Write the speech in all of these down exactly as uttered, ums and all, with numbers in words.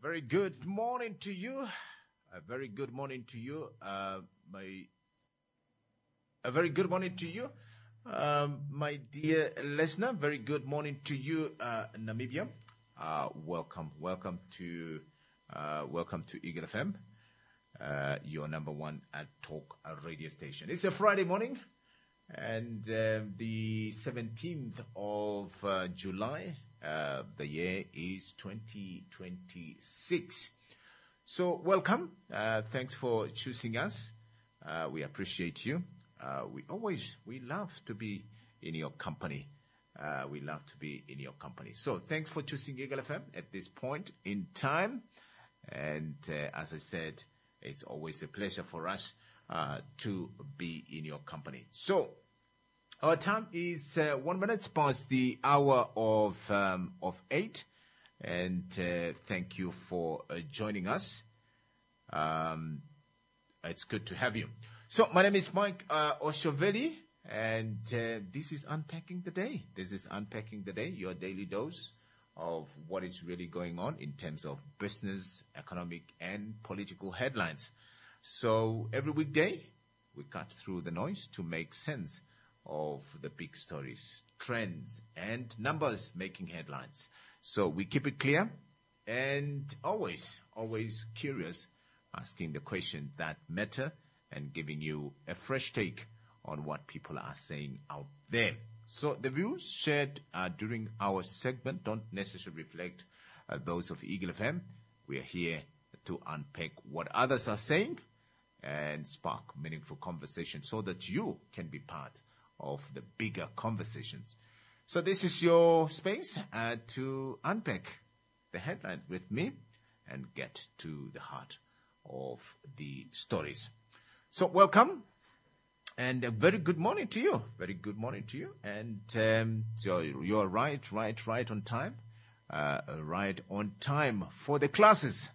very good morning to you. A very good morning to you, uh, my. A very good morning to you, um, my dear listener. Very good morning to you, uh, Namibia. Uh, welcome, welcome to, uh, welcome to Eagle F M, uh, your number one at talk uh, radio station. It's a Friday morning, and uh, the seventeenth of uh, July. Uh, the year is twenty twenty-six. So welcome. Uh, thanks for choosing us. Uh, we appreciate you. Uh, we always, we love to be in your company. Uh, we love to be in your company. So thanks for choosing Eagle F M at this point in time. And uh, as I said, it's always a pleasure for us uh, to be in your company. So our time is uh, one minute past the hour of um, of eight, and uh, thank you for uh, joining us. Um, it's good to have you. So my name is Mike uh, Oshoveli, and uh, this is Unpacking the Day. This is Unpacking the Day, your daily dose of what is really going on in terms of business, economic, and political headlines. So every weekday, we cut through the noise to make sense of the big stories, trends, and numbers making headlines. So we keep it clear and always, always curious, asking the questions that matter and giving you a fresh take on what people are saying out there. So the views shared uh, during our segment don't necessarily reflect uh, those of Eagle F M. We are here to unpack what others are saying and spark meaningful conversation so that you can be part of the bigger conversations. So this is your space uh, to unpack the headline with me and get to the heart of the stories. So welcome, and a very good morning to you. Very good morning to you. And um, so you're right, right, right on time. Uh, right on time for the classes.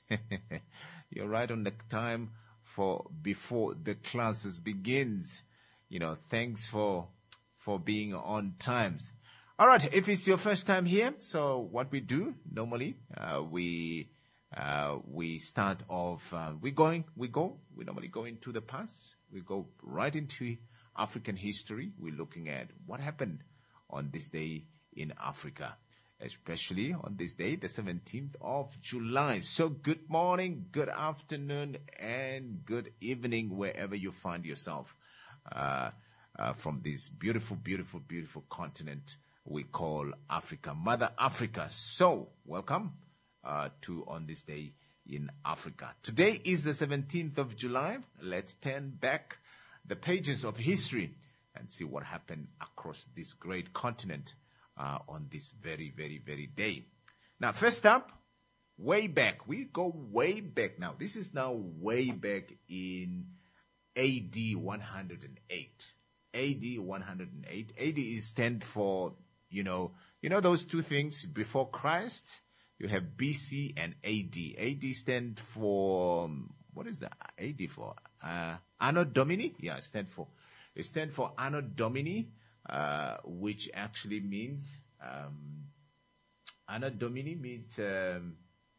You're right on the time for before the classes begins. You know, thanks for for being on times. All right, if it's your first time here, so what we do normally, uh, we uh, we start off. Uh, we going, we go. We normally go into the past. We go right into African history. We're looking at what happened on this day in Africa, especially on this day, the seventeenth of July. So good morning, good afternoon, and good evening wherever you find yourself. Uh, uh, from this beautiful, beautiful, beautiful continent we call Africa, Mother Africa. So, welcome uh, to On This Day in Africa. Today is the seventeenth of July. Let's turn back the pages of history and see what happened across this great continent uh, on this very, very, very day. Now, first up, way back. We go way back now. This is now way back in A D one hundred eight. A D one hundred eight. A D is stand for, you know, you know those two things before Christ. You have B C and A D. A D stand for, what is that? A D for uh, Anno Domini. Yeah, it stand for it stand for Anno Domini, uh, which actually means um, Anno Domini means. Um,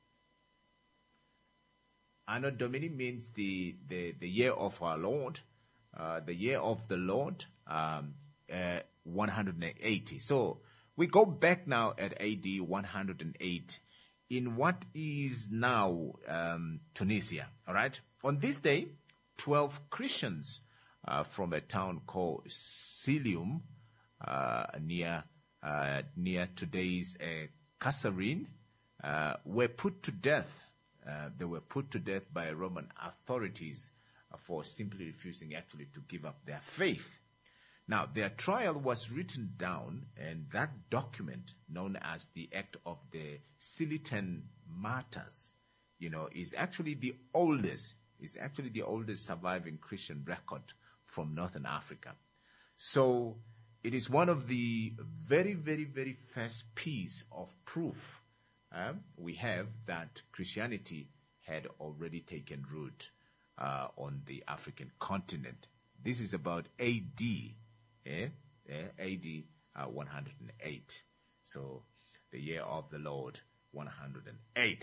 Anno Domini means the, the, the year of our Lord, uh, the year of the Lord, um, uh, one hundred eighty. So we go back now at A D one hundred eight in what is now um, Tunisia. All right. On this day, twelve Christians uh, from a town called Silium, uh, near uh, near today's uh, Kasserine, uh, were put to death. Uh, they were put to death by Roman authorities uh, for simply refusing actually to give up their faith. Now, their trial was written down, and that document, known as the Act of the Silitan Martyrs, you know, is actually the oldest, is actually the oldest surviving Christian record from Northern Africa. So it is one of the very, very, very first piece of proof Uh, we have that Christianity had already taken root uh, on the African continent. This is about A D, eh? Eh? A D uh, one hundred eight. So the year of the Lord, one hundred eight.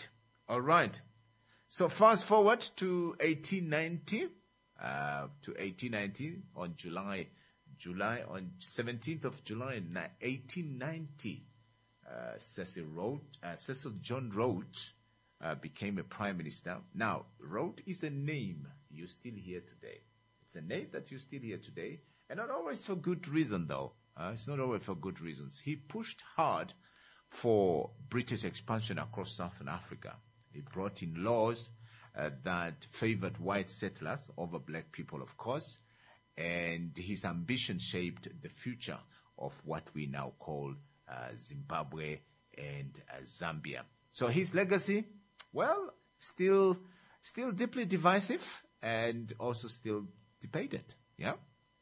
All right. So fast forward to eighteen ninety, uh, to eighteen ninety on July, July on seventeenth of July in eighteen ninety, uh, Cecil Rhodes, uh, Cecil John Rhodes, uh, became a prime minister. Now, Rhodes is a name you still hear today. It's a name that you still hear today, and not always for good reason, though. Uh, it's not always for good reasons. He pushed hard for British expansion across Southern Africa. He brought in laws uh, that favored white settlers over black people, of course, and his ambition shaped the future of what we now call uh, Zimbabwe and uh, Zambia. So his legacy, well, still, still deeply divisive and also still debated. Yeah.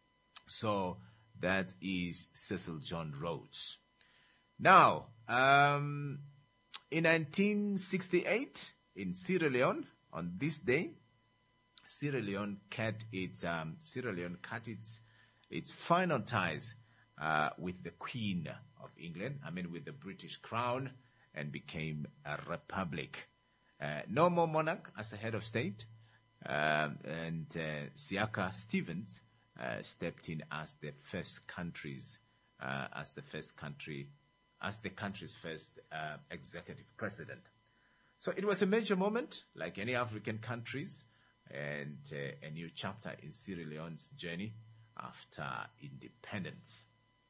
So that is Cecil John Rhodes. Now, um, in nineteen sixty-eight, in Sierra Leone, on this day, Sierra Leone cut its um, Sierra Leone cut its its final ties uh, with the Queen of England. I mean, with the British Crown, and became a republic. Uh, no more monarch as a head of state, um, and uh, Siaka Stevens uh, stepped in as the first country's uh, as the first country. as the country's first uh, executive president. So it was a major moment, like any African countries, and uh, a new chapter in Sierra Leone's journey after independence.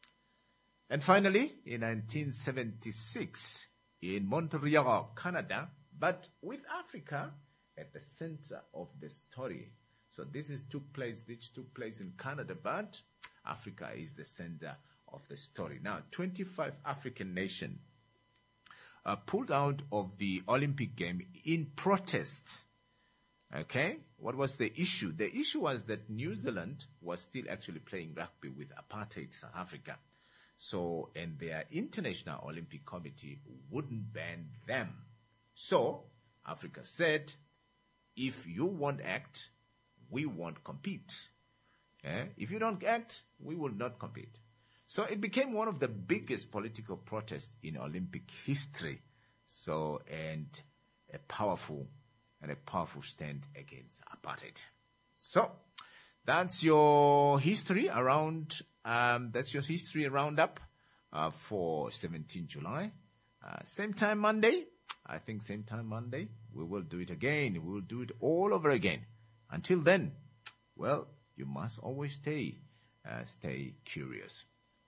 And finally, in nineteen seventy-six, in Montreal, Canada, but with Africa at the center of the story. So this is took place, this took place in Canada, but Africa is the center of the story. Now, twenty-five African nations uh, pulled out of the Olympic game in protest. Okay? What was the issue? The issue was that New Zealand was still actually playing rugby with apartheid South Africa. So, and their International Olympic Committee wouldn't ban them. So, Africa said, if you won't act, we won't compete. Eh? If you don't act, we will not compete. So it became one of the biggest political protests in Olympic history. So, and a powerful, and a powerful stand against apartheid. So, that's your history around, um, that's your history roundup uh, for seventeenth July. Uh, same time Monday, I think same time Monday, we will do it again. We will do it all over again. Until then, well, you must always stay, uh, stay curious.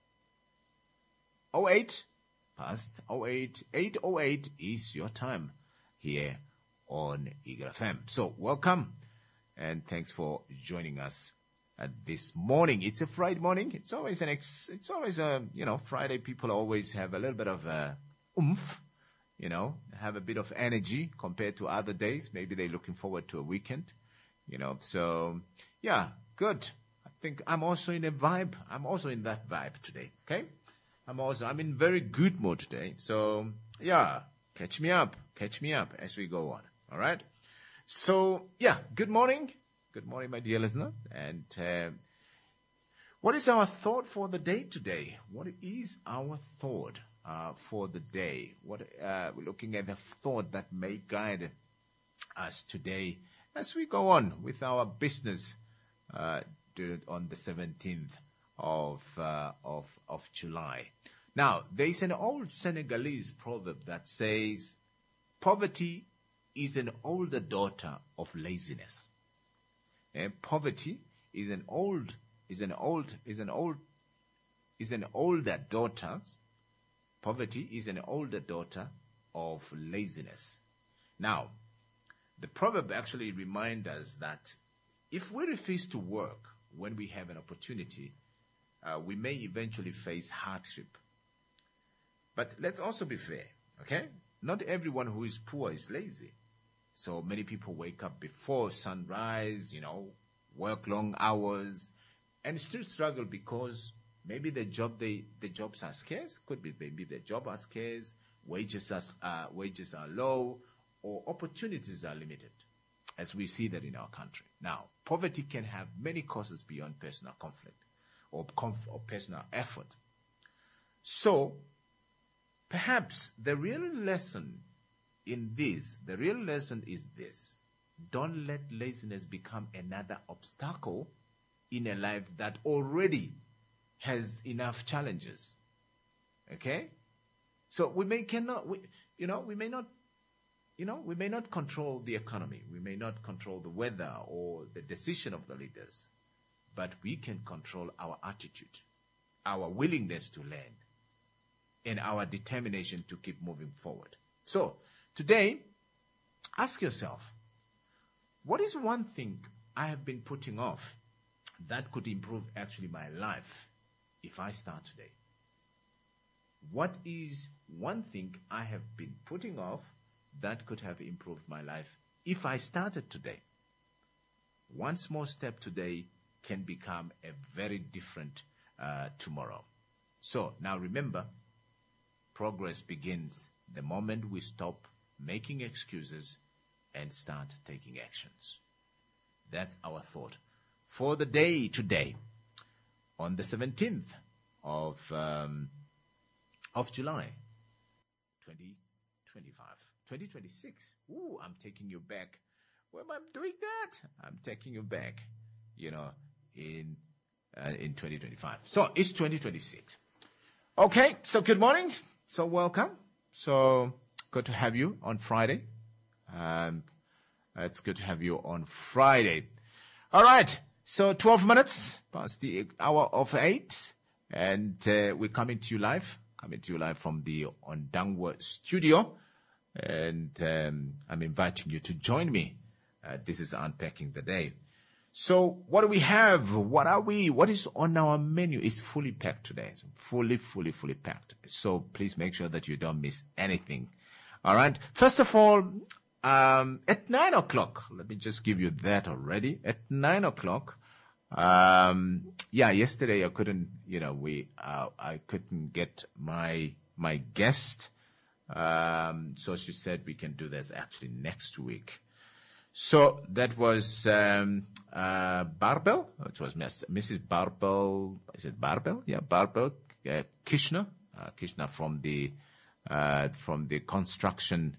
oh eight, past oh eight, eight oh eight is your time here on Eagle F M. So welcome and thanks for joining us uh, this morning. It's a Friday morning. It's always an ex, it's always a, you know, Friday people always have a little bit of uh, oomph, you know, have a bit of energy compared to other days. Maybe they're looking forward to a weekend, you know. So yeah, good. I think I'm also in a vibe. I'm also in that vibe today. Okay. I'm also, I'm in very good mood today. So, yeah, catch me up, catch me up as we go on. All right. So, yeah, good morning. Good morning, my dear listener. And uh, what is our thought for the day today? What is our thought uh, for the day? What uh, we're looking at the thought that may guide us today as we go on with our business uh, on the seventeenth of uh, of of July. Now, there is an old Senegalese proverb that says, "Poverty is an older daughter of laziness." And poverty is an old is an old is an old is an older daughter. Poverty is an older daughter of laziness. Now, the proverb actually reminds us that if we refuse to work when we have an opportunity, Uh, we may eventually face hardship. But let's also be fair, okay? Not everyone who is poor is lazy. So many people wake up before sunrise, you know, work long hours, and still struggle because maybe the job they the jobs are scarce. Could be maybe the job are scarce, wages are uh, wages are low, or opportunities are limited, as we see that in our country. Now, poverty can have many causes beyond personal conflict. Or, conf- or personal effort. So, perhaps the real lesson in this, the real lesson is this. Don't let laziness become another obstacle in a life that already has enough challenges. Okay? So we may cannot, we, you know, we may not, you know, we may not control the economy. We may not control the weather or the decision of the leaders. But we can control our attitude, our willingness to learn, and our determination to keep moving forward. So, today, ask yourself, what is one thing I have been putting off that could improve actually my life if I start today? What is one thing I have been putting off that could have improved my life if I started today? One small step today can become a very different uh, tomorrow. So now remember, progress begins the moment we stop making excuses and start taking actions. That's our thought for the day today, on the seventeenth of um, of July, twenty twenty-five, twenty twenty-six. Ooh, I'm taking you back. Why am I doing that? I'm taking you back, you know, in uh, in twenty twenty-five. So it's twenty twenty-six. Okay, so good morning. So welcome. So good to have you on Friday. Um, it's good to have you on Friday. All right. So twelve minutes past the hour of eight, and uh, we're coming to you live, coming to you live from the Ondangwa studio, and um, I'm inviting you to join me. Uh, this is Unpacking the Day. So what do we have? What are we? What is on our menu? It's fully packed today. It's fully, fully, fully packed. So please make sure that you don't miss anything. All right. First of all, um, at nine o'clock, let me just give you that already. At nine o'clock, um, yeah, yesterday I couldn't, you know, we, uh, I couldn't get my, my guest. Um, so she said we can do this actually next week. So that was um, uh, Barbel. It was Missus Barbel. Is it Barbel? Yeah, Barbel uh, Kishner. Uh, Kishner from the uh, from the construction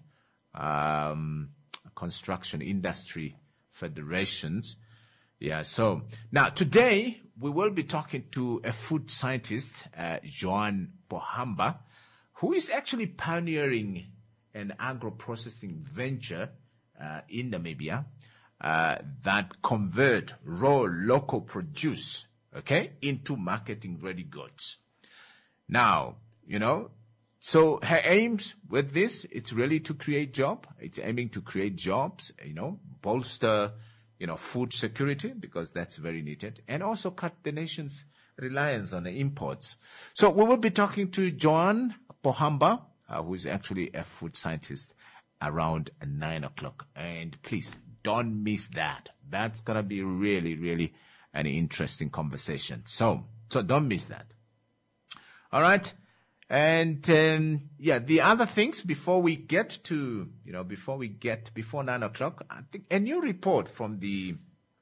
um, construction industry federations. Yeah. So now today we will be talking to a food scientist, uh, Joan Pohamba, who is actually pioneering an agro-processing venture Uh, in Namibia uh, that convert raw local produce, okay, into marketing ready goods. Now, you know, so her aims with this, it's really to create job. It's aiming to create jobs, you know, bolster, you know, food security, because that's very needed, and also cut the nation's reliance on the imports. So we will be talking to Joan Pohamba, uh, who is actually a food scientist, around nine o'clock. And please don't miss that. That's going to be really, really an interesting conversation. So, so don't miss that. All right. And, um, yeah, the other things before we get to, you know, before we get, before nine o'clock, I think a new report from the,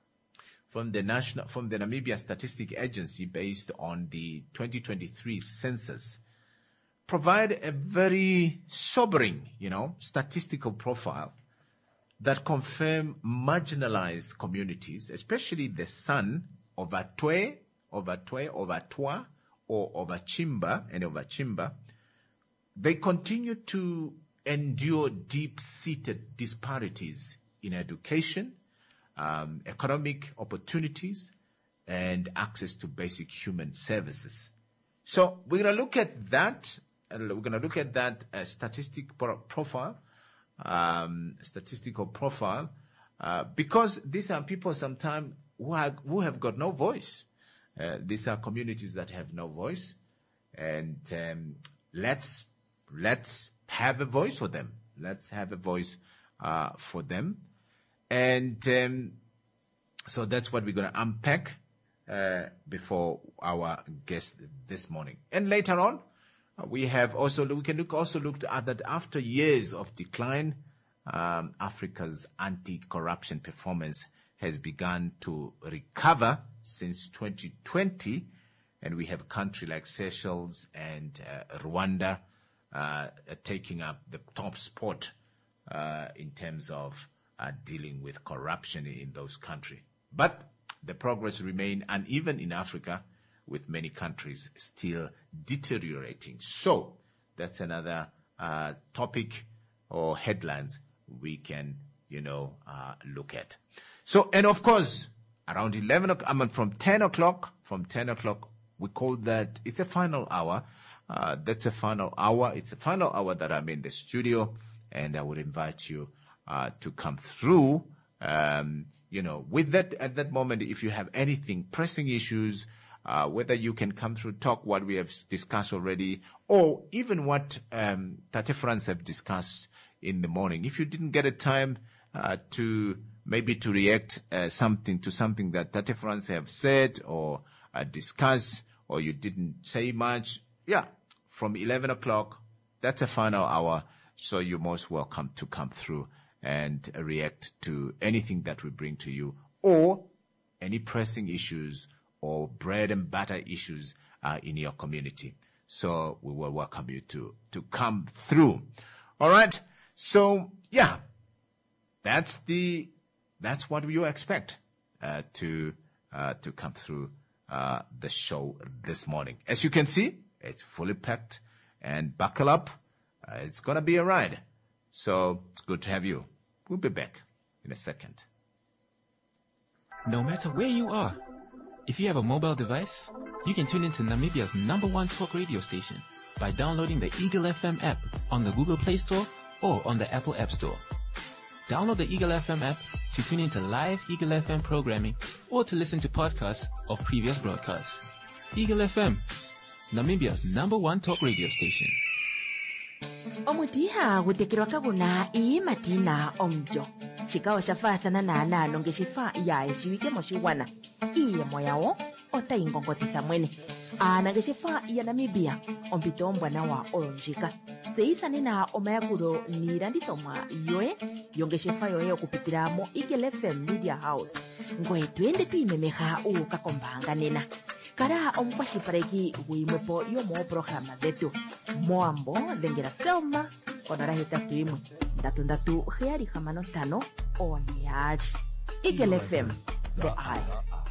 from the national, from the Namibia Statistic Agency based on the twenty twenty-three census provide a very sobering, you know, statistical profile that confirm marginalized communities, especially the San of Atwe, of Atwe, of Atwa, or of Achimba, and of Achimba, they continue to endure deep-seated disparities in education, um, economic opportunities, and access to basic human services. So we're going to look at that. We're going to look at that uh, statistic pro- profile, um, statistical profile, uh, because these are people sometimes who, are, who have got no voice. Uh, these are communities that have no voice, and um, let's let's have a voice for them. Let's have a voice uh, for them, and um, so that's what we're going to unpack uh, before our guest this morning, and later on. We have also, we can look also look at that after years of decline, um, Africa's anti-corruption performance has begun to recover since twenty twenty, and we have a country like Seychelles and uh, Rwanda uh, taking up the top spot uh, in terms of uh, dealing with corruption in those countries. But the progress remains uneven in Africa, with many countries still deteriorating. So that's another uh, topic or headlines we can, you know, uh, look at. So, and of course, around eleven o'clock, I mean, from ten o'clock, from ten o'clock, we call that, it's a final hour. Uh, that's a final hour. It's a final hour that I'm in the studio, and I would invite you uh, to come through. Um, you know, with that, at that moment, if you have anything, pressing issues, uh, whether you can come through, talk what we have discussed already, or even what um, Tate France have discussed in the morning. If you didn't get a time uh, to maybe to react uh, something to something that Tate France have said or uh, discussed, or you didn't say much, yeah, from eleven o'clock, that's a final hour. So you're most welcome to come through and uh, react to anything that we bring to you, or any pressing issues or bread and butter issues uh, in your community. So we will welcome you to, to come through. All right. So yeah, that's the, that's what you expect uh, to, uh, to come through uh, the show this morning. As you can see, it's fully packed, and buckle up. Uh, it's going to be a ride. So it's good to have you. We'll be back in a second. No matter where you are, if you have a mobile device, you can tune into Namibia's number one talk radio station by downloading the Eagle F M app on the Google Play Store or on the Apple App Store. Download the Eagle F M app to tune into live Eagle F M programming or to listen to podcasts of previous broadcasts. Eagle F M, Namibia's number one talk radio station. Omutiha gutekirwa kabuna ii matina omjo. Chikao shafathana na nalo ngeshifa ya eshiwike moshiwana. Iye moyao ota ingongotisa mwene. Ana ngeshifa ya Namibia ompito ombwana wa olonjika. Zeithane na omayakuro nirandithomwa yoe yongeshifa yoe okupitira mo Eagle F M Media House. Ngoe twende tuimemeha ukakombanga nena. Kara omukwashipareki wimwepo yomo programa dhetu. Moambo dhengera Selma onora hetatu imwe ndatu ndatu heari hamano tano oneari. Eagle F M, the eye.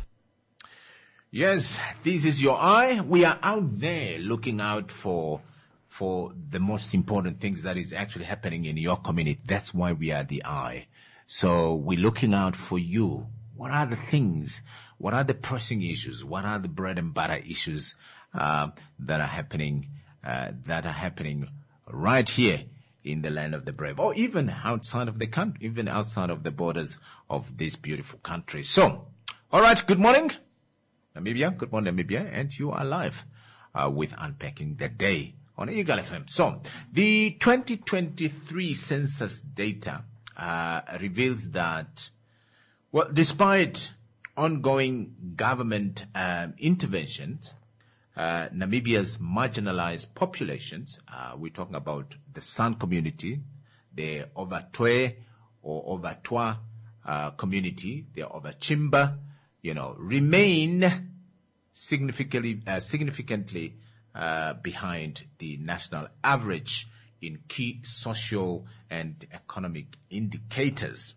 Yes, this is your eye. We are out there looking out for for the most important things that is actually happening in your community. That's why we are the eye. So we're looking out for you. What are the things? What are the pressing issues? What are the bread and butter issues uh, that are happening uh, that are happening right here in the land of the brave, or even outside of the country, even outside of the borders of this beautiful country? So, all right. Good morning, Namibia. Good morning, Namibia, and you are live uh, with Unpacking the Day on Eagle F M. So, the twenty twenty-three census data uh, reveals that, well, despite ongoing government um, interventions, uh, Namibia's marginalized populations, uh, we're talking about the San community, the Ovatwe or Ovatwa uh, community, the Ovachimba, you know, remain significantly, uh, significantly uh, behind the national average in key social and economic indicators.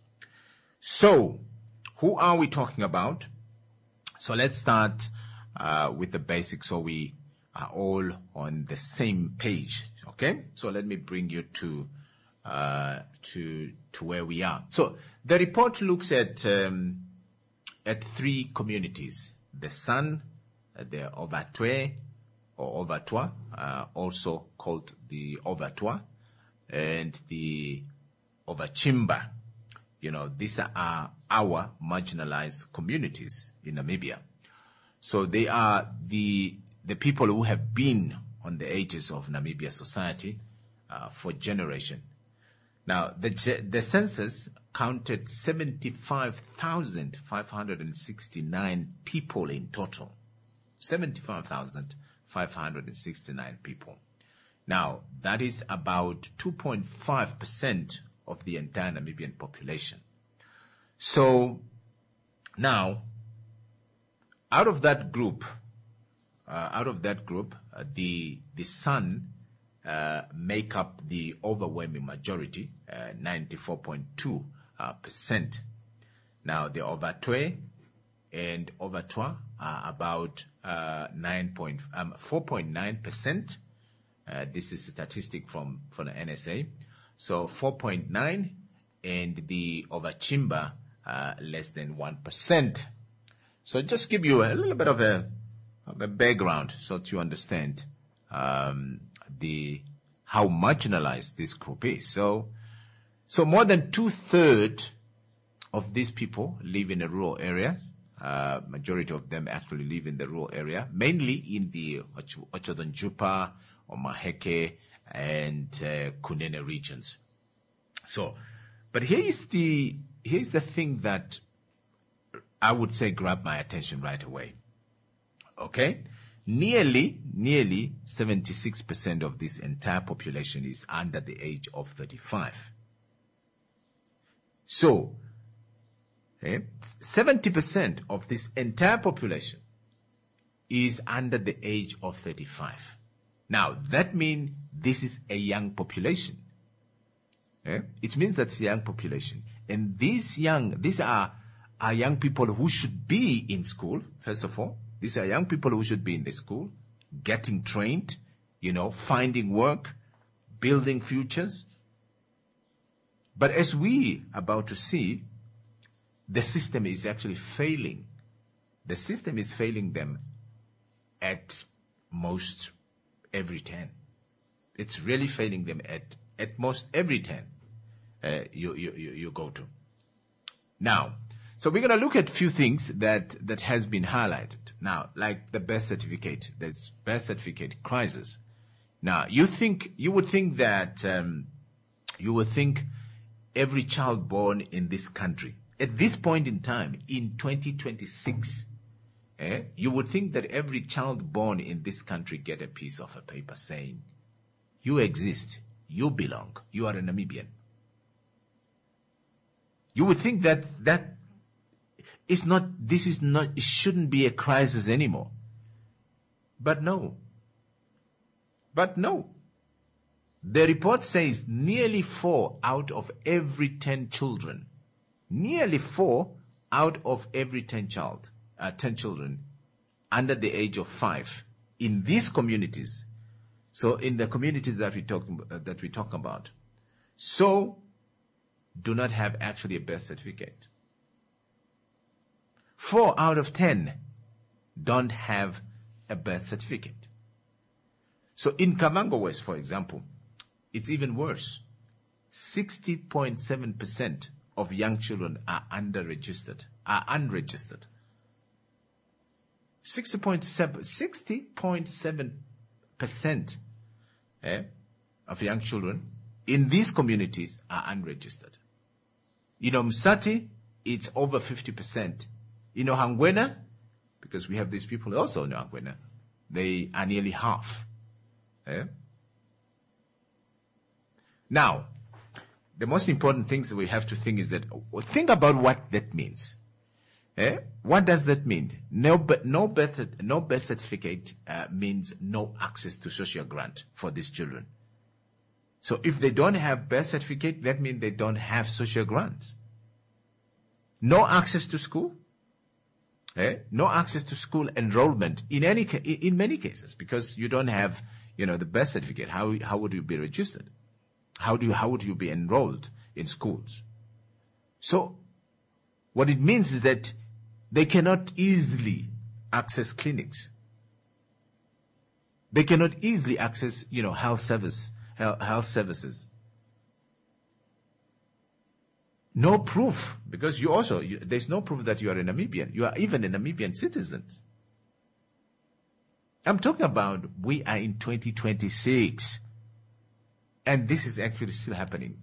So, who are we talking about? So let's start uh, with the basics so we are all on the same page, okay? So let me bring you to uh, to to where we are. So the report looks at um, at three communities: the San, uh, the Ovatwe or Ovatwa, uh, also called the Ovatwa, and the Ovachimba. You know, these are our marginalized communities in Namibia. So they are the the people who have been on the edges of Namibia society uh, for generations. Now, the the census counted seventy-five thousand five hundred sixty-nine people in total. seventy-five thousand five hundred sixty-nine people. Now, that is about two point five percent of the entire Namibian population. So now, out of that group, uh, out of that group, uh, the the San uh, make up the overwhelming majority, uh, ninety-four point two percent. Now, the Overtwe and Overtwa are about uh, nine point, um, four point nine percent. Uh, this is a statistic from, from the N S A. So four point nine, and the Overchimba uh, less than one percent. So just give you a little bit of a, of a background so that you understand um, the how marginalized this group is. So, so more than two-thirds of these people live in a rural area. Uh, majority of them actually live in the rural area, mainly in the Ochodonjupa or Maheke and uh, Kunene regions. So, but here is the here's the thing that I would say grabbed my attention right away. Okay, nearly nearly seventy-six percent of this entire population is under the age of thirty-five. So, eh, seventy percent of this entire population is under the age of thirty-five. Now, that means this is a young population. Eh? It means that's a young population. And these young, these are, are young people who should be in school, first of all. These are young people who should be in the school, getting trained, you know, finding work, building futures. But as we are about to see, the system is actually failing. The system is failing them at most every ten. It's really failing them at, at most every ten uh, you, you, you go to. Now, so we're going to look at a few things that, that has been highlighted. Now, like the birth certificate, there's birth certificate crisis. Now, you think, you would think that, um, you would think every child born in this country, at this point in time, in twenty twenty-six, eh, you would think that every child born in this country get a piece of a paper saying, you exist, you belong, you are a Namibian. You would think that that is not, this is not, it shouldn't be a crisis anymore. But no. But no. The report says nearly four out of every ten children, nearly four out of every ten child, uh, ten children under the age of five in these communities. So in the communities that we talk uh, that we talk about, so do not have actually a birth certificate. Four out of ten don't have a birth certificate. So in Kavango West, for example, it's even worse. sixty point seven percent of young children are under-registered, are unregistered. sixty point seven percent eh, of young children in these communities are unregistered. You know, Msati, it's over fifty percent. You know, Hangwena, because we have these people also in Hangwena, they are nearly half. Eh? Now, the most important things that we have to think is that, think about what that means. Eh? What does that mean? No, no, birth, no birth certificate uh, means no access to social grant for these children. So if they don't have birth certificate, that means they don't have social grants. No access to school. Eh? No access to school enrollment in any in many cases, because you don't have, you know, the birth certificate. How how would you be registered? How do you, how would you be enrolled in schools? So what it means is that they cannot easily access clinics. They cannot easily access, you know, health service, health, health services. No proof, because you also, you, there's no proof that you are a Namibian. You are even a Namibian citizen. I'm talking about, we are in twenty twenty-six. And this is actually still happening.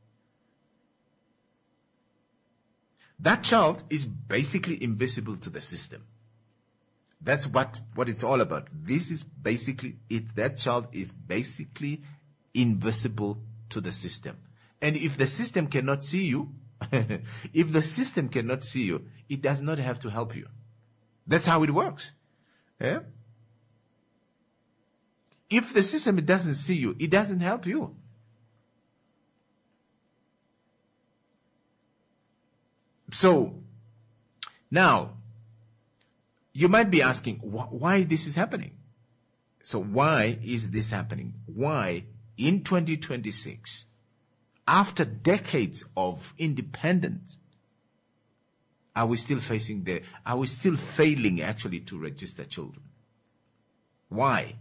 That child is basically invisible to the system. That's what, what it's all about. This is basically it. That child is basically invisible to the system. And if the system cannot see you, if the system cannot see you, it does not have to help you. That's how it works. Yeah? if the system doesn't see you, it doesn't help you. So, now, you might be asking, wh- why this is happening? So why is this happening? Why in twenty twenty-six, after decades of independence, are we still facing the, are we still failing actually to register children? Why?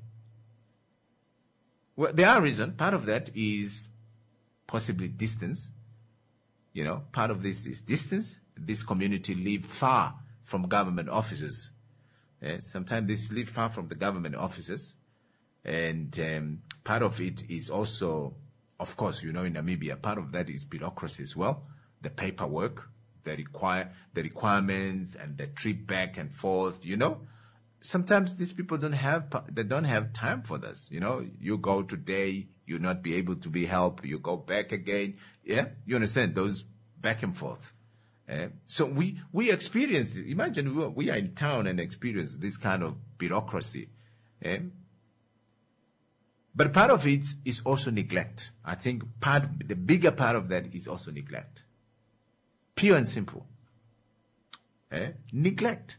Well, there are reasons. Part of that is possibly distance. You know, part of this is distance. This community live far from government offices. Uh, sometimes they live far from the government offices. And um, part of it is also, of course, you know, in Namibia, part of that is bureaucracy as well. The paperwork, the require, the requirements, and the trip back and forth. You know, sometimes these people don't have, they don't have time for this. You know, you go today, you not be able to be helped. You go back again. Yeah, you understand those back and forth. Uh, so we we experience. Imagine we are, we are in town and experience this kind of bureaucracy. Uh, But part of it is also neglect. I think part, the bigger part of that is also neglect. Pure and simple. Eh? Neglect.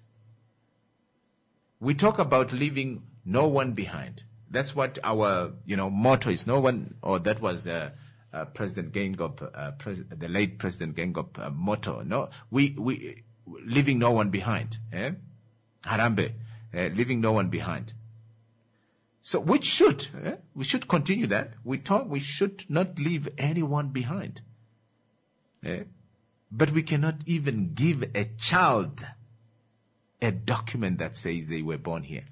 We talk about leaving no one behind. That's what our, you know, motto is. No one, or that was uh, uh, President Gengop, uh, pres- the late President Gengop uh, motto. No, we we leaving no one behind. Eh? Harambe, uh, leaving no one behind. So we should, eh? we should continue that. We talk, we should not leave anyone behind. Eh? But we cannot even give a child a document that says they were born here.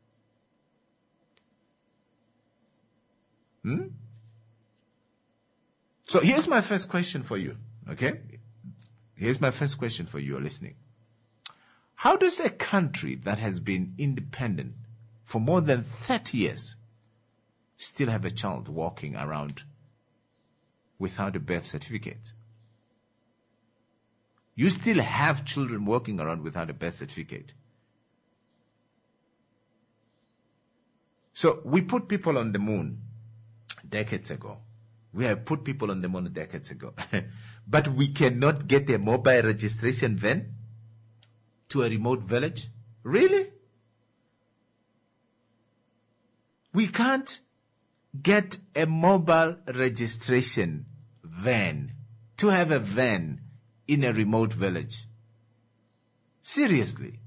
Hmm? So here's my first question for you, okay? Here's my first question for you listening. How does a country that has been independent for more than thirty years still have a child walking around without a birth certificate? You still have children walking around without a birth certificate. So we put people on the moon decades ago. We have put people on the moon decades ago. But we cannot get a mobile registration van to a remote village? Really? We can't get a mobile registration van, to have a van in a remote village. Seriously.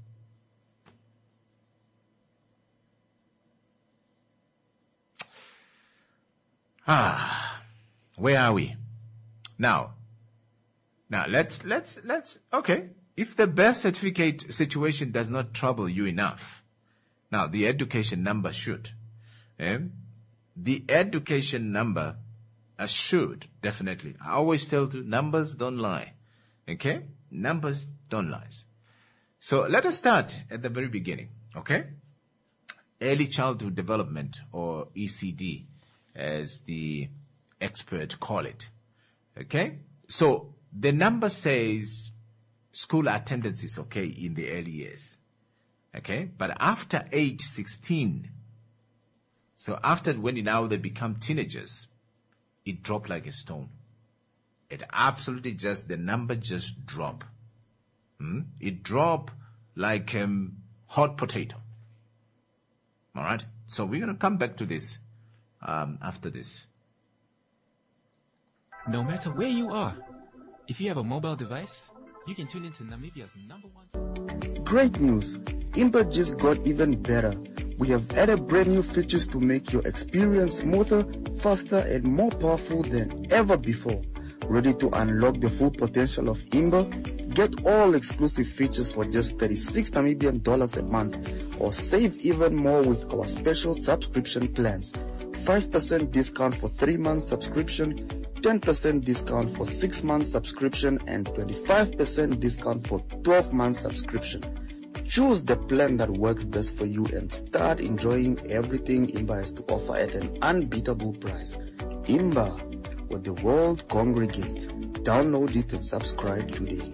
Ah, where are we? Now, now let's, let's, let's, okay. If the birth certificate situation does not trouble you enough, now the education number should. Eh? The education number uh, should, definitely. I always tell you, numbers don't lie. Okay? Numbers don't lie. So let us start at the very beginning. Okay? Early childhood development, or E C D, as the expert call it. Okay? So the number says school attendance is okay in the early years. Okay? But after age sixteen, so after when now they become teenagers, it dropped like a stone. It absolutely just, the number just drop. Hmm? It drop like um, hot potato. All right? So we're going to come back to this um, after this. No matter where you are, if you have a mobile device, you can tune into Namibia's number one. Great news! Imba just got even better. We have added brand new features to make your experience smoother, faster, and more powerful than ever before. Ready to unlock the full potential of Imba? Get all exclusive features for just thirty-six Namibian dollars a month, or save even more with our special subscription plans. five percent discount for three months subscription, ten percent discount for six months subscription, and twenty-five percent discount for twelve months subscription. Choose the plan that works best for you and start enjoying everything Imba has to offer at an unbeatable price. Imba, where the world congregates. Download it and subscribe today.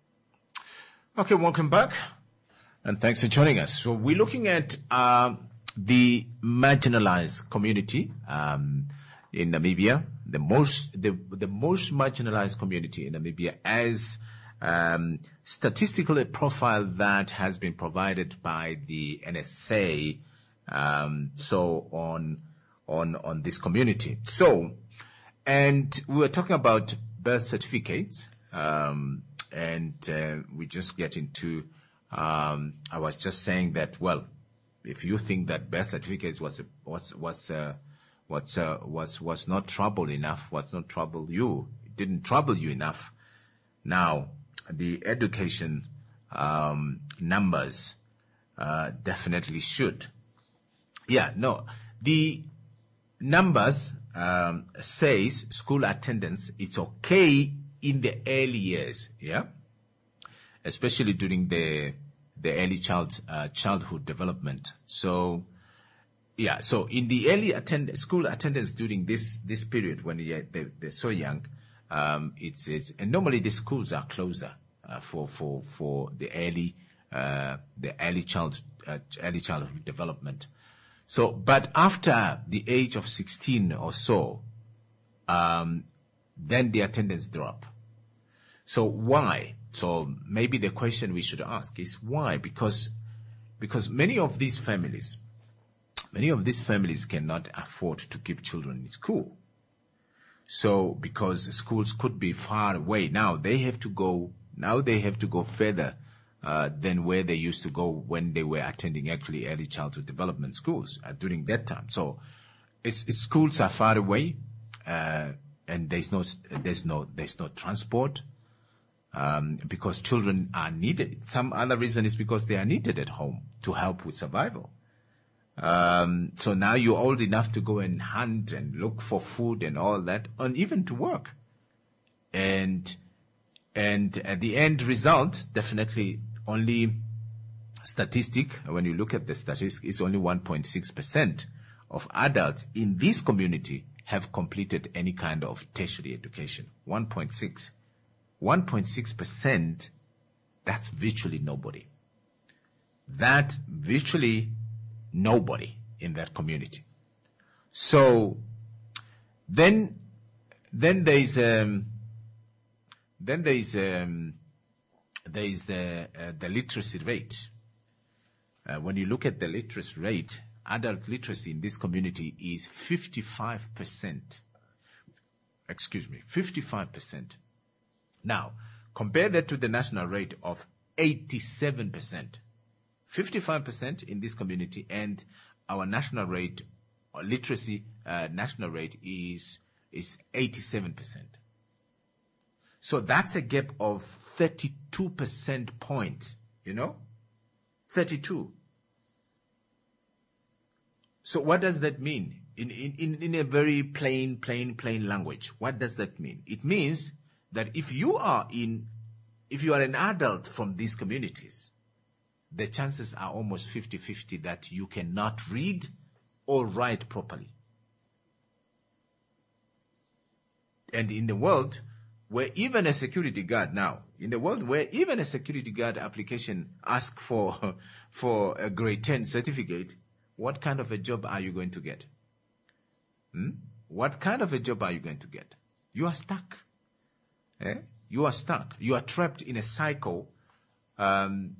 Okay, welcome back. And thanks for joining us. So we're looking at uh, the marginalized community um, in Namibia, the most the the most marginalized community in Namibia, as um, statistically profile that has been provided by the N S A. Um, so on on on this community. So, and we were talking about birth certificates, um, and uh, we just get into. Um, I was just saying that, well, if you think that birth certificates was a, was was uh, was uh, was was not trouble enough, was not trouble you, it didn't trouble you enough. Now, the education um, numbers uh, definitely should. Yeah, no, the numbers um, says school attendance. It's okay in the early years, yeah, especially during the the early child uh, childhood development. So, yeah, so in the early attend school attendance during this this period when they, they they're so young, um, it's it's and normally the schools are closer uh, for for for the early uh, the early child uh, early childhood development. So, but after the age of sixteen or so, um, then the attendance drop. So why? So maybe the question we should ask is why? Because, because many of these families, many of these families cannot afford to keep children in school. So because schools could be far away, now they have to go, now they have to go further Uh, than where they used to go when they were attending actually early childhood development schools uh, during that time. So it's, it's schools are far away, uh, and there's no, there's no, there's no transport, um, because children are needed. Some other reason is because they are needed at home to help with survival. Um, so now you're old enough to go and hunt and look for food and all that, and even to work. And, and at the end result, definitely, only statistic, when you look at the statistic, is only one point six percent of adults in this community have completed any kind of tertiary education. one point six. one point six percent, that's virtually nobody. That virtually nobody in that community. So then, then there is, um, then there is, um, there is the, uh, the literacy rate. Uh, when you look at the literacy rate, adult literacy in this community is fifty-five percent. Excuse me, fifty-five percent. Now, compare that to the national rate of eighty-seven percent. fifty-five percent in this community, and our national rate, or literacy uh, national rate is, is eighty-seven percent. So that's a gap of thirty-two percent points, you know, thirty-two. So what does that mean? In, in, in a very plain, plain, plain language, what does that mean? It means that if you are in, if you are an adult from these communities, the chances are almost fifty-fifty that you cannot read or write properly. And in the world, where even a security guard now, in the world where even a security guard application asks for, for a grade ten certificate, what kind of a job are you going to get? Hmm? What kind of a job are you going to get? You are stuck. Eh? You are stuck. You are trapped in a cycle. Um,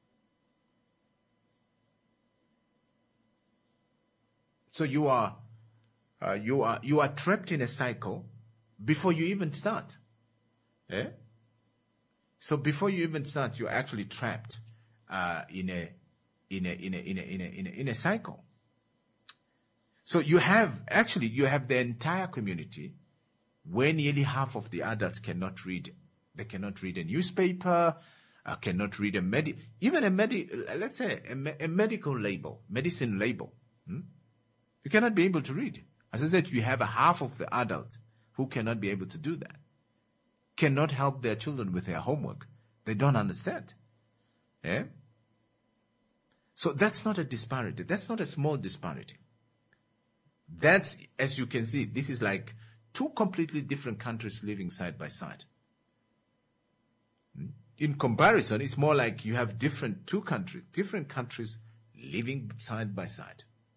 so you are, uh, you are, you are trapped in a cycle before you even start. Eh? So before you even start, you're actually trapped uh, in a in a in a in a in a in a in a cycle. So you have actually you have the entire community where nearly half of the adults cannot read. They cannot read a newspaper, uh, cannot read a medi even a medi let's say a, me a medical label, medicine label. Hmm? You cannot be able to read. As I said, you have a half of the adults who cannot be able to do that. Cannot help their children with their homework. They don't understand. Yeah? So that's not a disparity. That's not a small disparity. That's, as you can see, this is like two completely different countries living side by side. In comparison, it's more like you have different two countries, different countries living side by side.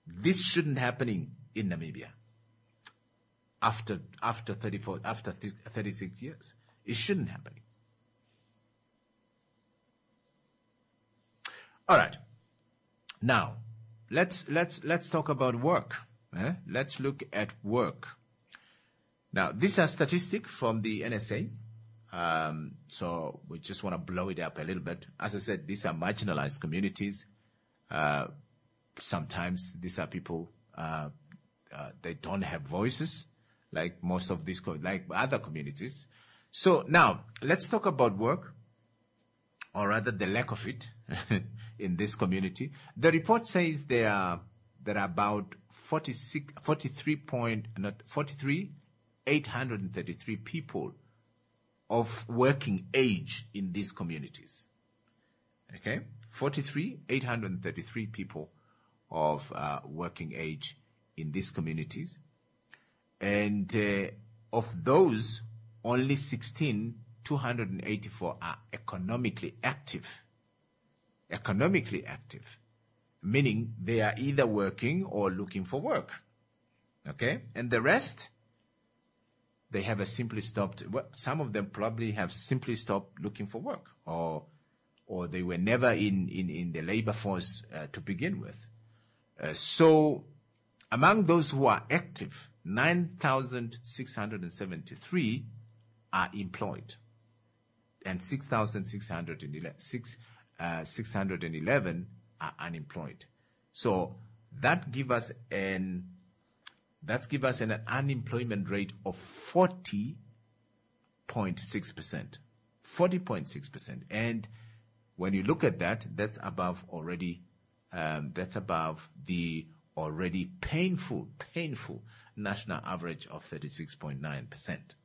This shouldn't happening in Namibia. After after thirty-four, after thirty-six years, it shouldn't happen. All right. Now, let's let's let's talk about work. Eh? Let's look at work. Now, these are statistics from the N S A. Um, so we just want to blow it up a little bit. As I said, these are marginalized communities. Uh, sometimes these are people, uh, uh, they don't have voices like most of these, co- like other communities. So now let's talk about work, or rather the lack of it in this community. The report says there are, there are about forty-six, forty-three point, not forty-three, eight hundred thirty-three people of working age in these communities. Okay, forty-three, eight hundred thirty-three people of uh, working age in these communities. And uh, of those, only sixteen, two hundred eighty-four are economically active. Economically active, meaning they are either working or looking for work. Okay, and the rest, they have a simply stopped, well, some of them probably have simply stopped looking for work, or or they were never in, in, in the labor force uh, to begin with. Uh, so among those who are active, nine thousand six hundred seventy-three are employed, and six thousand six hundred eleven are unemployed. So that give us an That's give us an unemployment rate of forty point six percent. forty point six percent. And when you look at that, that's above already, um, that's above the already painful, painful national average of thirty-six point nine percent.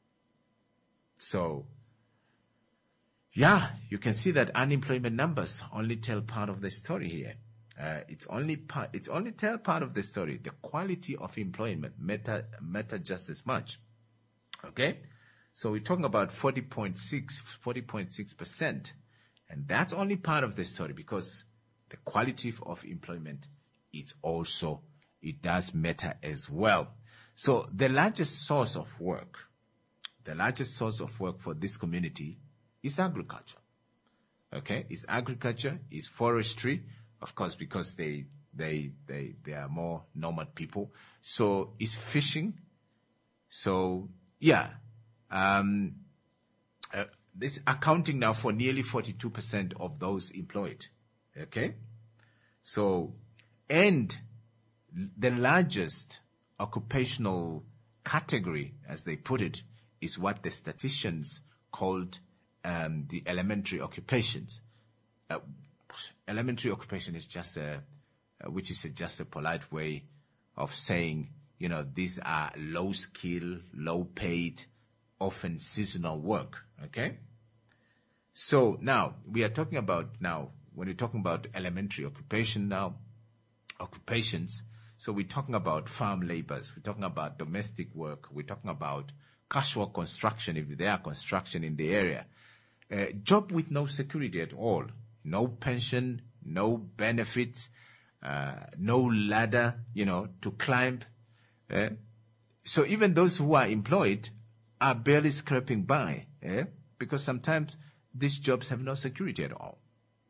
So, yeah, you can see that unemployment numbers only tell part of the story here. Uh, it's only part, it's only tell part of the story. The quality of employment matter, matter just as much. Okay? So we're talking about forty point six, forty point six percent. And that's only part of the story, because the quality of employment is also, it does matter as well. So the largest source of work, the largest source of work for this community is agriculture. Okay? It's agriculture, it's forestry, of course, because they they they they are more nomad people. So it's fishing. So yeah, um, uh, this accounting now for nearly forty-two percent of those employed. Okay, so and the largest occupational category, as they put it, is what the statisticians called um, the elementary occupations. Uh, Elementary occupation is just a, uh, which is a, just a polite way of saying, you know, these are low skill, low paid, often seasonal work. Okay. So now we are talking about now, when we're talking about elementary occupation now, occupations. So we're talking about farm labors. We're talking about domestic work. We're talking about casual construction, if there are construction in the area. Uh, job with no security at all. No pension, no benefits, uh, no ladder, you know, to climb. Eh? So even those who are employed are barely scraping by, eh? Because sometimes these jobs have no security at all.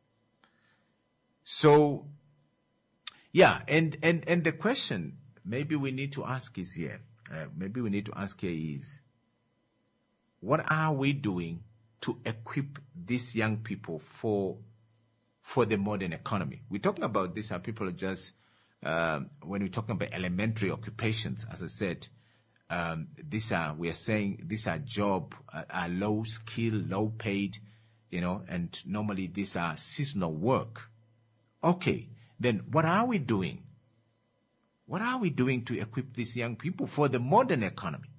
So, yeah, and, and, and the question maybe we need to ask is here, uh, maybe we need to ask here is, what are we doing to equip these young people for for the modern economy? We're talking about this, how people are just, um, when we're talking about elementary occupations, as I said, um, these are, we are saying these are job, uh, are low skill, low paid, you know, and normally these are seasonal work. Okay, then what are we doing? What are we doing to equip these young people for the modern economy?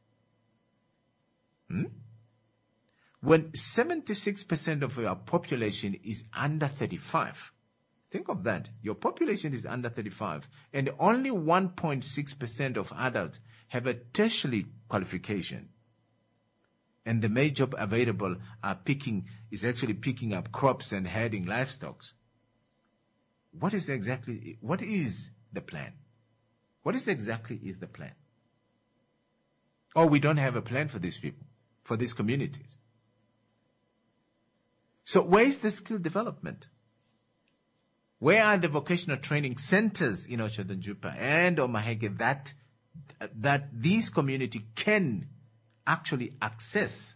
Hmm? When seventy-six percent of your population is under thirty-five, think of that. Your population is under thirty-five, and only one point six percent of adults have a tertiary qualification. And the main job available are picking, is actually picking up crops and herding livestock. What is exactly, what is the plan? What is exactly is the plan? Oh, we don't have a plan for these people, for these communities. So where is the skill development? Where are the vocational training centers in Otjadunjupa and Omaheke that, that these communities can actually access?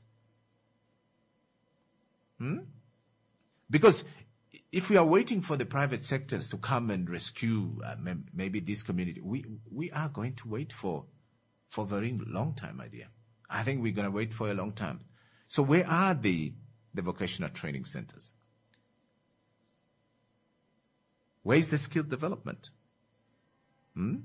Hmm? Because if we are waiting for the private sectors to come and rescue uh, maybe this community, we, we are going to wait for, for a very long time, my dear. I think we're going to wait for a long time. So where are the, the vocational training centers? Where is the skill development? Hmm?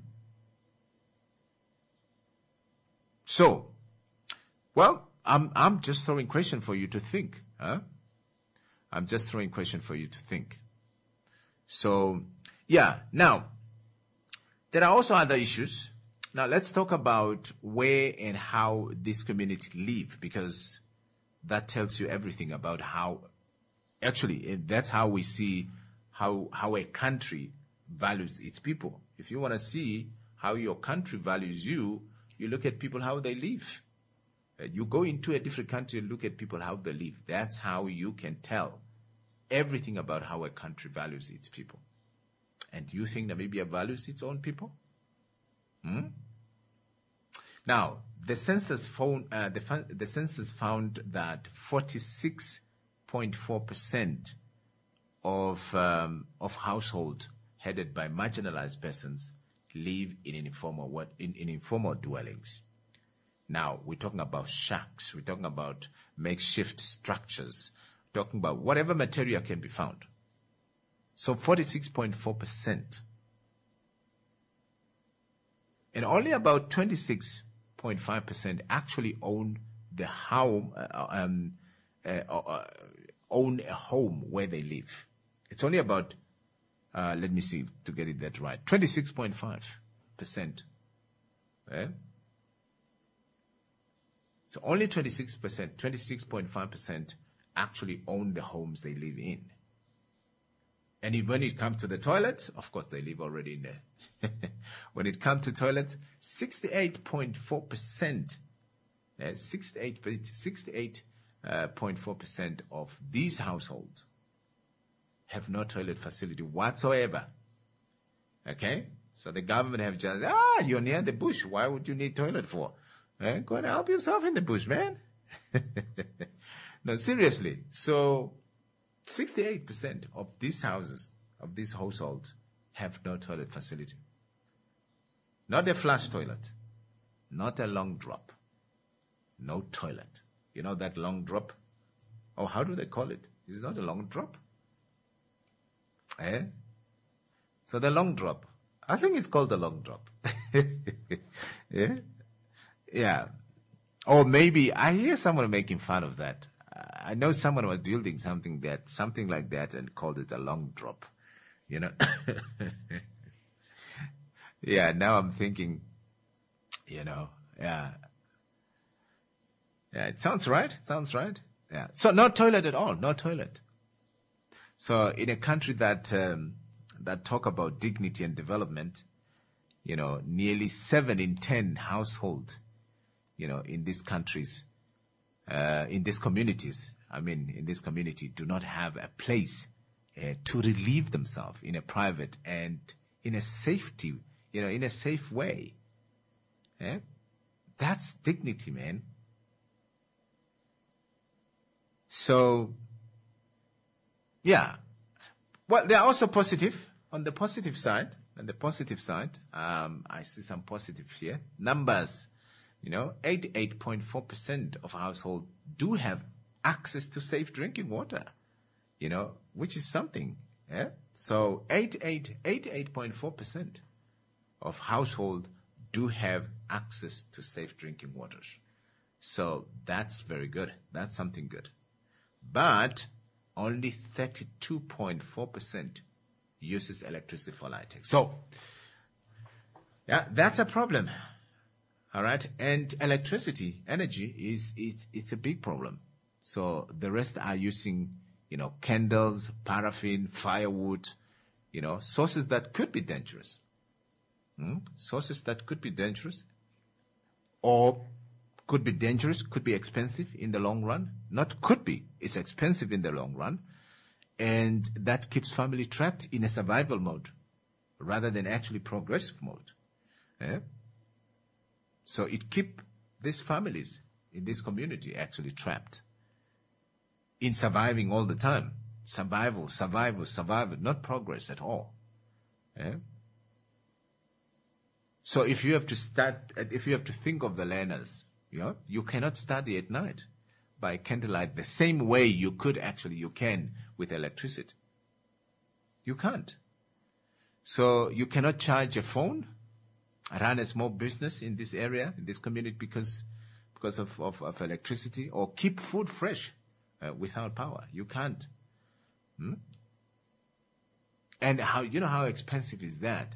So, well, I'm, I'm just throwing question for you to think, huh? I'm just throwing question for you to think. So, yeah. Now, there are also other issues. Now, let's talk about where and how this community live, because that tells you everything about how, actually, that's how we see how, how a country values its people. If you want to see how your country values you, you look at people, how they live. You go into a different country and look at people, how they live. That's how you can tell everything about how a country values its people. And do you think Namibia values its own people? Hmm? Now, the census found, uh, the, the census found that forty-six point four percent of um, of households headed by marginalized persons live in informal in, in informal dwellings. Now, we're talking about shacks, we're talking about makeshift structures, talking about whatever material can be found. So forty-six point four percent. And only about twenty-six point five percent actually own the home, uh, um, uh, uh, own a home where they live. It's only about, uh, let me see to get it that right, twenty-six point five percent. Eh? So only twenty-six percent, twenty-six point five percent actually own the homes they live in. And if, when it comes to the toilets, of course, they live already in there. When it comes to toilets, sixty-eight point four percent, uh, sixty-eight point four percent of these households have no toilet facility whatsoever. Okay? So the government have just, ah, you're near the bush. Why would you need toilet for? Eh? Go and help yourself in the bush, man. No, seriously. So sixty-eight percent of these houses, of these households, have no toilet facility. Not a flush toilet. Not a long drop. No toilet. You know that long drop? Oh, how do they call it? Is it not a long drop? Eh? So the long drop. I think it's called the long drop. Yeah? Yeah. Or maybe, I hear someone making fun of that. I know someone was building something that, something like that and called it a long drop. You know? Yeah, now I'm thinking, you know, yeah. Yeah, it sounds right. It sounds right. Yeah. So no toilet at all. No toilet. So in a country that, um, that talk about dignity and development, you know, nearly seven in ten households, you know, in these countries, uh, in these communities, I mean, in this community, do not have a place uh, to relieve themselves in a private and in a safety, you know, in a safe way. Eh? That's dignity, man. So, yeah. Well, they are also positive. On the positive side, on the positive side, um, I see some positive here. Numbers, you know, eighty-eight point four percent of households do have access to safe drinking water, you know, which is something. Yeah? So eighty-eight point four percent of households do have access to safe drinking water. So that's very good. That's something good. But only thirty-two point four percent uses electricity for lighting. So, yeah, that's a problem. All right. And electricity, energy is, it's, it's a big problem. So the rest are using, you know, candles, paraffin, firewood, you know, sources that could be dangerous. Hmm? Sources that could be dangerous, or could be dangerous, could be expensive in the long run. Not could be, it's expensive in the long run. And that keeps family trapped in a survival mode rather than actually progressive mode. Eh? So it keep these families in this community actually trapped in surviving all the time. Survival, survival, survival, not progress at all. Eh? So if you have to start, if you have to think of the learners, you know, you cannot study at night by candlelight the same way you could actually, you can with electricity. You can't. So you cannot charge a phone, run a small business in this area, in this community because, because of, of, of electricity, or keep food fresh uh, without power. You can't. Hmm? And how, you know how expensive is that?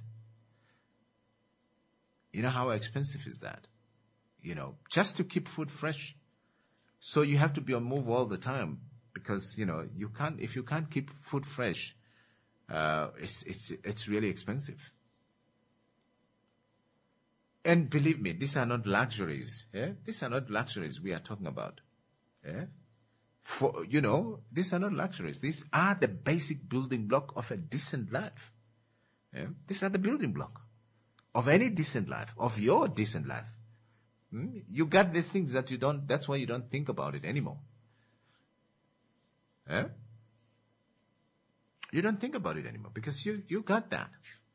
You know how expensive is that? You know, just to keep food fresh. So you have to be on move all the time because, you know, you can't, if you can't keep food fresh, uh, it's, it's, it's really expensive. And believe me, these are not luxuries. Yeah? These are not luxuries we are talking about. Yeah? For, you know, these are not luxuries. These are the basic building block of a decent life. Yeah? These are the building block of any decent life, of your decent life. Hmm? You got these things that you don't, that's why you don't think about it anymore. Eh? You don't think about it anymore because you, you got that.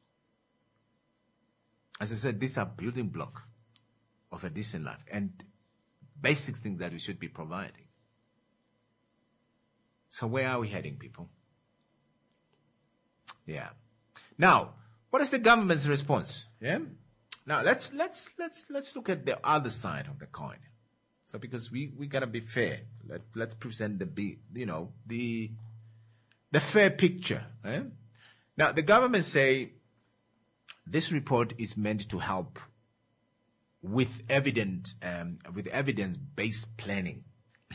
As I said, these are building block of a decent life and basic things that we should be providing. So where are we heading, people? Yeah. Now, what is the government's response? Yeah. Now let's let's let's let's look at the other side of the coin. So because we we gotta be fair, let let's present the be you know the the fair picture. Eh? Now the government say this report is meant to help with evident um, with evidence based planning.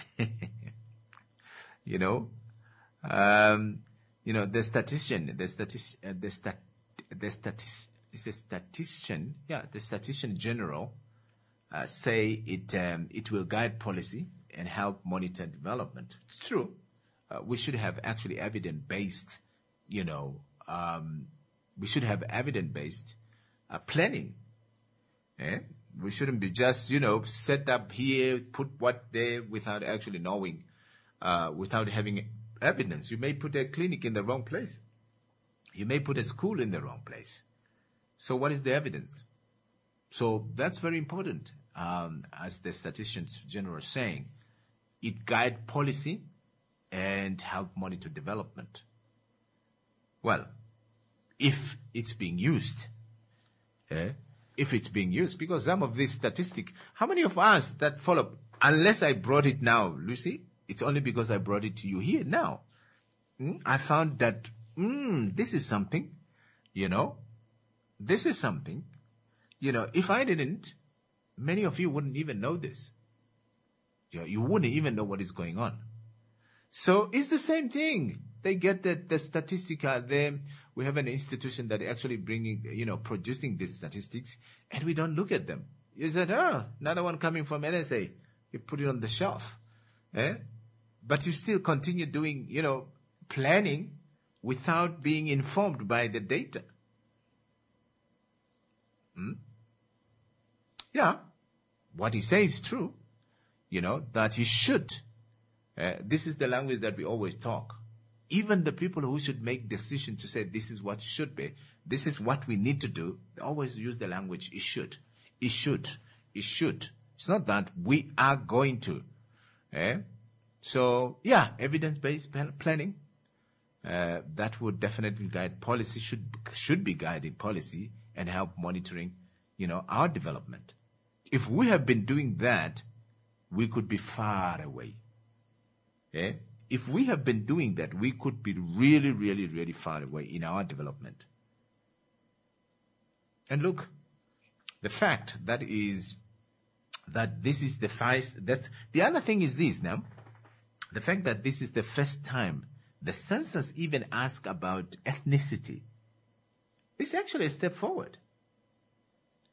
you know, um, you know the statistician, the statis, uh, the stat, the statis. Is a statistician, yeah, the statistician general uh, say it um, it will guide policy and help monitor development. It's true. Uh, we should have actually evidence-based, you know, um, we should have evidence-based uh, planning. Eh? We shouldn't be just, you know, set up here, put what there without actually knowing, uh, without having evidence. You may put a clinic in the wrong place. You may put a school in the wrong place. So what is the evidence? So that's very important. Um, as the statisticians general is saying, it guides policy and help monitor development. Well, if it's being used, eh? if it's being used, because some of these statistics, how many of us that follow, unless I brought it now, Lucy, it's only because I brought it to you here now. Mm? I found that, mm, this is something, you know, This is something, you know, if I didn't, many of you wouldn't even know this. You know, you wouldn't even know what is going on. So it's the same thing. They get the, the statistic out there. We have an institution that actually bringing, you know, producing these statistics, and we don't look at them. You said, oh, another one coming from N S A. You put it on the shelf. Eh? But you still continue doing, you know, planning without being informed by the data. Hmm? Yeah, what he says is true, you know, that he should. Uh, this is the language that we always talk. Even the people who should make decisions to say this is what should be, this is what we need to do, they always use the language, it should, it should, it should. It's not that we are going to. Eh? So, yeah, evidence-based planning, uh, that would definitely guide policy, should should be guiding policy and help monitoring, you know, our development. If we have been doing that, we could be far away. Eh? If we have been doing that, we could be really, really, really far away in our development. And look, the fact that is that this is the first, that's the other thing is this now, the fact that this is the first time the census even asked about ethnicity. It's actually a step forward.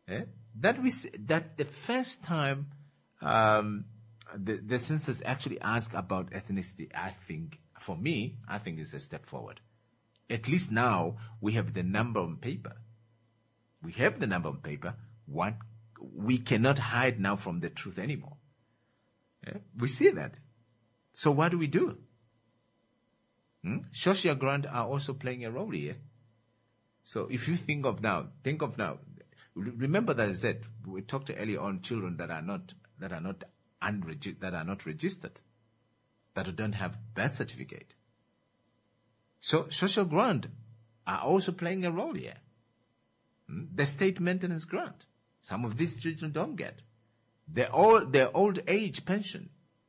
Eh? That we s- that the first time um, the, the census actually asked about ethnicity, I think, for me, I think is a step forward. At least now we have the number on paper. We have the number on paper. What we cannot hide now from the truth anymore. Eh? We see that. So what do we do? Hmm? Social grant are also playing a role here. So if you think of now, think of now. Remember that I said we talked earlier on children that are not that are not unregi- that are not registered, that don't have birth certificate. So social grant are also playing a role here. Hmm? The state maintenance grant, some of these children don't get. The old their old age pension,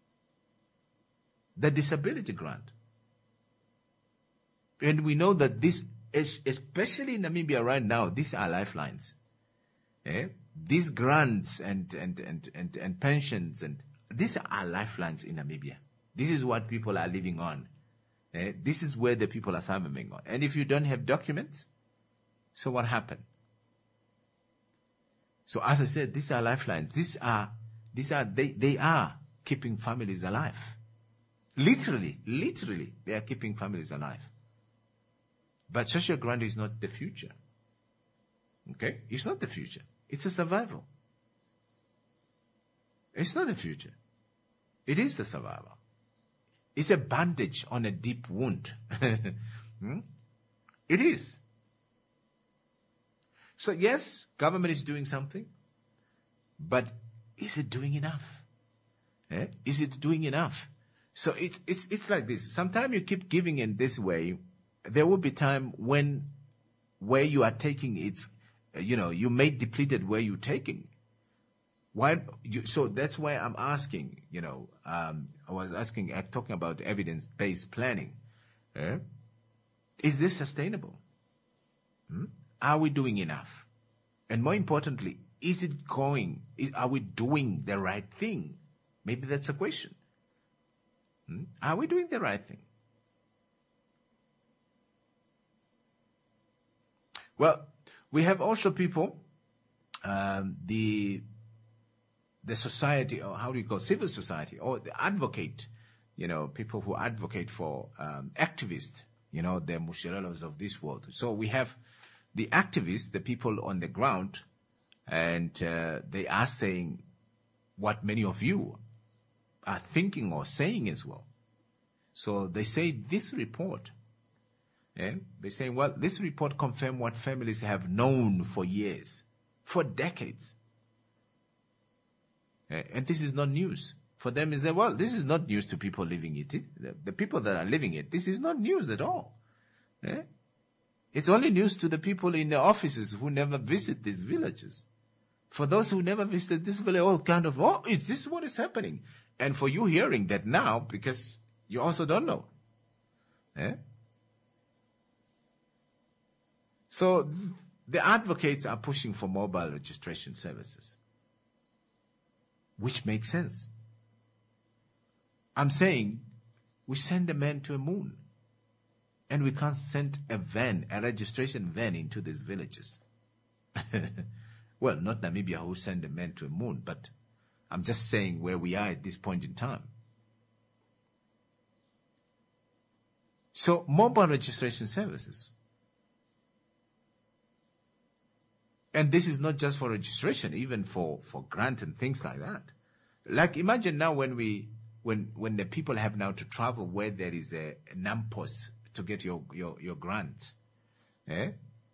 the disability grant. And we know that this, especially in Namibia right now, these are lifelines. Eh? These grants and, and, and, and, and pensions, and these are lifelines in Namibia. This is what people are living on. Eh? This is where the people are surviving on. And if you don't have documents, so what happened? So as I said, these are lifelines. These are, these are, they, they are keeping families alive. Literally, literally, they are keeping families alive. But social grant is not the future. Okay? It's not the future. It's a survival. It's not the future. It is the survival. It's a bandage on a deep wound. hmm? It is. So yes, government is doing something, but is it doing enough? Eh? Is it doing enough? So it, it's it's like this. Sometimes you keep giving in this way, there will be time when where you are taking it's, you know, you may depleted where you're taking. Why? You, so that's why I'm asking, you know, um, I was asking, uh, talking about evidence-based planning. Eh? Is this sustainable? Hmm? Are we doing enough? And more importantly, is it going, is, are we doing the right thing? Maybe that's a question. Hmm? Are we doing the right thing? Well, we have also people, um, the the society, or how do you call it, civil society, or the advocate, you know, people who advocate for um, activists, you know, the Mushirelos of this world. So we have the activists, the people on the ground, and uh, they are saying what many of you are thinking or saying as well. So they say this report, and they're saying, well, this report confirms what families have known for years, for decades. And this is not news. For them, is that, well, this is not news to people living it. The, the people that are living it, this is not news at all. Eh? It's only news to the people in the offices who never visit these villages. For those who never visited this village, all kind of, oh, is this what is happening? And for you hearing that now, because you also don't know. Eh? So th- the advocates are pushing for mobile registration services, which makes sense. I'm saying we send a man to a moon, and we can't send a van, a registration van into these villages. Well, not Namibia who send a man to a moon, but I'm just saying where we are at this point in time. So mobile registration services. And this is not just for registration, even for, for grant and things like that. Like imagine now when we when when the people have now to travel where there is a, a NAMPOS to get your, your, your grant. Eh?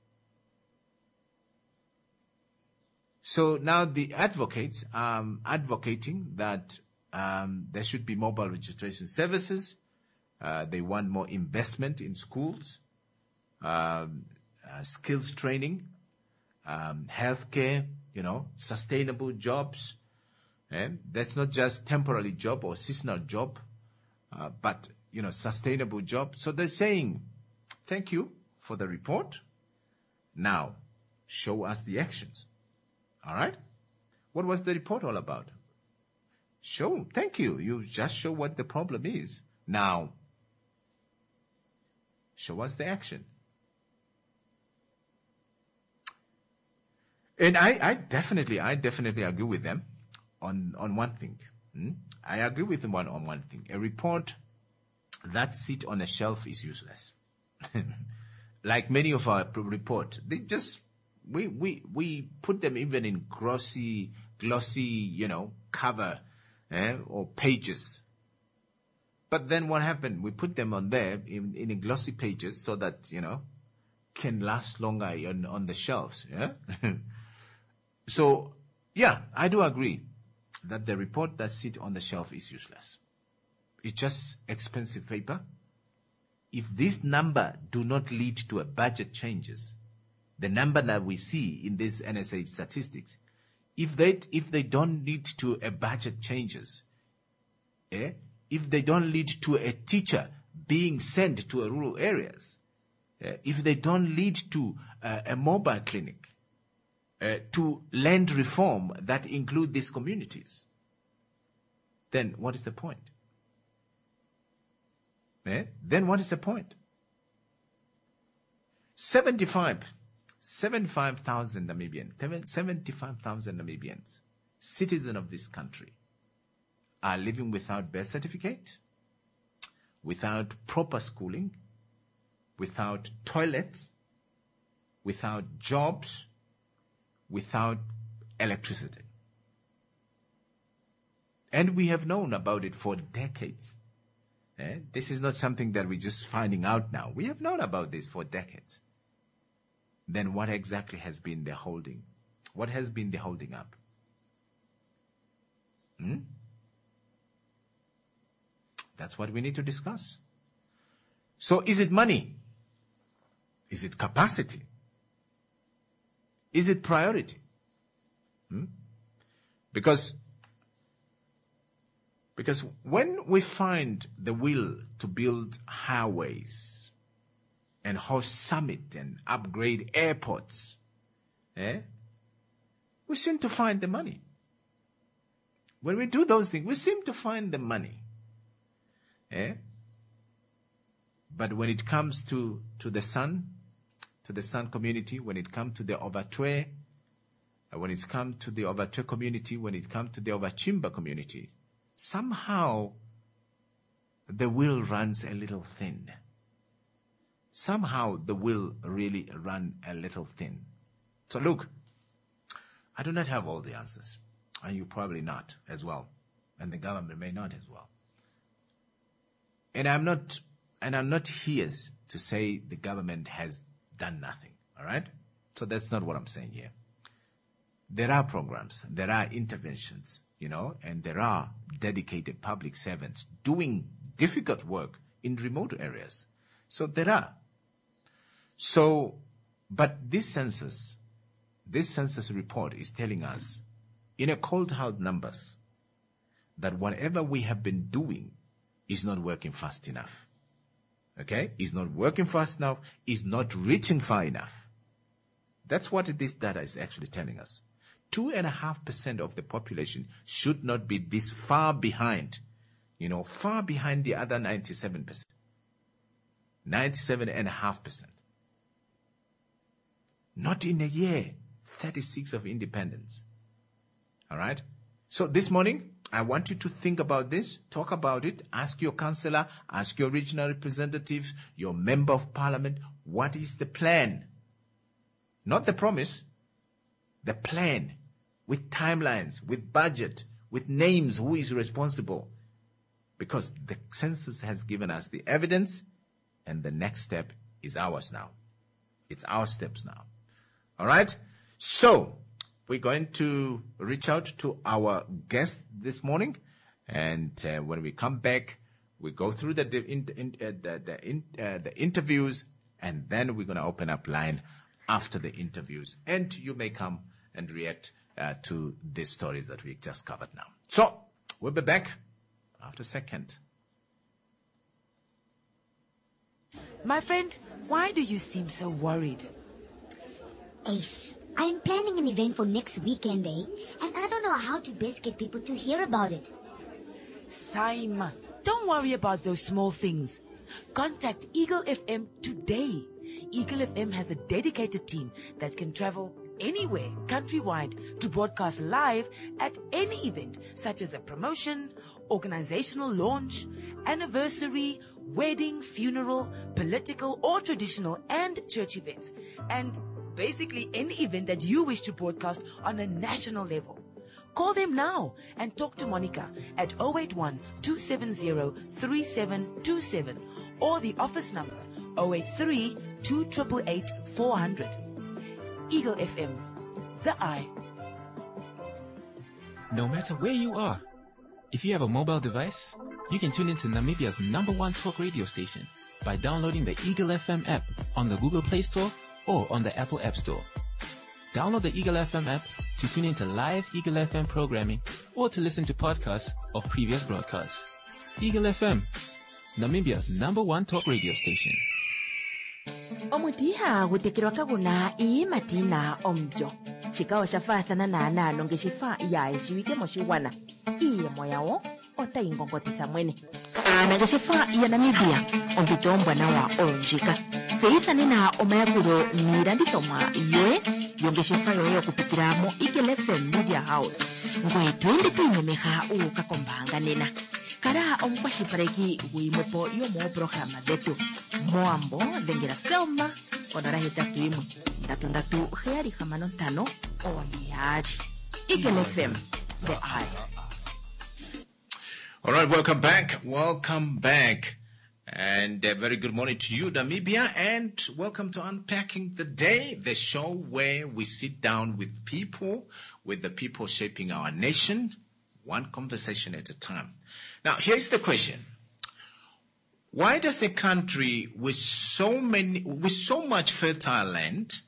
So now the advocates are um, advocating that um, there should be mobile registration services. Uh, they want more investment in schools, um, uh, skills training, um, healthcare, you know, sustainable jobs. And that's not just temporary job or seasonal job, uh, but, you know, sustainable job. So they're saying, thank you for the report. Now, show us the actions. All right? What was the report all about? Show, thank you. You just show what the problem is. Now, show us the action. And I, I definitely, I definitely agree with them on, on one thing. Hmm? I agree with them on, on one thing. A report that sits on a shelf is useless. Like many of our report, they just, we, we, we put them even in glossy, glossy, you know, cover, eh, or pages. But then what happened? We put them on there in, in a glossy pages so that, you know, can last longer on, on the shelves. Yeah. So, yeah, I do agree that the report that sits on the shelf is useless. It's just expensive paper. If this number do not lead to a budget changes, the number that we see in this N S A statistics, if they if they don't lead to a budget changes, eh, if they don't lead to a teacher being sent to a rural areas, eh, if they don't lead to uh, a mobile clinic, uh, to land reform that include these communities, then what is the point? Eh? Then what is the point? seventy-five, seventy-five thousand Namibians, seventy-five thousand Namibians, citizens of this country, are living without birth certificate, without proper schooling, without toilets, without jobs, without electricity. And we have known about it for decades. Eh? This is not something that we're just finding out now. We have known about this for decades. Then what exactly has been the holding? What has been the holding up? Hmm? That's what we need to discuss. So is it money? Is it capacity? Is it priority? Hmm? Because Because when we find the will to build highways and host summit and upgrade airports, eh, we seem to find the money. When we do those things, we seem to find the money. Eh? But when it comes to, to the San, to the San community, when it comes to the Ovatwe, when it comes to the Ovatwe community, when it comes to the Ovachimba community, somehow the will runs a little thin. Somehow the will really run a little thin. So look, I do not have all the answers, and you probably not as well, and the government may not as well. And I'm not, and I'm not here to say the government has done nothing. All right? So that's not what I'm saying here. There are programs, there are interventions, you know, and there are dedicated public servants doing difficult work in remote areas. So there are. So, but this census, this census report is telling us, in a cold hard numbers, that whatever we have been doing is not working fast enough. Okay? Is not working fast enough, is not reaching far enough. That's what this data is actually telling us. Two and a half percent of the population should not be this far behind, you know, far behind the other ninety-seven percent. ninety-seven and a half percent. Not in a year, thirty-six of independence. All right? So this morning, I want you to think about this, talk about it, ask your councillor, ask your regional representatives, your member of parliament, what is the plan? Not the promise, the plan, with timelines, with budget, with names, who is responsible. Because the census has given us the evidence, and the next step is ours now. It's our steps now. All right? So, we're going to reach out to our guest this morning, and uh, when we come back, we go through the the, in, uh, the, the, in, uh, the interviews, and then we're going to open up line after the interviews, and you may come and react uh, to these stories that we just covered now. So, we'll be back after a second. My friend, why do you seem so worried? Ace, I'm planning an event for next weekend, eh? And I don't know how to best get people to hear about it. Saima, don't worry about those small things. Contact Eagle F M today. Eagle F M has a dedicated team that can travel anywhere countrywide to broadcast live at any event, such as a promotion, organizational launch, anniversary, wedding, funeral, political or traditional, and church events. And basically any event that you wish to broadcast on a national level. Call them now and talk to Monica at zero eight one, two seven zero, three seven two seven or the office number zero eight three, two eight eight, four hundred. Eagle F M, the eye. No matter where you are, if you have a mobile device, you can tune into Namibia's number one talk radio station by downloading the Eagle F M app on the Google Play Store or on the Apple App Store. Download the Eagle F M app to tune into live Eagle F M programming or to listen to podcasts of previous broadcasts. Eagle F M, Namibia's number one talk radio station. omutiha gutekirwa kaguna ii matina omjo chikao shafathana na analo ngeshifa ya eshiwike moshiwana iye moyawo otaingongotisa mwene ana ngeshifa ya Namibia ombitombwa nawa olonjika feithane na omayakuro mirandithomwa yoe yongeshifa yoyo kupikiramo Eagle F M Media House ngwe twende tuimemeha ukakombanga nena kara omukwashipareki wiimwepo yomo programa detu moambo dhengera selma onora hetatu imwe ndatu ndatu heari hamano ntano omiyari Eagle F M, the eye. All right, welcome back. Welcome back. And a very good morning to you, Namibia, and welcome to Unpacking the Day, the show where we sit down with people, with the people shaping our nation, one conversation at a time. Now, here's the question. Why does a country with so many, with so much fertile land,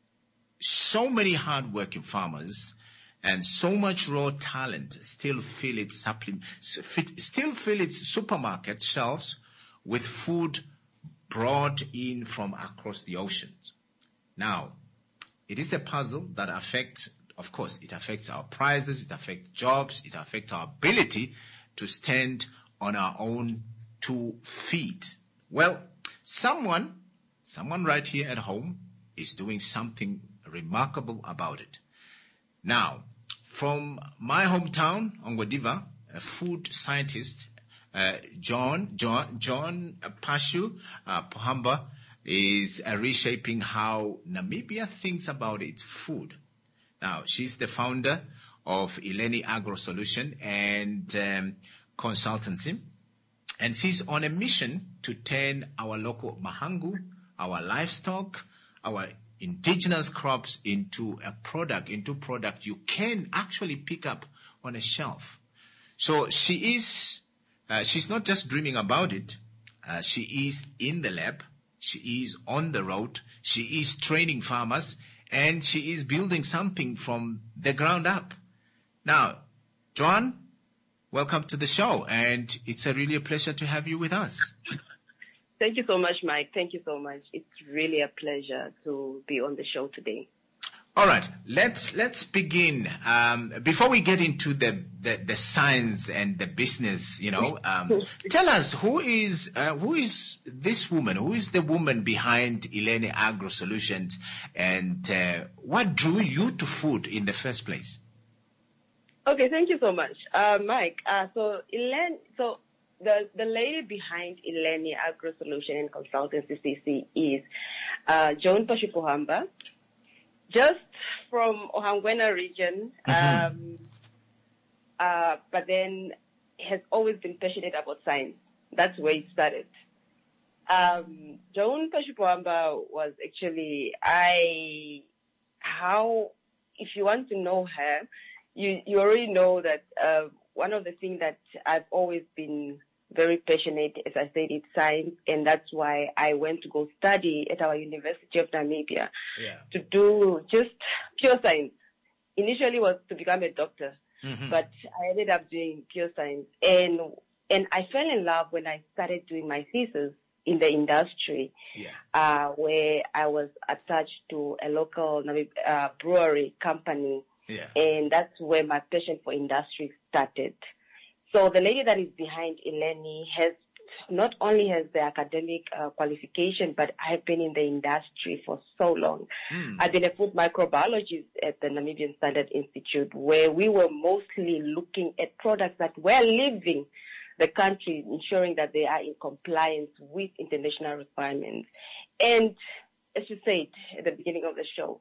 so many hardworking farmers, and so much raw talent still fill its supplement, still fill its supermarket shelves with food brought in from across the oceans? Now, it is a puzzle that affects, of course, it affects our prices, it affects jobs, it affects our ability to stand on our own two feet. Well, someone, someone right here at home is doing something remarkable about it. Now, from my hometown, Ongwediva, a food scientist, uh, John, John, John Pashu uh, Pohamba is uh, reshaping how Namibia thinks about its food. Now, she's the founder of Ileni Agro Solution and um, Consultancy. And she's on a mission to turn our local mahangu, our livestock, our indigenous crops into a product, into product you can actually pick up on a shelf. So she is, uh, she's not just dreaming about it. Uh, she is in the lab. She is on the road. She is training farmers, and she is building something from the ground up. Now, Joan, welcome to the show, and it's a really a pleasure to have you with us. Thank you so much, Mike. Thank you so much. It's really a pleasure to be on the show today. All right, let's let's begin. Um, before we get into the, the, the science and the business, you know, um, tell us who is uh, who is this woman? Who is the woman behind Ileni Agro Solutions, and uh, what drew you to food in the first place? Okay, thank you so much, uh, Mike. Uh, so Ileni, so the the lady behind Ileni Agro Solution and Consultancy C C is uh, Joan Pashu Pohamba. Just from Ohangwena region, mm-hmm. um, uh, but then has always been passionate about science. That's where it started. Um, Joan Pashu Pohamba was actually, I, how, if you want to know her, you, you already know that uh, one of the things that I've always been very passionate, as I said, it's science, and that's why I went to go study at our University of Namibia yeah. to do just pure science. Initially was to become a doctor, mm-hmm. but I ended up doing pure science. And and I fell in love when I started doing my thesis in the industry, yeah. uh, where I was attached to a local uh, brewery company, yeah. and that's where my passion for industry started. So the lady that is behind Ileni has not only has the academic uh, qualification, but I've been in the industry for so long. Mm. I've been a food microbiologist at the Namibian Standard Institute, where we were mostly looking at products that were leaving the country, ensuring that they are in compliance with international requirements. And as you said at the beginning of the show,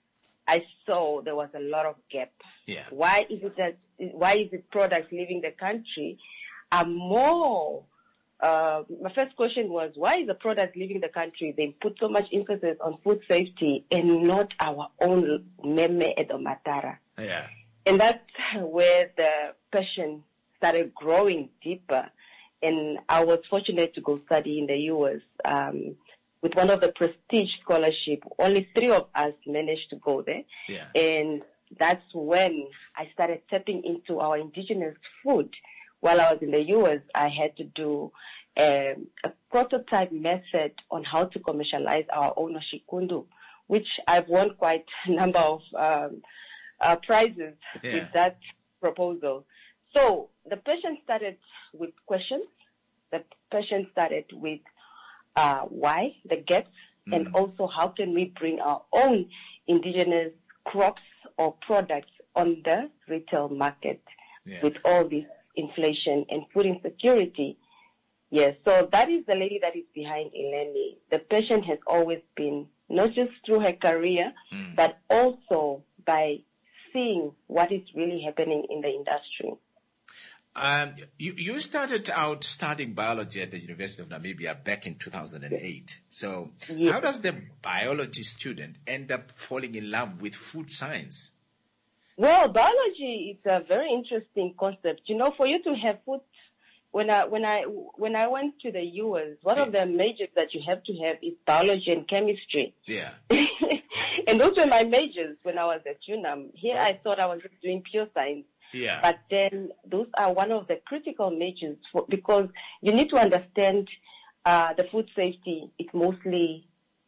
I saw there was a lot of gap. Yeah. Why is it that, why is it products leaving the country are more, uh, my first question was, why is the product leaving the country? They put so much emphasis on food safety and not our own meme edomatara. Yeah. And that's where the passion started growing deeper. And I was fortunate to go study in the U S um, with one of the prestige scholarship. Only three of us managed to go there. Yeah. And that's when I started tapping into our indigenous food. While I was in the U S, I had to do um, a prototype method on how to commercialize our own oshikundu, which I've won quite a number of um, uh, prizes Yeah. with that proposal. So the passion started with questions. The passion started with uh, why, the gaps, Mm. and also how can we bring our own indigenous crops or products on the retail market Yeah. with all this inflation and food insecurity. Yes, so that is the lady that is behind Eleni. The passion has always been not just through her career, Mm. but also by seeing what is really happening in the industry. Um, you, you started out studying biology at the University of Namibia back in two thousand eight. So Yes. how does the biology student end up falling in love with food science? Well, biology is a very interesting concept. You know, for you to have food, when I when I when I went to the U S, one of the majors that you have to have is biology and chemistry. Yeah. And those were my majors when I was at UNAM. Here, I thought I was just doing pure science. Yeah. But then those are one of the critical majors for, because you need to understand uh, the food safety. It's mostly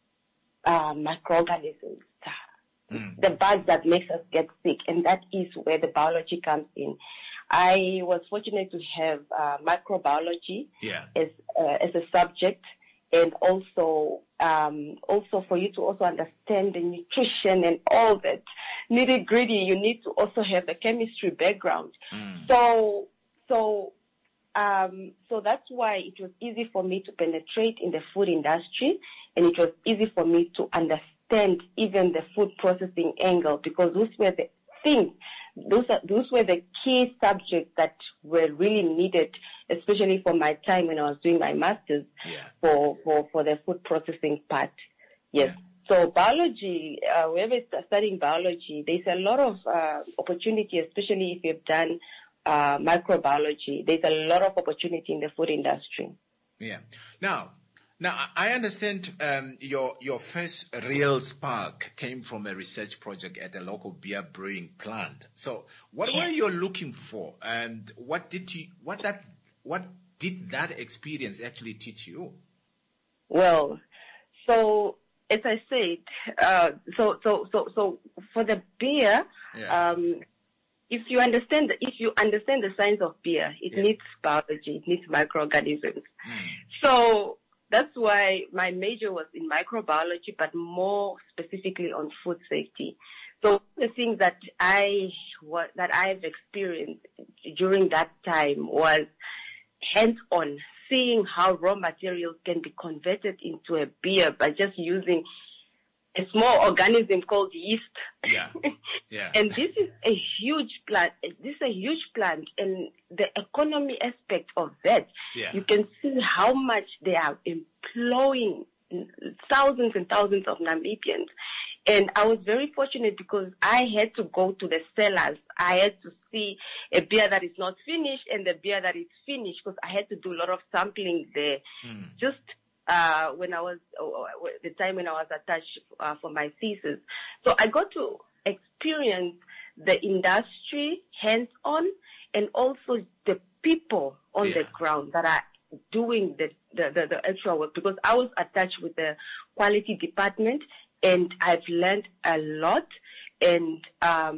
uh, microorganisms, Mm. the bugs that makes us get sick, and that is where the biology comes in. I was fortunate to have uh, microbiology Yeah. as uh, as a subject, and also um, also for you to also understand the nutrition and all that nitty gritty. You need to also have a chemistry background. Mm. So so um, so that's why it was easy for me to penetrate in the food industry, and it was easy for me to understand even the food processing angle, because those were the things. Those are, those were the key subjects that were really needed, especially for my time when I was doing my master's Yeah. for, for, for the food processing part. Yes. Yeah. So biology, uh, whoever is studying biology, there's a lot of uh, opportunity, especially if you've done uh, microbiology. There's a lot of opportunity in the food industry. Yeah. Now, now I understand um, your your first real spark came from a research project at a local beer brewing plant. So, what were you looking for, and what did you what that what did that experience actually teach you? Well, so as I said, uh, so so so so for the beer, Yeah. um, if you understand the, if you understand the science of beer, it Yeah. needs biology, it needs microorganisms. Mm. So that's why my major was in microbiology, but more specifically on food safety. So the things that I what, that I've experienced during that time was hands-on, seeing how raw materials can be converted into a beer by just using a small organism called yeast. Yeah. Yeah. And this is a huge plant. This is a huge plant, and the economy aspect of that, Yeah. you can see how much they are employing thousands and thousands of Namibians. And I was very fortunate because I had to go to the cellars. I had to see a beer that is not finished and the beer that is finished, because I had to do a lot of sampling there. Mm. Just uh, when I was, uh, the time when I was attached uh, for my thesis. So I got to experience the industry hands-on, and also the people on Yeah. the ground that are doing the, the, the, the actual work, because I was attached with the quality department, and I've learned a lot. And um,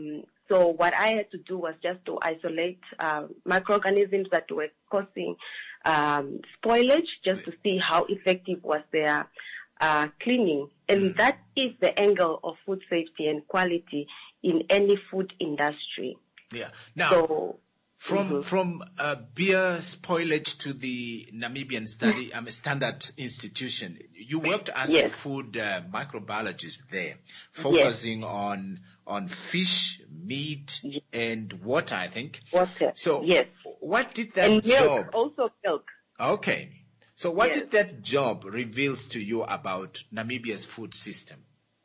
So what I had to do was just to isolate uh, microorganisms that were causing um, spoilage, just to see how effective was their uh, cleaning. And that is the angle of food safety and quality in any food industry. Yeah. Now, so, from mm-hmm. from uh, beer spoilage to the Namibian study um, standard institution, you worked as yes. a food uh, microbiologist there, focusing yes. on on fish, meat, yes. and water, I think. Water. So, yes. what did that and milk, job? Also milk. Okay. So, what yes. did that job reveal to you about Namibia's food system?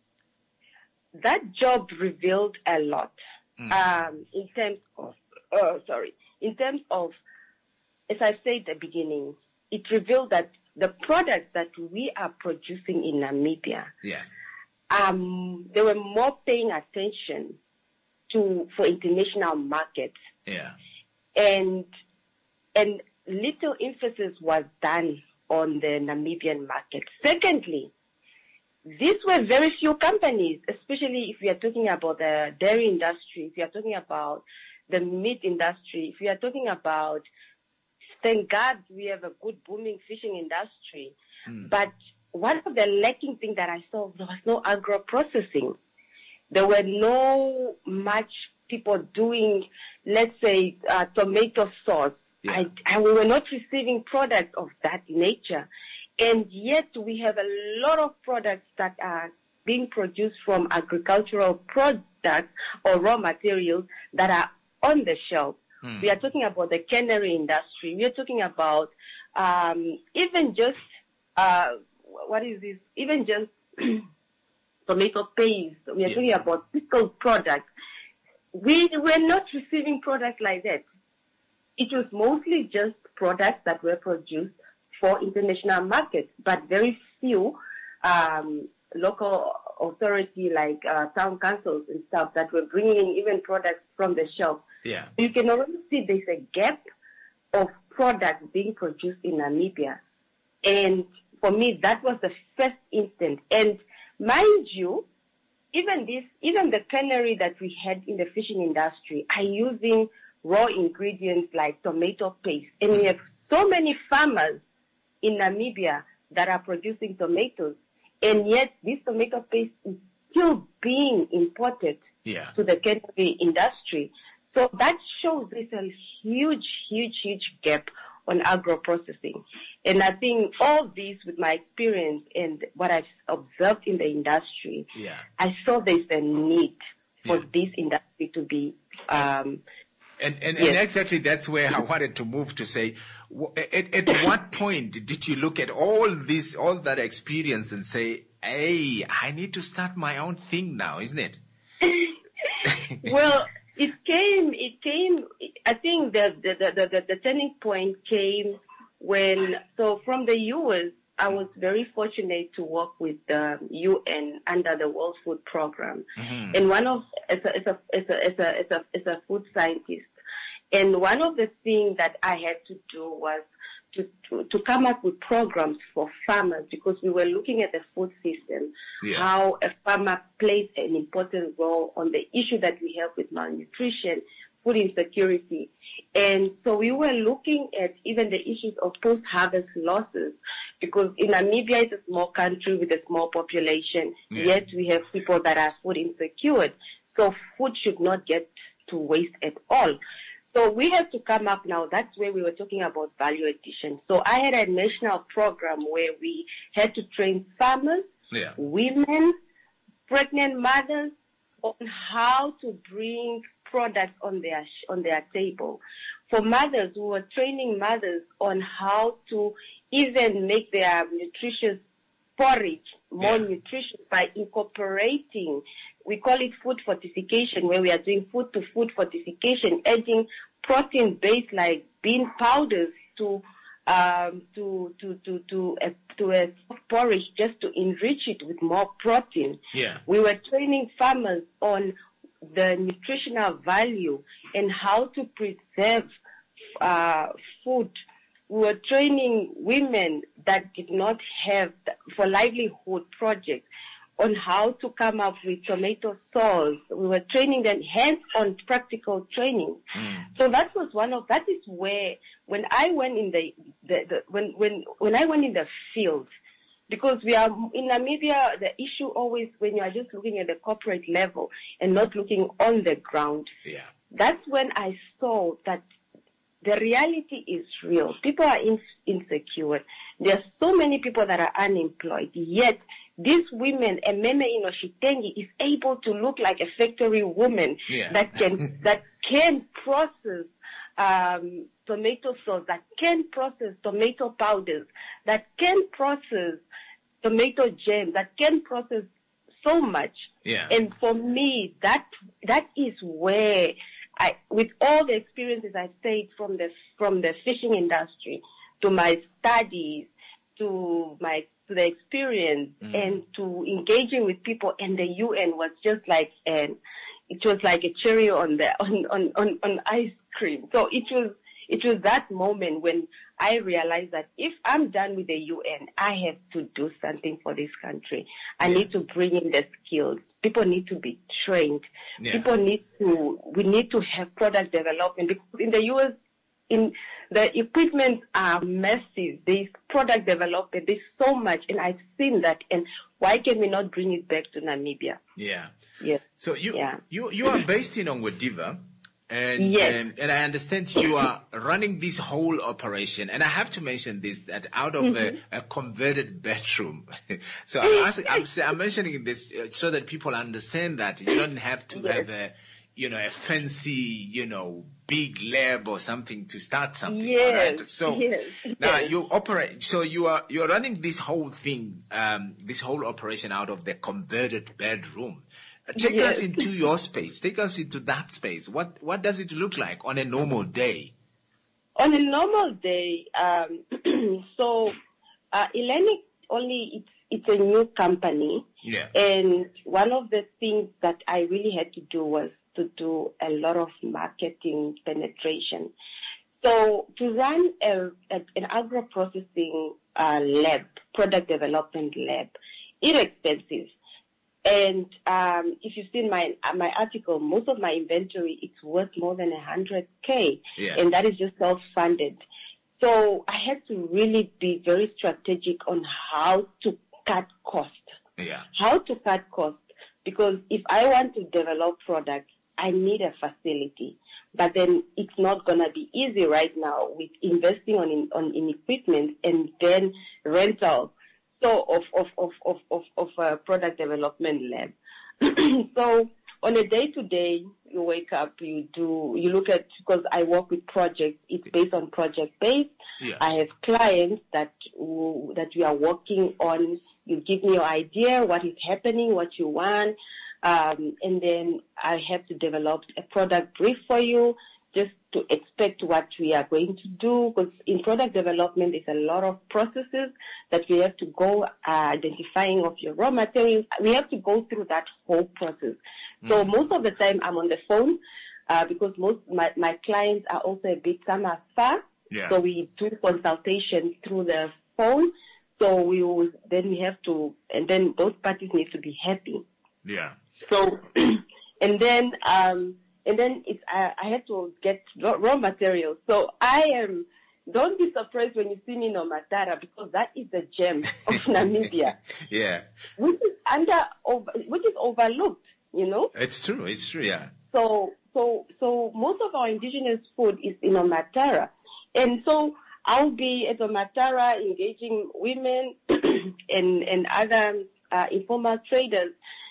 That job revealed a lot mm. um, in terms of, uh, sorry, in terms of, as I said at the beginning, it revealed that the products that we are producing in Namibia, yeah. um, they were more paying attention to for international markets, yeah, and and little emphasis was done on the Namibian market. Secondly, these were very few companies, especially if we are talking about the dairy industry, if we are talking about the meat industry, if we are talking about, thank God we have a good booming fishing industry. Mm. But one of the lacking things that I saw, there was no agro-processing. There were no much people doing, let's say, uh, tomato sauce. Yeah. I, and we were not receiving products of that nature. And yet we have a lot of products that are being produced from agricultural products or raw materials that are on the shelf. Hmm. We are talking about the cannery industry. We are talking about um, even just, uh, what is this, even just tomato paste. We are yeah. talking about pickled products. We were not receiving products like that. It was mostly just products that were produced for international markets, but very few um, local authority like uh, town councils and stuff that were bringing in even products from the shelf. Yeah. You can already see there's a gap of products being produced in Namibia. And for me, that was the first instant. And mind you, even this, even the cannery that we had in the fishing industry are using raw ingredients like tomato paste. And we have so many farmers in Namibia that are producing tomatoes, and yet this tomato paste is still being imported yeah. to the cannery industry. So that shows there's a huge, huge, huge gap on agro-processing. And I think all this, with my experience and what I've observed in the industry, yeah. I saw there's a need for yeah. this industry to be um, And and, yes. and exactly that's where I wanted to move to say, at, at what point did you look at all this, all that experience and say, hey, I need to start my own thing now, isn't it? Well, it came, it came, I think the, the, the, the, the turning point came when, so from the U S, I was very fortunate to work with the U N under the World Food Program. Mm-hmm. And one of, as a, as a, as a, as a, as a, as a food scientist, and one of the things that I had to do was to, to, to come up with programs for farmers, because we were looking at the food system, yeah. how a farmer plays an important role on the issue that we have with malnutrition, food insecurity. And so we were looking at even the issues of post-harvest losses, because in Namibia it's a small country with a small population, yeah. yet we have people that are food insecure. So food should not get to waste at all. So we have to come up now. That's where we were talking about value addition. So I had a national program where we had to train farmers, yeah. women, pregnant mothers on how to bring products on their on their table. For mothers, we were training mothers on how to even make their nutritious porridge more yeah. nutritious by incorporating, we call it food fortification, where we are doing food to food fortification, adding protein based like bean powders to um, to to to to a, to a porridge, just to enrich it with more protein. Yeah. We were training farmers on the nutritional value and how to preserve uh, food. We were training women that did not have, for livelihood projects. on how to come up with tomato sauce. We were training them hands-on practical training. Mm. So that was one of, that is where, when I went in the, the, the when, when, when I went in the field, because we are in Namibia, the issue always when you are just looking at the corporate level and not looking on the ground. Yeah. That's when I saw that the reality is real. People are in, insecure. There are so many people that are unemployed. Yet these women, and Meme Inoshitengi is able to look like a factory woman Yeah. that can that can process um, tomato sauce, that can process tomato powders, that can process tomato jam, that can process so much. Yeah. And for me, that that is where I, with all the experiences I've said from the from the fishing industry to my studies to my to the experience Mm. and to engaging with people, and the U N was just like an it was like a cherry on the on on on, on ice cream. So it was it was that moment when I realized that if I'm done with the U N, I have to do something for this country. I Yeah. need to bring in the skills. People need to be trained. Yeah. People need to, we need to have product development. Because in the U S, in the equipment are massive. There's product development. There's so much. And I've seen that. And why can we not bring it back to Namibia? Yeah. Yes. So you Yeah. you you are based in Ongwediva, and Yes. um, and I understand you are running this whole operation. And I have to mention this, that out of Mm-hmm. a, a converted bedroom. So I'm asking, I'm, sa- I'm mentioning this uh, so that people understand that you don't have to Yes. have a you know a fancy you know big lab or something to start something. All Yes, right? So yes, now yes. you operate. So you are you're running this whole thing, um, this whole operation out of the converted bedroom. Uh, Take us Yes. into your space. Take us into that space. What what does it look like on a normal day? On a normal day, um, so uh, Hellenic only it's it's a new company, Yeah. and one of the things that I really had to do was to do a lot of marketing penetration. So to run a, a, an agro-processing uh, lab, product development lab, it's expensive. And um, if you've seen my uh, my article, most of my inventory, it's worth more than one hundred K. Yeah. And that is just self-funded. So I had to really be very strategic on how to cut cost. Yeah. How to cut cost. Because if I want to develop products, I need a facility. But then it's not going to be easy right now with investing on in, on in equipment and then rental. So of of of of of, of a product development lab. So on a day to day, you wake up, you do, you look at, because I work with projects. It's based on project based. Yeah. I have clients that who, that we are working on. You give me your idea, what is happening, what you want, um, and then I have to develop a product brief for you, just to expect what we are going to do, because in product development, there's a lot of processes that we have to go, uh, identifying of your raw materials. We have to go through that whole process. So most of the time I'm on the phone, uh, because most, my, my clients are also a bit, some are far. Yeah. So we do consultation through the phone. So we will, then we have to, and then both parties need to be happy. Yeah. So, and then, um, and then it's, I, I have to get raw, raw materials. So I am, don't be surprised when you see me in Omatara, because that is the gem of Namibia, Yeah. which is under, over, which is overlooked, you know? It's true. It's true. Yeah. So, so, so most of our indigenous food is in Omatara. And so I'll be at Omatara engaging women and, and other uh, informal traders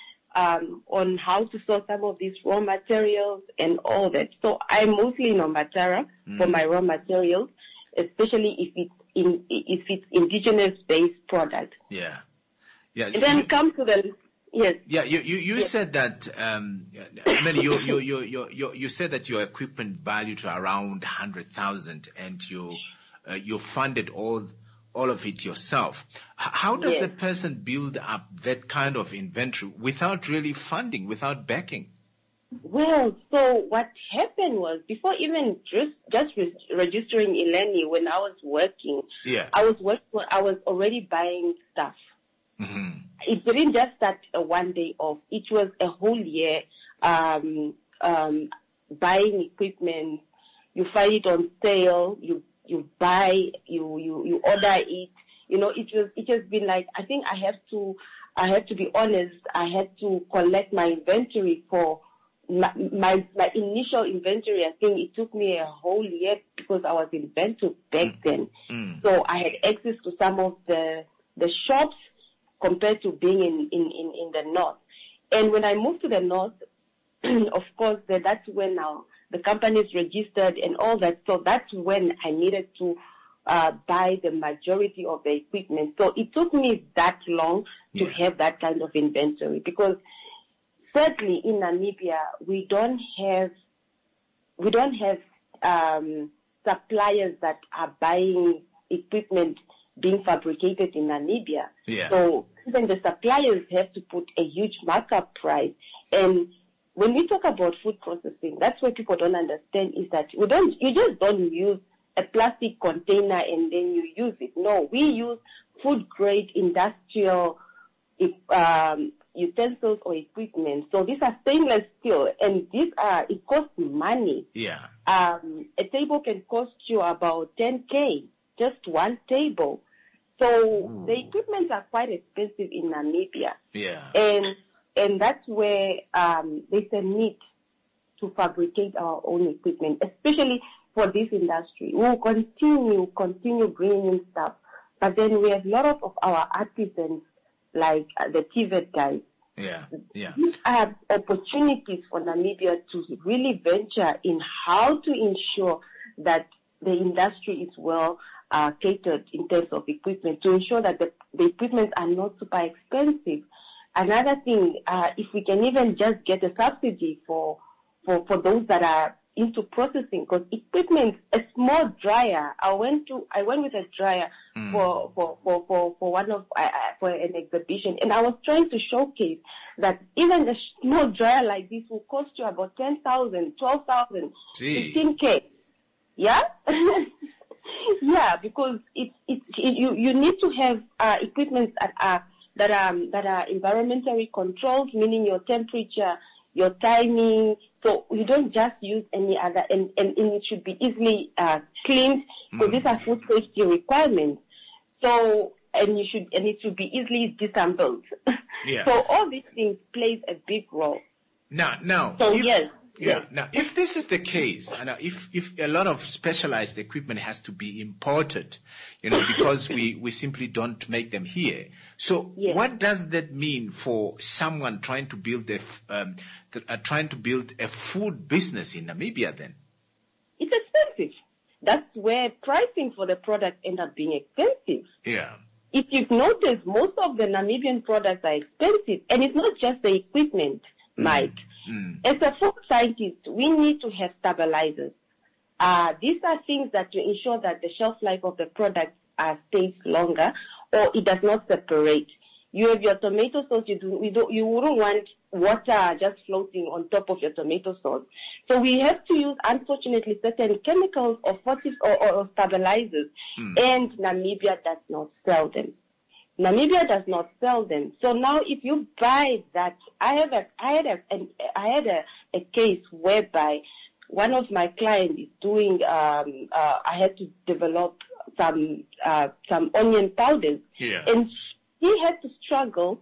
um, on how to source some of these raw materials and all that. So I'm mostly in Omatara Mm. for my raw materials, especially if it's in, if it's indigenous based product. Yeah. Yeah. And then You- come to the, yes. Yeah, you, you, you said that, um, I mean, you, you, you, you, you, you said that your equipment valued to around one hundred thousand and you, uh, you funded all, all of it yourself. H- How does Yes. a person build up that kind of inventory without really funding, without backing? Well, so what happened was, before even just just re- registering Eleni, when I was working, Yeah. I was working. I was already buying stuff. Mm-hmm. it didn't just start a one day off. It was a whole year um, um, buying equipment. You find it on sale. You you buy. You you you order it. You know, it was it has been like, I think I have to I have to be honest. I had to collect my inventory for my my, my initial inventory. I think it took me a whole year because I was in Bento back mm. then. Mm. So I had access to some of the the shops compared to being in, in, in, in the north. And when I moved to the north, of course, that's when now the company is registered and all that. So that's when I needed to uh, buy the majority of the equipment. So it took me that long to yeah. have that kind of inventory, because certainly in Namibia we don't have we don't have um, suppliers that are buying equipment being fabricated in Namibia. Yeah. So even the suppliers have to put a huge markup price. And when we talk about food processing, that's what people don't understand, is that we don't, you just don't use a plastic container and then you use it. No, we use food grade industrial um, utensils or equipment. So these are stainless steel, and these are, it costs money. Yeah. Um, a table can cost you about ten K. Just one table. So Ooh. The equipment are quite expensive in Namibia. Yeah. And and that's where um, there's a need to fabricate our own equipment, especially for this industry. We'll continue, continue bringing in stuff. But then we have a lot of, of our artisans, like uh, the T V E T guys. Yeah, yeah. These are opportunities for Namibia to really venture in how to ensure that the industry is well Uh, catered in terms of equipment, to ensure that the, the equipment are not super expensive. Another thing, uh, if we can even just get a subsidy for for, for those that are into processing, because equipment, a small dryer, I went to I went with a dryer mm. for, for, for, for, for one of uh, for an exhibition, and I was trying to showcase that even a small dryer like this will cost you about ten thousand, twelve thousand, fifteen K. Yeah. Yeah, because it's it's it, you you need to have uh, equipment that are that are that are environmentally controlled, meaning your temperature, your timing. So you don't just use any other, and and, and it should be easily uh, cleaned, because mm. these are food safety requirements. So and you should and it should be easily disassembled. Yeah. So all these things plays a big role. Now, now. So if- yes. Yeah. Now, if this is the case, and if if a lot of specialized equipment has to be imported, you know, because we, we simply don't make them here. So, yes. What does that mean for someone trying to build a um, th- uh, trying to build a food business in Namibia? Then it's expensive. That's where pricing for the product ends up being expensive. Yeah. If you've noticed, most of the Namibian products are expensive, and it's not just the equipment, mm. Mike. Mm. As a food scientist, we need to have stabilizers. Uh, these are things that to ensure that the shelf life of the product uh, stays longer, or it does not separate. You have your tomato sauce. You do. You don't. You wouldn't want water just floating on top of your tomato sauce. So we have to use, unfortunately, certain chemicals or fortif- or, or, or stabilizers, mm. and Namibia does not sell them. Namibia does not sell them. So now if you buy that, I have a, I had a, an, I had a, a case whereby one of my clients is doing, um, uh, I had to develop some, uh, some onion powders. Yeah. And he had to struggle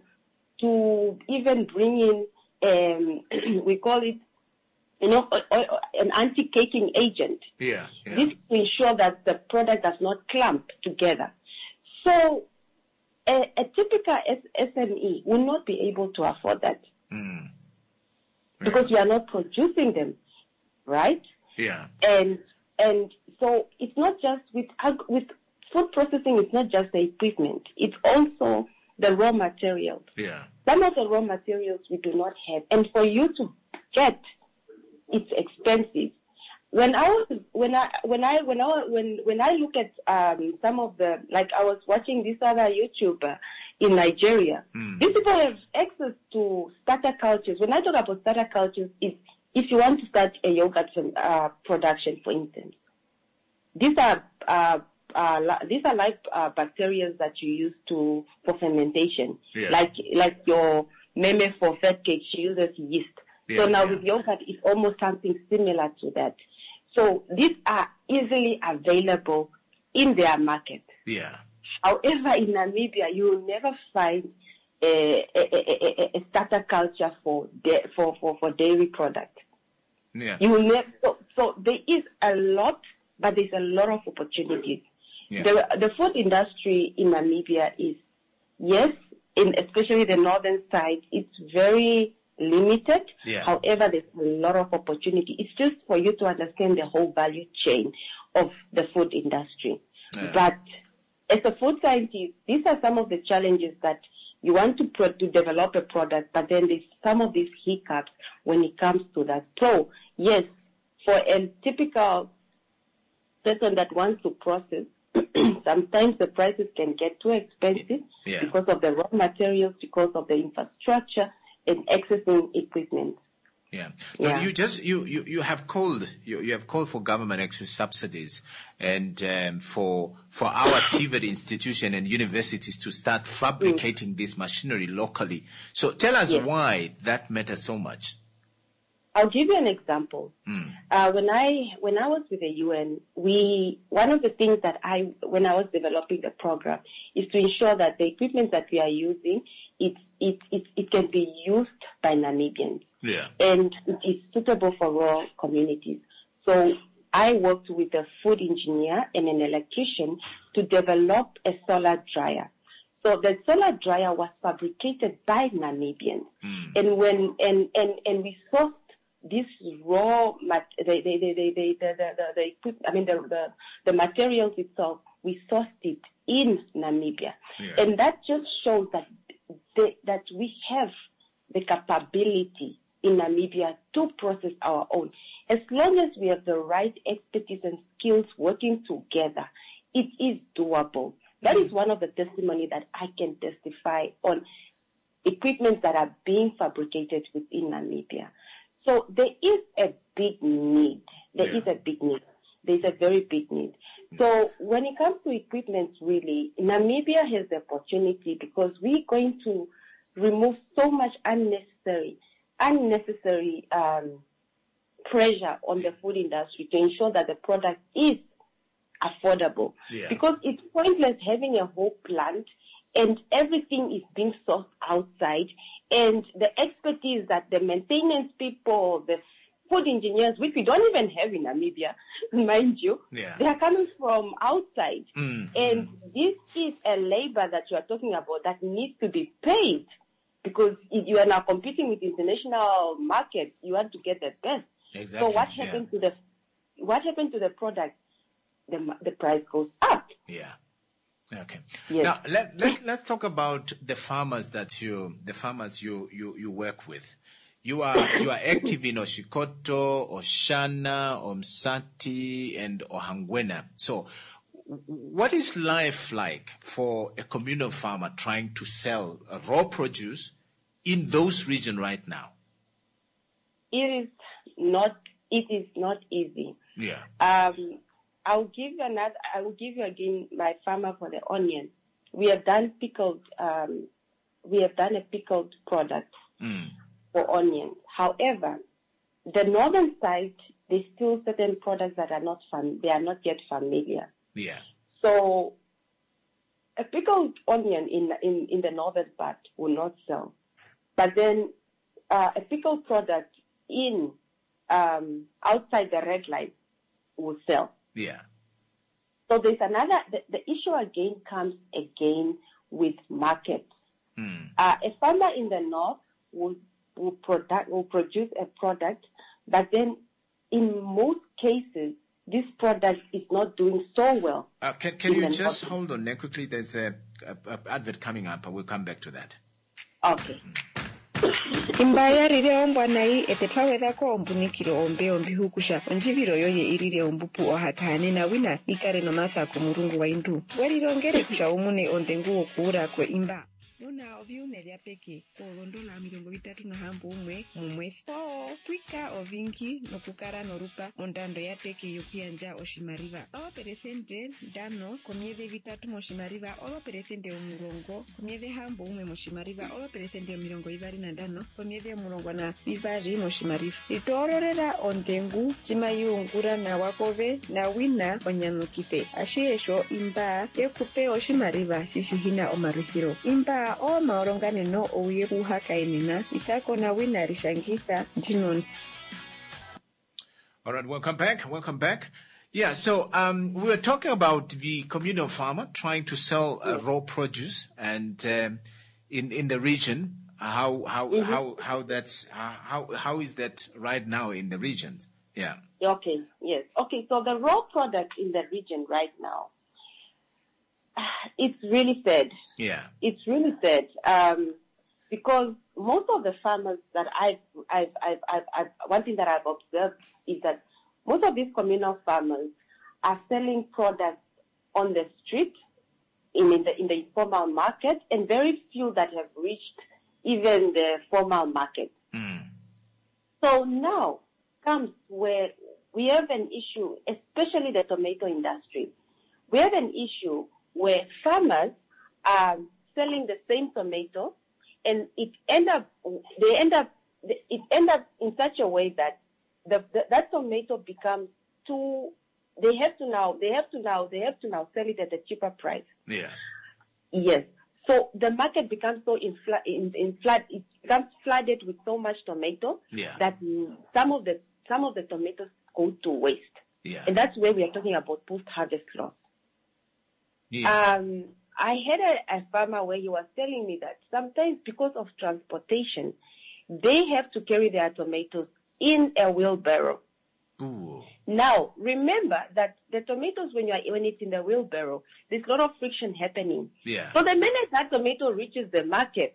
to even bring in, um, we call it, you know, an anti-caking agent. Yeah, yeah. This to ensure that the product does not clump together. So, A, a typical S M E will not be able to afford that mm. yeah. because we are not producing them, right? Yeah. And and so it's not just with with food processing. It's not just the equipment. It's also the raw materials. Yeah. Some of the raw materials we do not have, and for you to get, it's expensive. When I was when I when I when I when when I look at um, some of the, like I was watching this other YouTuber in Nigeria, mm. these people have access to starter cultures. When I talk about starter cultures, it's if you want to start a yogurt uh, production, for instance, these are uh, uh, li- these are live uh, bacteria that you use to for fermentation. Yeah. Like like your meme for fat cake, she uses yeast. Yeah, so now yeah. with yogurt, it's almost something similar to that. So these are easily available in their market. Yeah. However, in Namibia, you will never find a, a, a, a starter culture for, da- for, for, for dairy product. Yeah. You will never, so, so there is a lot, but there's a lot of opportunities. Yeah. The, the food industry in Namibia is, yes, in especially the northern side, it's very limited. Yeah. However, there's a lot of opportunity. It's just for you to understand the whole value chain of the food industry. Yeah. But as a food scientist, these are some of the challenges that you want to, pro- to develop a product, but then there's some of these hiccups when it comes to that. So, yes, for a typical person that wants to process, sometimes the prices can get too expensive Yeah. because of the raw materials, because of the infrastructure and accessing equipment. Yeah. Yeah. No, you just you, you, you have called you, you have called for government access subsidies and um, for for our activity institution and universities to start fabricating mm. this machinery locally. So tell us yes. why that matters so much. I'll give you an example. Mm. Uh, when I when I was with the U N, we one of the things that I when I was developing the program is to ensure that the equipment that we are using it it it, it can be used by Namibians. Yeah. And it is suitable for rural communities. So I worked with a food engineer and an electrician to develop a solar dryer. So the solar dryer was fabricated by Namibians. Mm. And when and, and, and we sourced this raw mat the the the the the the, the, the equip- I mean the, the the materials itself, we sourced it in Namibia. Yeah. And that just shows that the, that we have the capability in Namibia to process our own. As long as we have the right expertise and skills working together, it is doable. That is one of the testimony that I can testify on equipment that are being fabricated within Namibia. So there is a big need. There Yeah. is a big need. There is a very big need. So when it comes to equipment, really, Namibia has the opportunity because we're going to remove so much unnecessary unnecessary um, pressure on the food industry to ensure that the product is affordable. Yeah. Because it's pointless having a whole plant and everything is being sourced outside, and the expertise that the maintenance people, the food engineers, which we don't even have in Namibia, mind you, Yeah. they are coming from outside. Mm. And this is a labor that you are talking about that needs to be paid. Because if you are now competing with international markets, you want to get the best. Exactly. So what happened yeah. to the what happened to the product? The the price goes up. Yeah. Okay. Yes. Now let let let's talk about the farmers that you the farmers you you, you work with. You are you are active in Oshikoto, Oshana, Omsati, and Ohangwena. So, what is life like for a communal farmer trying to sell raw produce in those regions right now? It is not. It is not easy. Yeah. Um, I'll give you another. I will give you again my farmer for the onion. We have done pickled. Um, we have done a pickled product Mm. for onions. However, the northern side, there's still certain products that are not fam- They are not yet familiar. Yeah. So a pickled onion in, in, in the northern part will not sell. But then uh, a pickled product in um, outside the red line will sell. Yeah. So there's another, the, the issue again comes again with markets. Mm. Uh, a farmer in the north will, will, product, will produce a product, but then in most cases, this product is not doing so well. Uh, can can you Even just possible. hold on there quickly? There's a, a, a advert coming up, and we'll come back to that. Okay. Imbaya rire ombwa nai etepawetha ko ombunikiro ombe ombi hukusha onjiviro yoye irire ombupu ohatane na wina ikare no matha ko murungu wa indu warirongere kusha umune ondengu okura kwe imba. wina oviune vya peke kuolondola milongo vitatu na hambo umwe mumwezi oo twika ovingi nokukara norupa mondando ya teke yokuyanja oshimariva olo peresente ndano komieze vitatu moshimariva olo peresente omulongo komieze hambo umwe moshimariva olo peresente omilongo ivari na ndano komieze omulongo na vivari moshimariva itoolorera ondengu cimayungura na wakove na wina onyanukife ashiyesho imba yekupe oshimariva shishihina omaruthiro imba omaolonganeno ouye kuhakaenena itako na wina lishangitha ndinon. All right, welcome back. Welcome back. Yeah, so um, we were talking about the communal farmer trying to sell uh, raw produce, and um, in in the region, how how mm-hmm. how how that's how how is that right now in the regions? Yeah. Okay. Yes. Okay. So the raw product in the region right now, it's really sad. Yeah. It's really sad um, because most of the farmers that I've, I've, I've, I've, I've, one thing that I've observed is that most of these communal farmers are selling products on the street, in, in the in the informal market, and very few that have reached even the formal market. Mm. So now comes where we have an issue, especially the tomato industry. We have an issue where farmers are selling the same tomato, and it end up they end up it end up in such a way that the, the that tomato becomes too. They have to now. They have to now. They have to now sell it at a cheaper price. Yeah. Yes. So the market becomes so infl- in, in flood. It becomes flooded with so much tomato yeah. that some of the some of the tomatoes go to waste. Yeah. And that's where we are talking about post-harvest loss. Yeah. Um, I had a, a farmer where he was telling me that sometimes because of transportation, they have to carry their tomatoes in a wheelbarrow. Ooh. Now, remember that the tomatoes, when you are when it's in the wheelbarrow, there's a lot of friction happening. Yeah. So the minute that tomato reaches the market,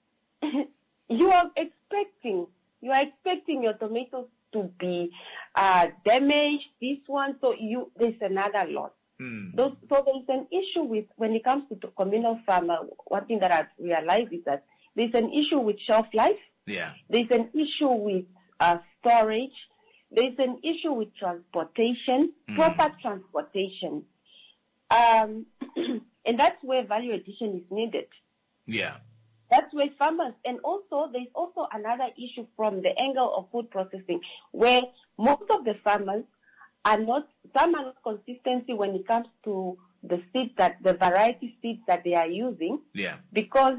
you are expecting you are expecting your tomatoes to be uh, damaged. This one, so you there's another loss. Mm. Those, so there's an issue with when it comes to the communal farmer. One thing that I've realized is that there's an issue with shelf life. Yeah. There's an issue with uh, storage. There's an issue with transportation, mm. proper transportation. Um, and that's where value addition is needed. Yeah. That's where farmers, and also there's also another issue from the angle of food processing, where most of the farmers are not, some are not consistency when it comes to the seeds that, the variety seeds that they are using. Yeah. Because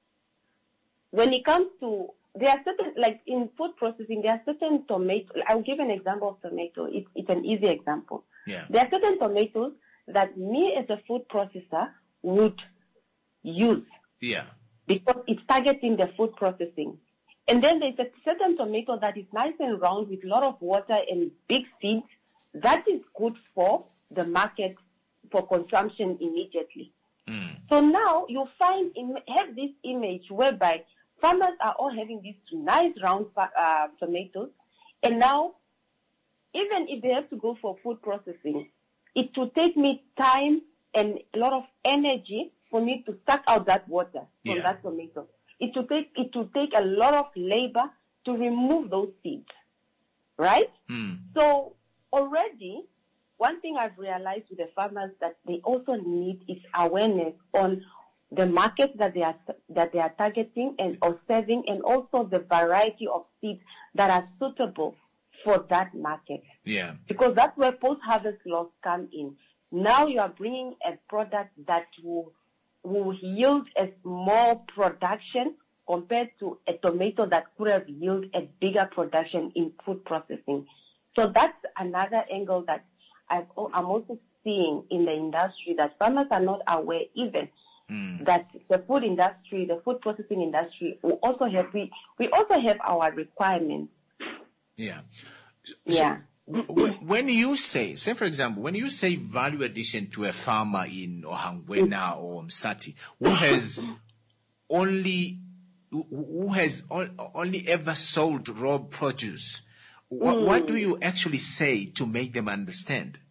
when it comes to, there are certain, like in food processing, there are certain tomatoes. I'll give an example of tomato. It's, it's an easy example. Yeah. There are certain tomatoes that me as a food processor would use. Yeah. Because it's targeting the food processing. And then there's a certain tomato that is nice and round with a lot of water and big seeds. That is good for the market for consumption immediately. Mm. So now you find, have this image whereby farmers are all having these nice round uh, tomatoes, and now even if they have to go for food processing, it will take me time and a lot of energy for me to suck out that water from yeah. that tomato. It will take it will take a lot of labor to remove those seeds, right? Mm. So already, one thing I've realized with the farmers that they also need is awareness on the markets that they are that they are targeting and or serving, and also the variety of seeds that are suitable for that market. Yeah. Because that's where post-harvest loss come in. Now you are bringing a product that will will yield a small production compared to a tomato that could have yielded a bigger production in food processing. So that's another angle that I've, I'm also seeing in the industry, that farmers are not aware even mm. that the food industry, the food processing industry, will also have, we, we also have our requirements. Yeah. So, yeah. When you say, say for example, when you say value addition to a farmer in Ohangwena or Msati who has only who has only ever sold raw produce, what, mm. what do you actually say to make them understand?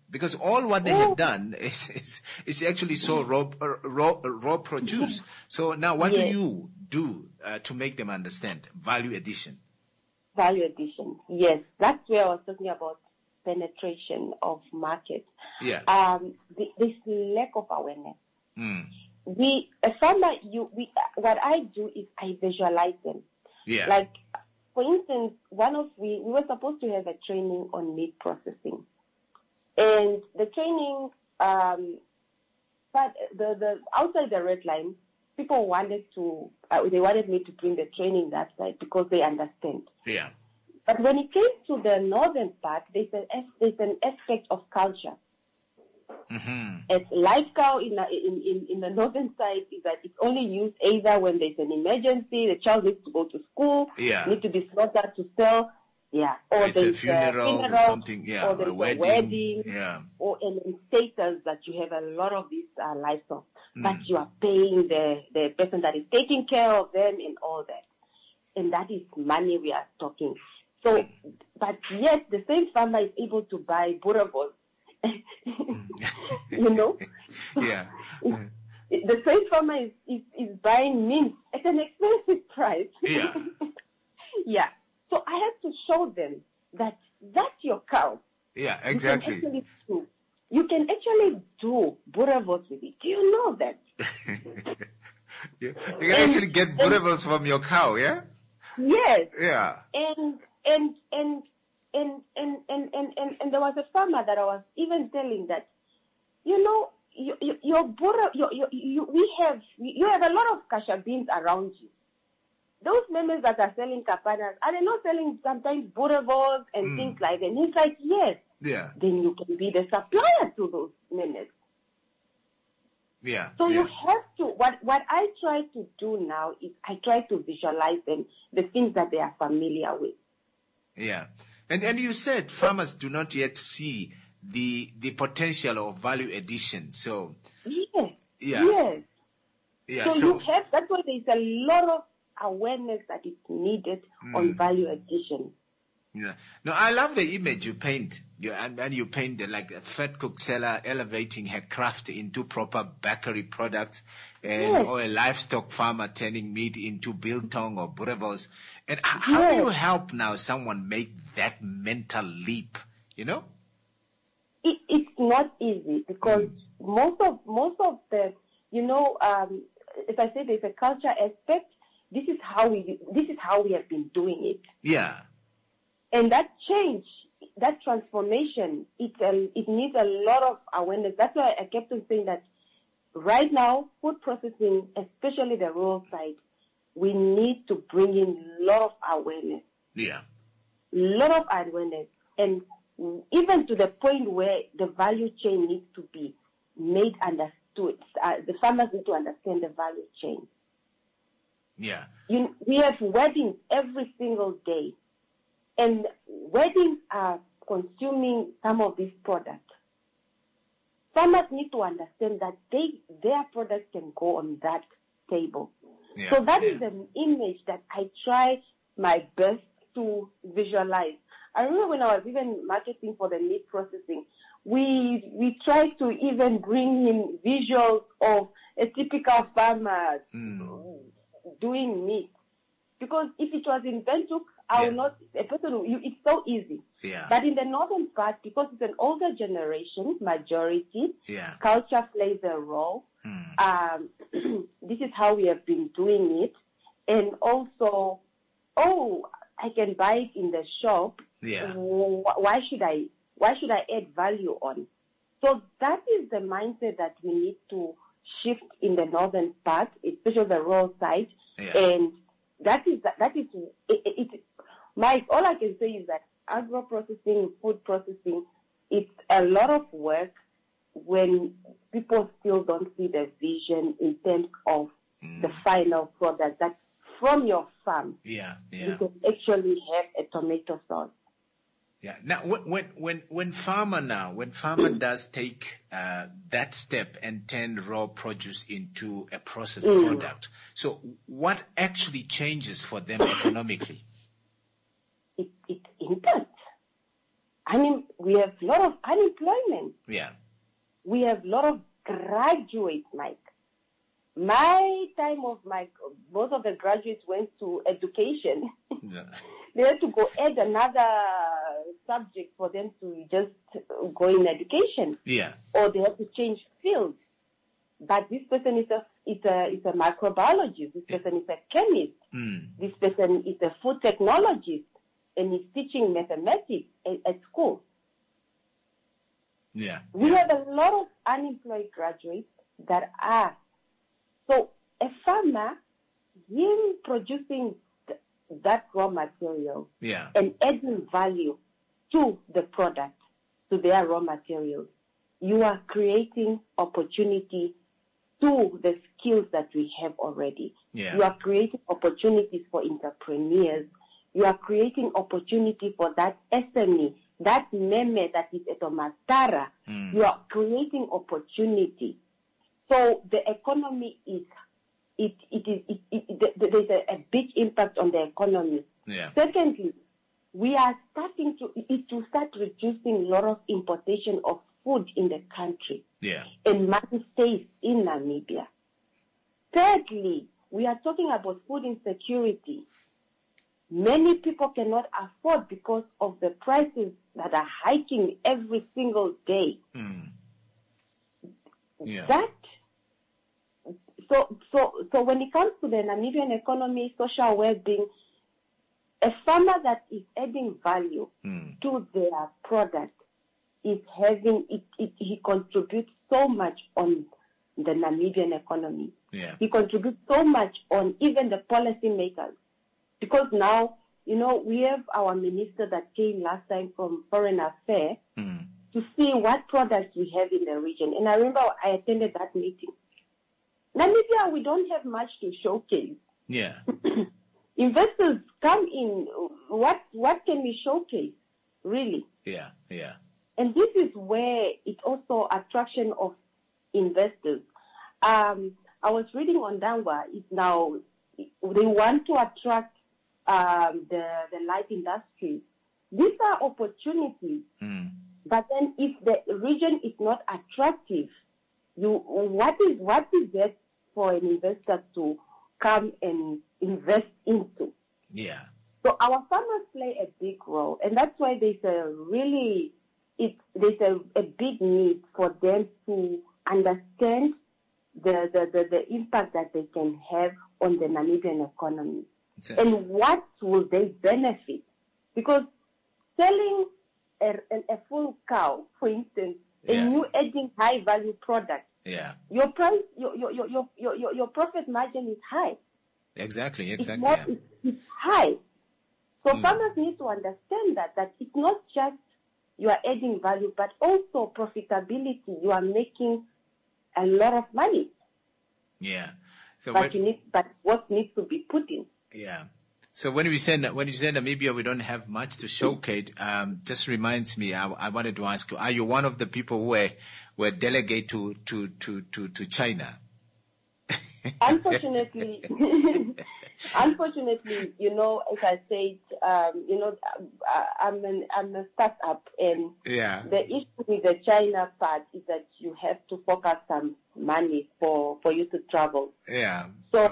Because all what they Oh. have done is, is, is actually so raw, uh, raw, uh, raw produce. So now what do Yes. you do uh, to make them understand value addition? Value addition. Yes, that's where I was talking about penetration of market. Yeah. Um, the, this lack of awareness. Mm. We, a farmer, you, we, what I do is I visualize them. Yeah. Like, for instance, one of we, we were supposed to have a training on meat processing. And the training, um, but the, the, outside the red line, people wanted to, uh, they wanted me to bring the training that side because they understand. Yeah. But when it came to the northern part, there's an, there's an aspect of culture. Mm-hmm. As live cow in, in, in, in the northern side is that it's only used either when there's an emergency, the child needs to go to school, Yeah. need to be slaughtered to sell, yeah. Or It's a there's funeral or funeral, something, yeah, or there's a a wedding, wedding, yeah. or in in status that you have a lot of these uh, livestock, Mm. but you are paying the, the person that is taking care of them and all that. And that is money we are talking. So, but yet the same farmer is able to buy burabos, you know? Yeah. The same farmer is, is, is buying mint at an expensive price. Yeah. Yeah. So I have to show them that that's your cow. Yeah, You exactly. can actually do, you can actually do buravos with it. Do you know that? Yeah. You can actually get burevels from your cow, yeah? Yes. Yeah. And and and and and and and and, and there was a farmer that I was even telling that, you know, you, you, your bura, your, your, you, we have you have a lot of kasha beans around you. Members members that are selling kapanas, are they not selling sometimes burevos and Mm. things like that? And he's like, yes. Yeah. Then you can be the supplier to those members. Yeah. So yeah. you have to, what, what I try to do now is I try to visualize them, the things that they are familiar with. Yeah. And and you said farmers do not yet see the the potential of value addition. So Yes. Yeah. Yes. yeah, So, so you have, that's why there's a lot of awareness that is needed on Mm. value addition. yeah. No, I love the image you paint. You, and, and you paint the, like a fat cook seller elevating her craft into proper bakery products, and Yes. or a livestock farmer turning meat into biltong or burevos. And h- how do you Yes. help now someone make that mental leap? You know? It, it's not easy because most of most of the, you know, um, as I said, there's a culture aspect. This is how we this is how we have been doing it, Yeah. and that change, that transformation, it um, it needs a lot of awareness. That's why I kept on saying that right now, food processing, especially the rural side, we need to bring in a lot of awareness. Yeah. lot of awareness, and even to the point where the value chain needs to be made understood. Uh, the farmers need to understand the value chain. Yeah. You, we have weddings every single day, and weddings are consuming some of these products. Farmers need to understand that they their products can go on that table. Yeah. So that yeah. is an image that I try my best to visualize. I remember when I was even marketing for the meat processing, we we tried to even bring in visuals of a typical farmer Mm. doing meat. Because if it was in Bentuk, I Yeah. would not, a person, who- you, it's so easy. Yeah. But in the northern part, because it's an older generation, majority, Yeah. culture plays a role. Mm. Um, this is how we have been doing it. And also, oh, I can buy it in the shop. Yeah. Wh- Why should I? Why should I add value on? So that is the mindset that we need to shift in the northern part, especially the rural side. Yeah. And that is that is it, it, it. Mike, all I can say is that agro processing, food processing, it's a lot of work when people still don't see the vision in terms of the final product that from your farm Yeah. you Yeah. can actually have a tomato sauce. Yeah. Now, when when when when farmer now, when farmer does take uh, that step and turn raw produce into a processed Mm. product, so what actually changes for them economically? It it impacts. un- we have a lot of unemployment. Yeah. We have a lot of graduates, Mike. My time of my, most of the graduates went to education. Yeah. They had to go add another subject for them to just go in education. Yeah. Or they have to change fields. But this person is a, is a, is a microbiologist. This person is a chemist. Mm. This person is a food technologist. And is teaching mathematics at, at school. Yeah. We yeah. have a lot of unemployed graduates that are. So a farmer, him producing th- that raw material Yeah. and adding value to the product, to their raw materials, you are creating opportunity to the skills that we have already. Yeah. You are creating opportunities for entrepreneurs. You are creating opportunity for that S M E, that meme that is at Omatara. Mm. You are creating opportunity. So the economy is, it, it is, it, it, it, there's a, a big impact on the economy. Yeah. Secondly, we are starting to, it to start reducing a lot of importation of food in the country. Yeah. And money stays in Namibia. Thirdly, we are talking about food insecurity. Many people cannot afford because of the prices that are hiking every single day. Mm. Yeah. That so so so when it comes to the Namibian economy, social well-being, a farmer that is adding value Mm. to their product is having it, it he contributes so much on the Namibian economy. Yeah. He contributes so much on even the policy makers. Because now, you know, we have our minister that came last time from Foreign Affairs Mm. to see what products we have in the region. And I remember I attended that meeting. Namibia, we don't have much to showcase. Yeah. Investors come in. What what can we showcase, really? Yeah. Yeah. And this is where it also attraction of investors. Um, I was reading on Dangwa. It's now they want to attract um, the the light industry. These are opportunities. Mm. But then, if the region is not attractive, you what is what is there for an investor to come and invest into? Yeah. So our farmers play a big role, and that's why there's a really it there's a, a big need for them to understand the, the, the, the impact that they can have on the Namibian economy. Exactly. And what will they benefit? Because selling a, a, a full cow, for instance, Yeah. a new adding high value product, Yeah. your price, your, your, your, your, your, your profit margin is high. Exactly. It's, Exactly. more, Yeah. it's, it's high. So Mm. farmers need to understand that, that it's not just you are adding value, but also profitability. You are making a lot of money, Yeah. So but when, you need, but what needs to be put in. yeah. So when we say when you say Namibia, we don't have much to showcase. Um, just reminds me. I, I wanted to ask you: are you one of the people who were were delegate to to to to, to China? Unfortunately, unfortunately, you know, as I said, um, you know, I, I'm an, I'm a startup, and Yeah. the issue with the China part is that you have to focus some money for, for you to travel. Yeah. So,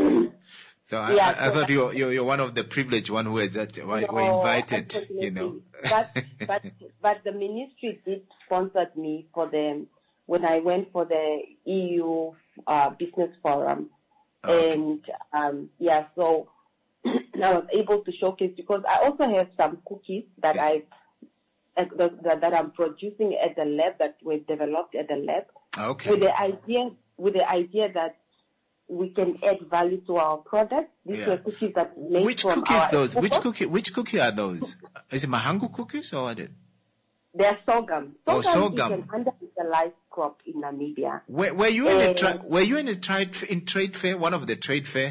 So I, Yeah, I, I so thought you're, you're you're one of the privileged one who was that were, were no, invited. You know. unfortunately. but but but the ministry did sponsor me for the when I went for the E U uh, business forum, Okay. and um, yeah, so I was able to showcase because I also have some cookies that Yeah. I that, that I'm producing at the lab that were developed at the lab Okay. with the idea with the idea that we can add value to our product. These Yeah. were cookies that we made Which from cookies our those? Which cocoa. cookie? Which cookie are those? Is it Mahangu cookies or what? It? They are sorghum. Oh, Sorghum is sorghum. an underutilized crop in Namibia. Were, were you in a Uh, tra- Were you in a trade in trade fair? One of the trade fair.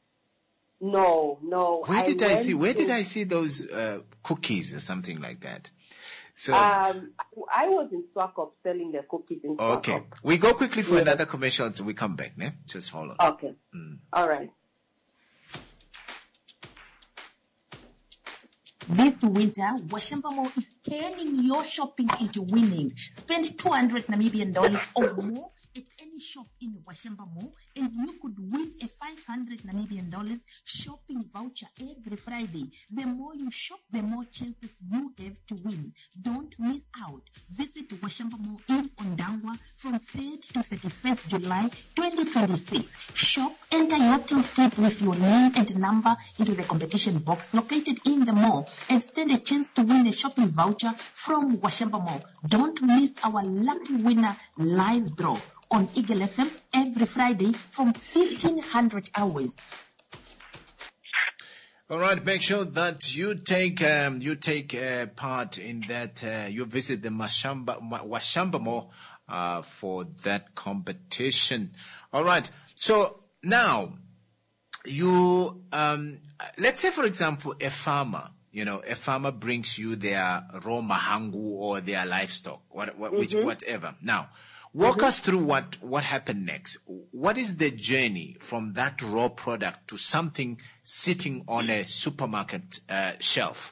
No, no. Where did I, went see? Where to, did I see those uh, cookies or something like that? So Um, I was in Swakop selling the cookies in Swakop. okay, we go quickly for Yeah. another commercial until we come back. Ne? Just hold on. Okay. Mm. All right. This winter, Washamba Mall is turning your shopping into winning. Spend two hundred Namibian dollars or more at any shop in Washamba Mall, and you could win a five hundred Namibian dollars shopping voucher every Friday. The more you shop, the more chances you have to win. Don't miss out. Visit Washamba Mall in Ondangwa from third to thirty-first July twenty twenty-six. Shop, enter your till slip with your name and number into the competition box located in the mall and stand a chance to win a shopping voucher from Washamba Mall. Don't miss our lucky winner live draw on Eagle F M every Friday from fifteen hundred hours. All right, make sure that you take um, you take uh, part in that. Uh, you visit the Mashamba, Washamba Mall uh, for that competition. All right. So now, you um, let's say, for example, a farmer. You know, a farmer brings you their raw mahangu or their livestock, what, what, Mm-hmm. which, whatever. Now, walk Mm-hmm. us through what, what happened next. What is the journey from that raw product to something sitting on a supermarket uh, shelf?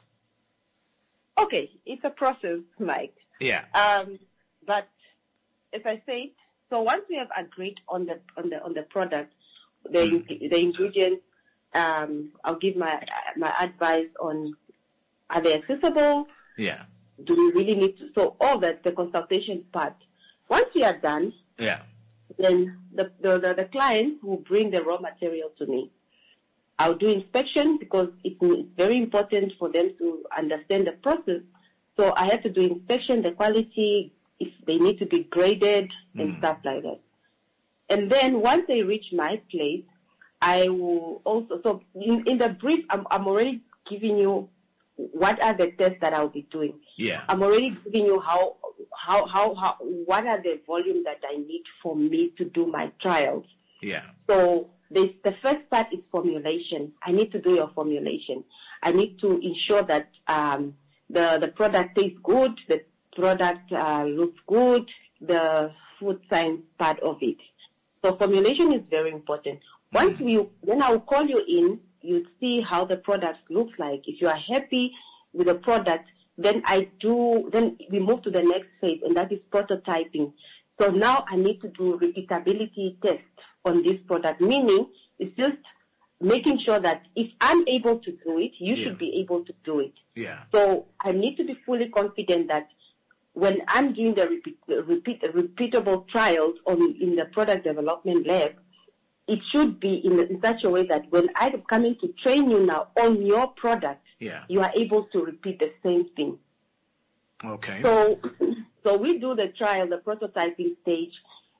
Okay, it's a process, Mike. Yeah. Um, but as I said, so once we have agreed on the on the on the product, the Mm. the ingredients, um, I'll give my my advice on: are they accessible? Yeah. Do we really need to? So all that, the consultation part. Once we are done, Yeah. then the the, the, the client will bring the raw material to me. I'll do inspection because it, it's very important for them to understand the process. So I have to do inspection, the quality, if they need to be graded and Mm. stuff like that. And then once they reach my place, I will also, so in, in the brief, I'm, I'm already giving you what are the tests that I'll be doing. Yeah. I'm already giving you how, how, how, how, what are the volume that I need for me to do my trials. Yeah. So this, the first part is formulation. I need to do your formulation. I need to ensure that um, the, the product tastes good, the product uh, looks good, the food science part of it. So formulation is very important. Once we, then I'll call you in, you see how the product looks like. If you are happy with the product, then I do, then we move to the next phase, and that is prototyping. So now I need to do repeatability tests on this product, meaning it's just making sure that if I'm able to do it, you Yeah. should be able to do it. Yeah. So I need to be fully confident that when I'm doing the repeat, repeat, repeatable trials on, in the product development lab, it should be in, in such a way that when I come in to train you now on your product, Yeah. you are able to repeat the same thing. Okay. So, so we do the trial, the prototyping stage,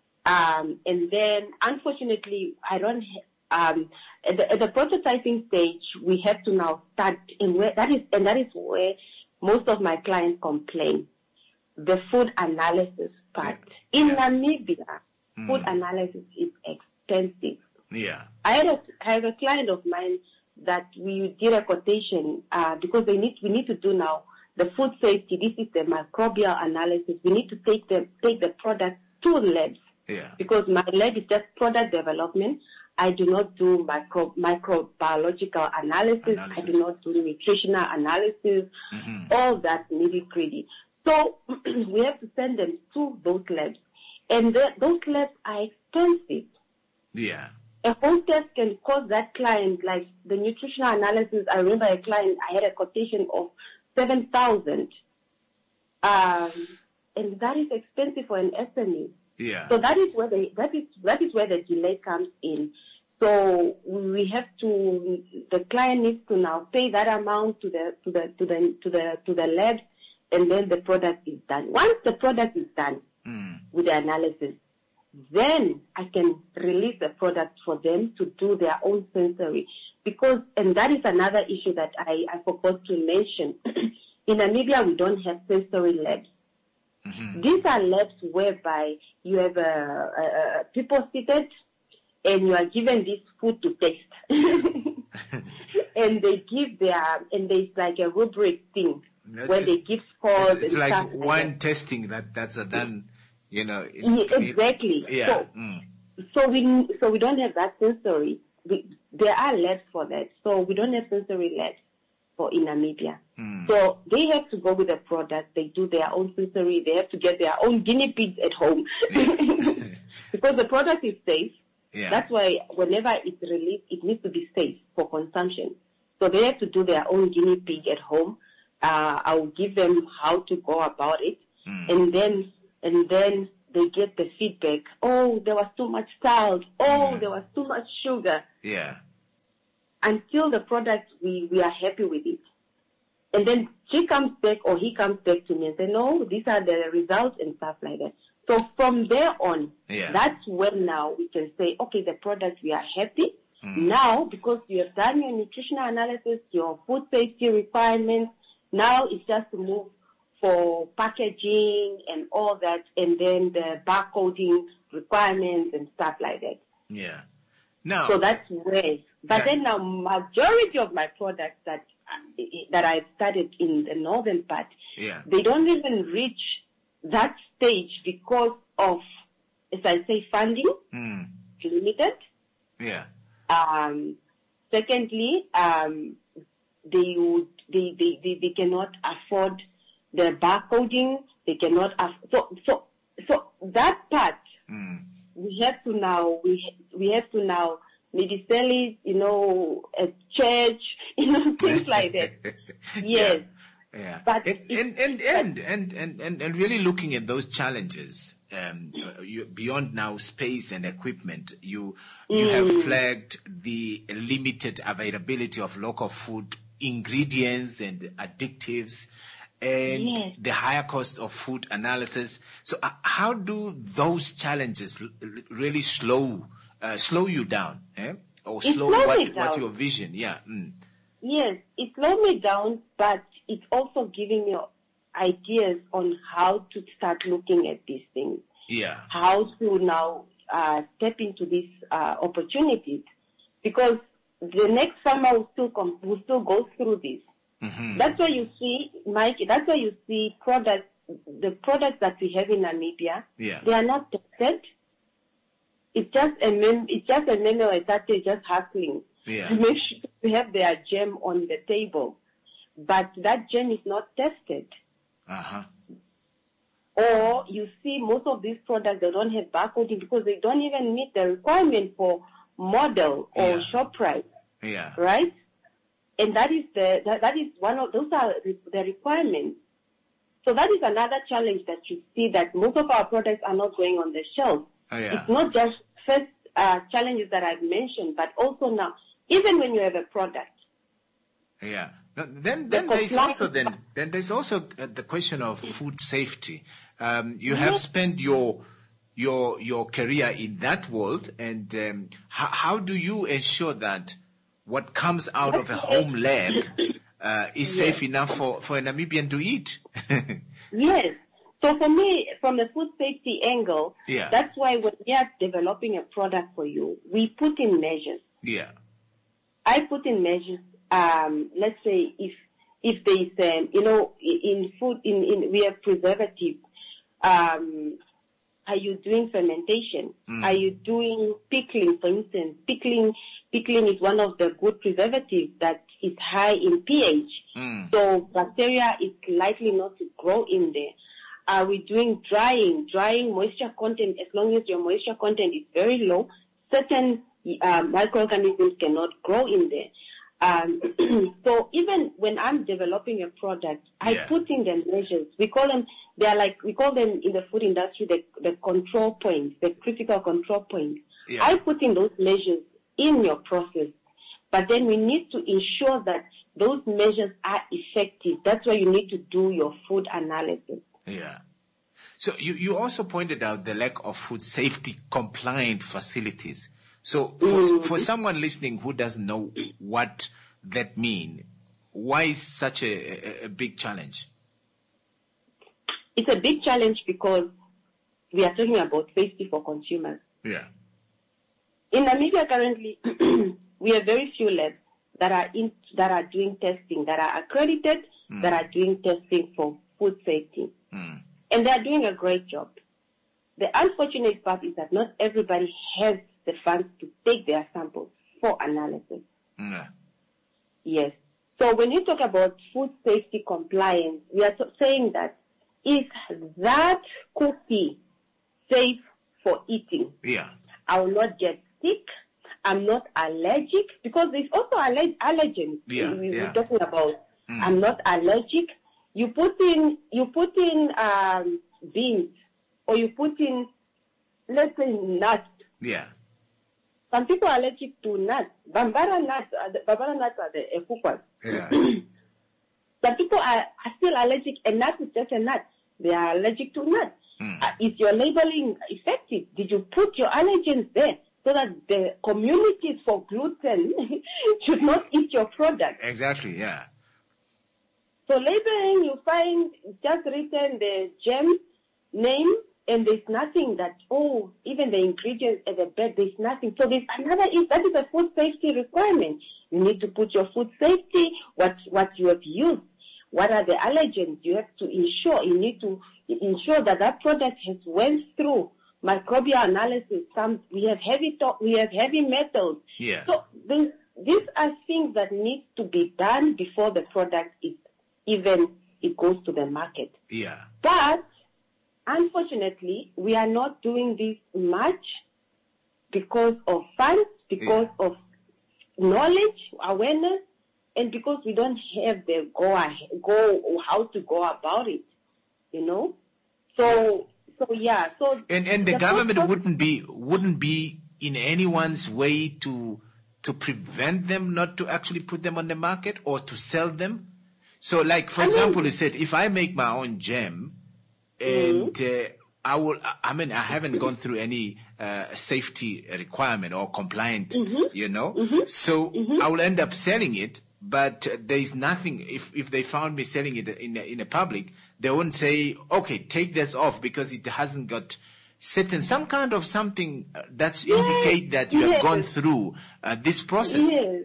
um, and then unfortunately, I don't. Ha- um, at, the, at the prototyping stage, we have to now start, in where that is, and that is where most of my clients complain. The food analysis part in Yeah. Namibia, Mm. food analysis is expensive. Yeah. I had a, I have a client of mine that we did a quotation uh, because they need we need to do now the food safety. This is the microbial analysis. We need to take the take the product to labs Yeah. because my lab is just product development. I do not do micro microbiological analysis. Analysis. I do not do nutritional analysis. Mhm. All that nitty gritty. So we have to send them to those labs, and the, those labs are expensive. Yeah. A home test can cost that client, like the nutritional analysis. I remember a client, I had a quotation of seven thousand, um, and that is expensive for an S M E. Yeah. So that is where the that is that is where the delay comes in. So we have to, the client needs to now pay that amount to the to the to the to the to the lab, and then the product is done. Once the product is done Mm. with the analysis, then I can release the product for them to do their own sensory. Because, and that is another issue that I, I forgot to mention. In Namibia, we don't have sensory labs. Mhm. These are labs whereby you have uh, uh, people seated and you are given this food to taste. And they give their, and there's like a rubric thing That's where it. they give scores It's, it's and like stuff like wine that. testing that that's a done, you know. in- Yeah, in- exactly. yeah. So, Mm. so we so we don't have that sensory. We, there are labs for that, so we don't have sensory labs. for in Namibia. Mm. So they have to go with the product. They do their own filtering. They have to get their own guinea pigs at home because the product is safe. Yeah. That's why whenever it's released, it needs to be safe for consumption. So they have to do their own guinea pig at home. Uh, I will give them how to go about it, mm. and then and then they get the feedback. Oh, there was too much salt. Oh, mm. there was too much sugar. Yeah. Until the product, we, we are happy with it. And then she comes back or he comes back to me and says, no, these are the results and stuff like that. So from there on, yeah. that's when now we can say, okay, the product, we are happy. Mm. Now, because you have done your nutritional analysis, your food safety requirements, now it's just to move for packaging and all that, and then the barcoding requirements and stuff like that. Yeah. Now, so that's where. But yeah. then now, majority of my products that that I've started in the northern part, yeah. they don't even reach that stage because of, as I say, funding mm. limited. Yeah. Um, secondly, um, they would they, they, they, they cannot afford the barcoding. They cannot afford. So so so that part mm. we have to now we we have to now maybe sell it, you know, at church, you know, things like that. Yes. Yeah. yeah. But and and and, and and and and and really looking at those challenges, um, you, beyond now space and equipment, you you mm. have flagged the limited availability of local food ingredients and additives, and yes. the higher cost of food analysis. So, uh, how do those challenges l- really slow uh, slow you down, eh? or it slow what what your vision? Yeah. Mm. Yes, it slowed me down, but it's also giving me ideas on how to start looking at these things. Yeah. How to now uh, step into these uh, opportunities, because the next farmer will still come, will still go through this. Mm-hmm. That's why you see, Mike. That's why you see products. The products that we have in Namibia, yeah. they are not tested. It's just a mem- It's just a manual that they're just hustling yeah. to make sure to have their gem on the table, but that gem is not tested. Uh huh. Or you see, most of these products they don't have barcoding because they don't even meet the requirement for model or yeah. ShopRite. Yeah. Right? And that is the that, that is one of those are the requirements. So that is another challenge that you see, that most of our products are not going on the shelf. Oh, yeah. It's not just first uh, challenges that I've mentioned, but also now, even when you have a product. Yeah. Now, then, then the there's also then then there's also uh, the question of food safety. Um, you have yes. spent your your your career in that world, and um, how, how do you ensure that what comes out of a home lab uh, is yes. safe enough for, for a Namibian to eat? Yes. So for me, from the food safety angle, yeah. that's why when we are developing a product for you, we put in measures. Yeah. I put in measures. Um, let's say if if there is, um, you know, in food, in, in we have preservatives. Um, are you doing fermentation? Mm. Are you doing pickling, for instance? Pickling, pickling is one of the good preservatives that is high in pH. Mm. So bacteria is likely not to grow in there. Are we doing drying? Drying moisture content, as long as your moisture content is very low, certain uh, microorganisms cannot grow in there. Um, so even when I'm developing a product, I yeah. put in the measures. We call them, they are like, we call them in the food industry, the, the control points, the critical control points. Yeah. I put in those measures in your process, but then we need to ensure that those measures are effective. That's why you need to do your food analysis. Yeah. So you, you also pointed out the lack of food safety compliant facilities. So for, mm. for someone listening who doesn't know what that means, why is such a, a, a big challenge? It's a big challenge because we are talking about safety for consumers. Yeah. In Namibia currently, we have very few labs that are in, that are doing testing, that are accredited, mm. that are doing testing for food safety. Mm. And they are doing a great job. The unfortunate part is that not everybody has the funds to take their samples for analysis. Mm. Yes. So when you talk about food safety compliance, we are t- saying that is that cookie safe for eating? Yeah. I will not get sick. I'm not allergic, because there's also aller- allergens. Yeah, we, yeah. We're talking about. Mm. I'm not allergic. You put in, you put in um, beans, or you put in, let's say, nuts. Yeah. Some people are allergic to nuts. Bambara nuts, are the, Bambara nuts are the efukwas. Yeah. Some people are, are still allergic, and nut is just a nut. They are allergic to nuts. Mm. Uh, is your labeling effective? Did you put your allergens there so that the communities for gluten should not eat your product? Exactly, yeah. So labeling, you find just written the gem name, and there's nothing that, oh, even the ingredients at the back, there's nothing. So there's another, that is a food safety requirement. You need to put your food safety, what, what you have used, what are the allergens. You have to ensure, you need to ensure that that product has went through microbial analysis. Some, we have heavy, to, we have heavy metals. Yeah. So this, these are things that need to be done before the product is even, it goes to the market. Yeah. But unfortunately, we are not doing this much because of funds, because Yeah. of knowledge, awareness, and because we don't have the go ahead, go how to go about it, you know. So, so yeah. So And and the, the government first- wouldn't be wouldn't be in anyone's way to to prevent them not to actually put them on the market or to sell them. So, like for I mean- example, you said if I make my own jam, and Mm-hmm. uh, I will. I mean, I haven't gone through any uh, safety requirement or compliant, Mm-hmm. you know. So I will end up selling it, but uh, there is nothing. If if they found me selling it in a, in a public, they wouldn't say, "Okay, take this off," because it hasn't got certain some kind of something uh, that's indicate that you have yes. gone through uh, this process. Yes,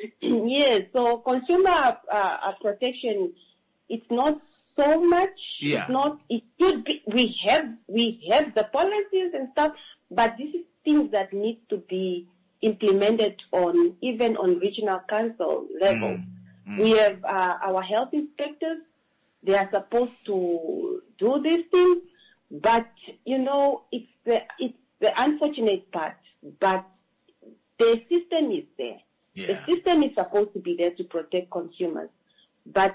yes. So consumer uh, uh, protection, it's not so much. Yeah. It's not. It should be. We have we have the policies and stuff, but this is things that need to be implemented on even on regional council level. We have uh, our health inspectors. They are supposed to do these things, but you know it's the it's the unfortunate part. But the system is there. Yeah. The system is supposed to be there to protect consumers, but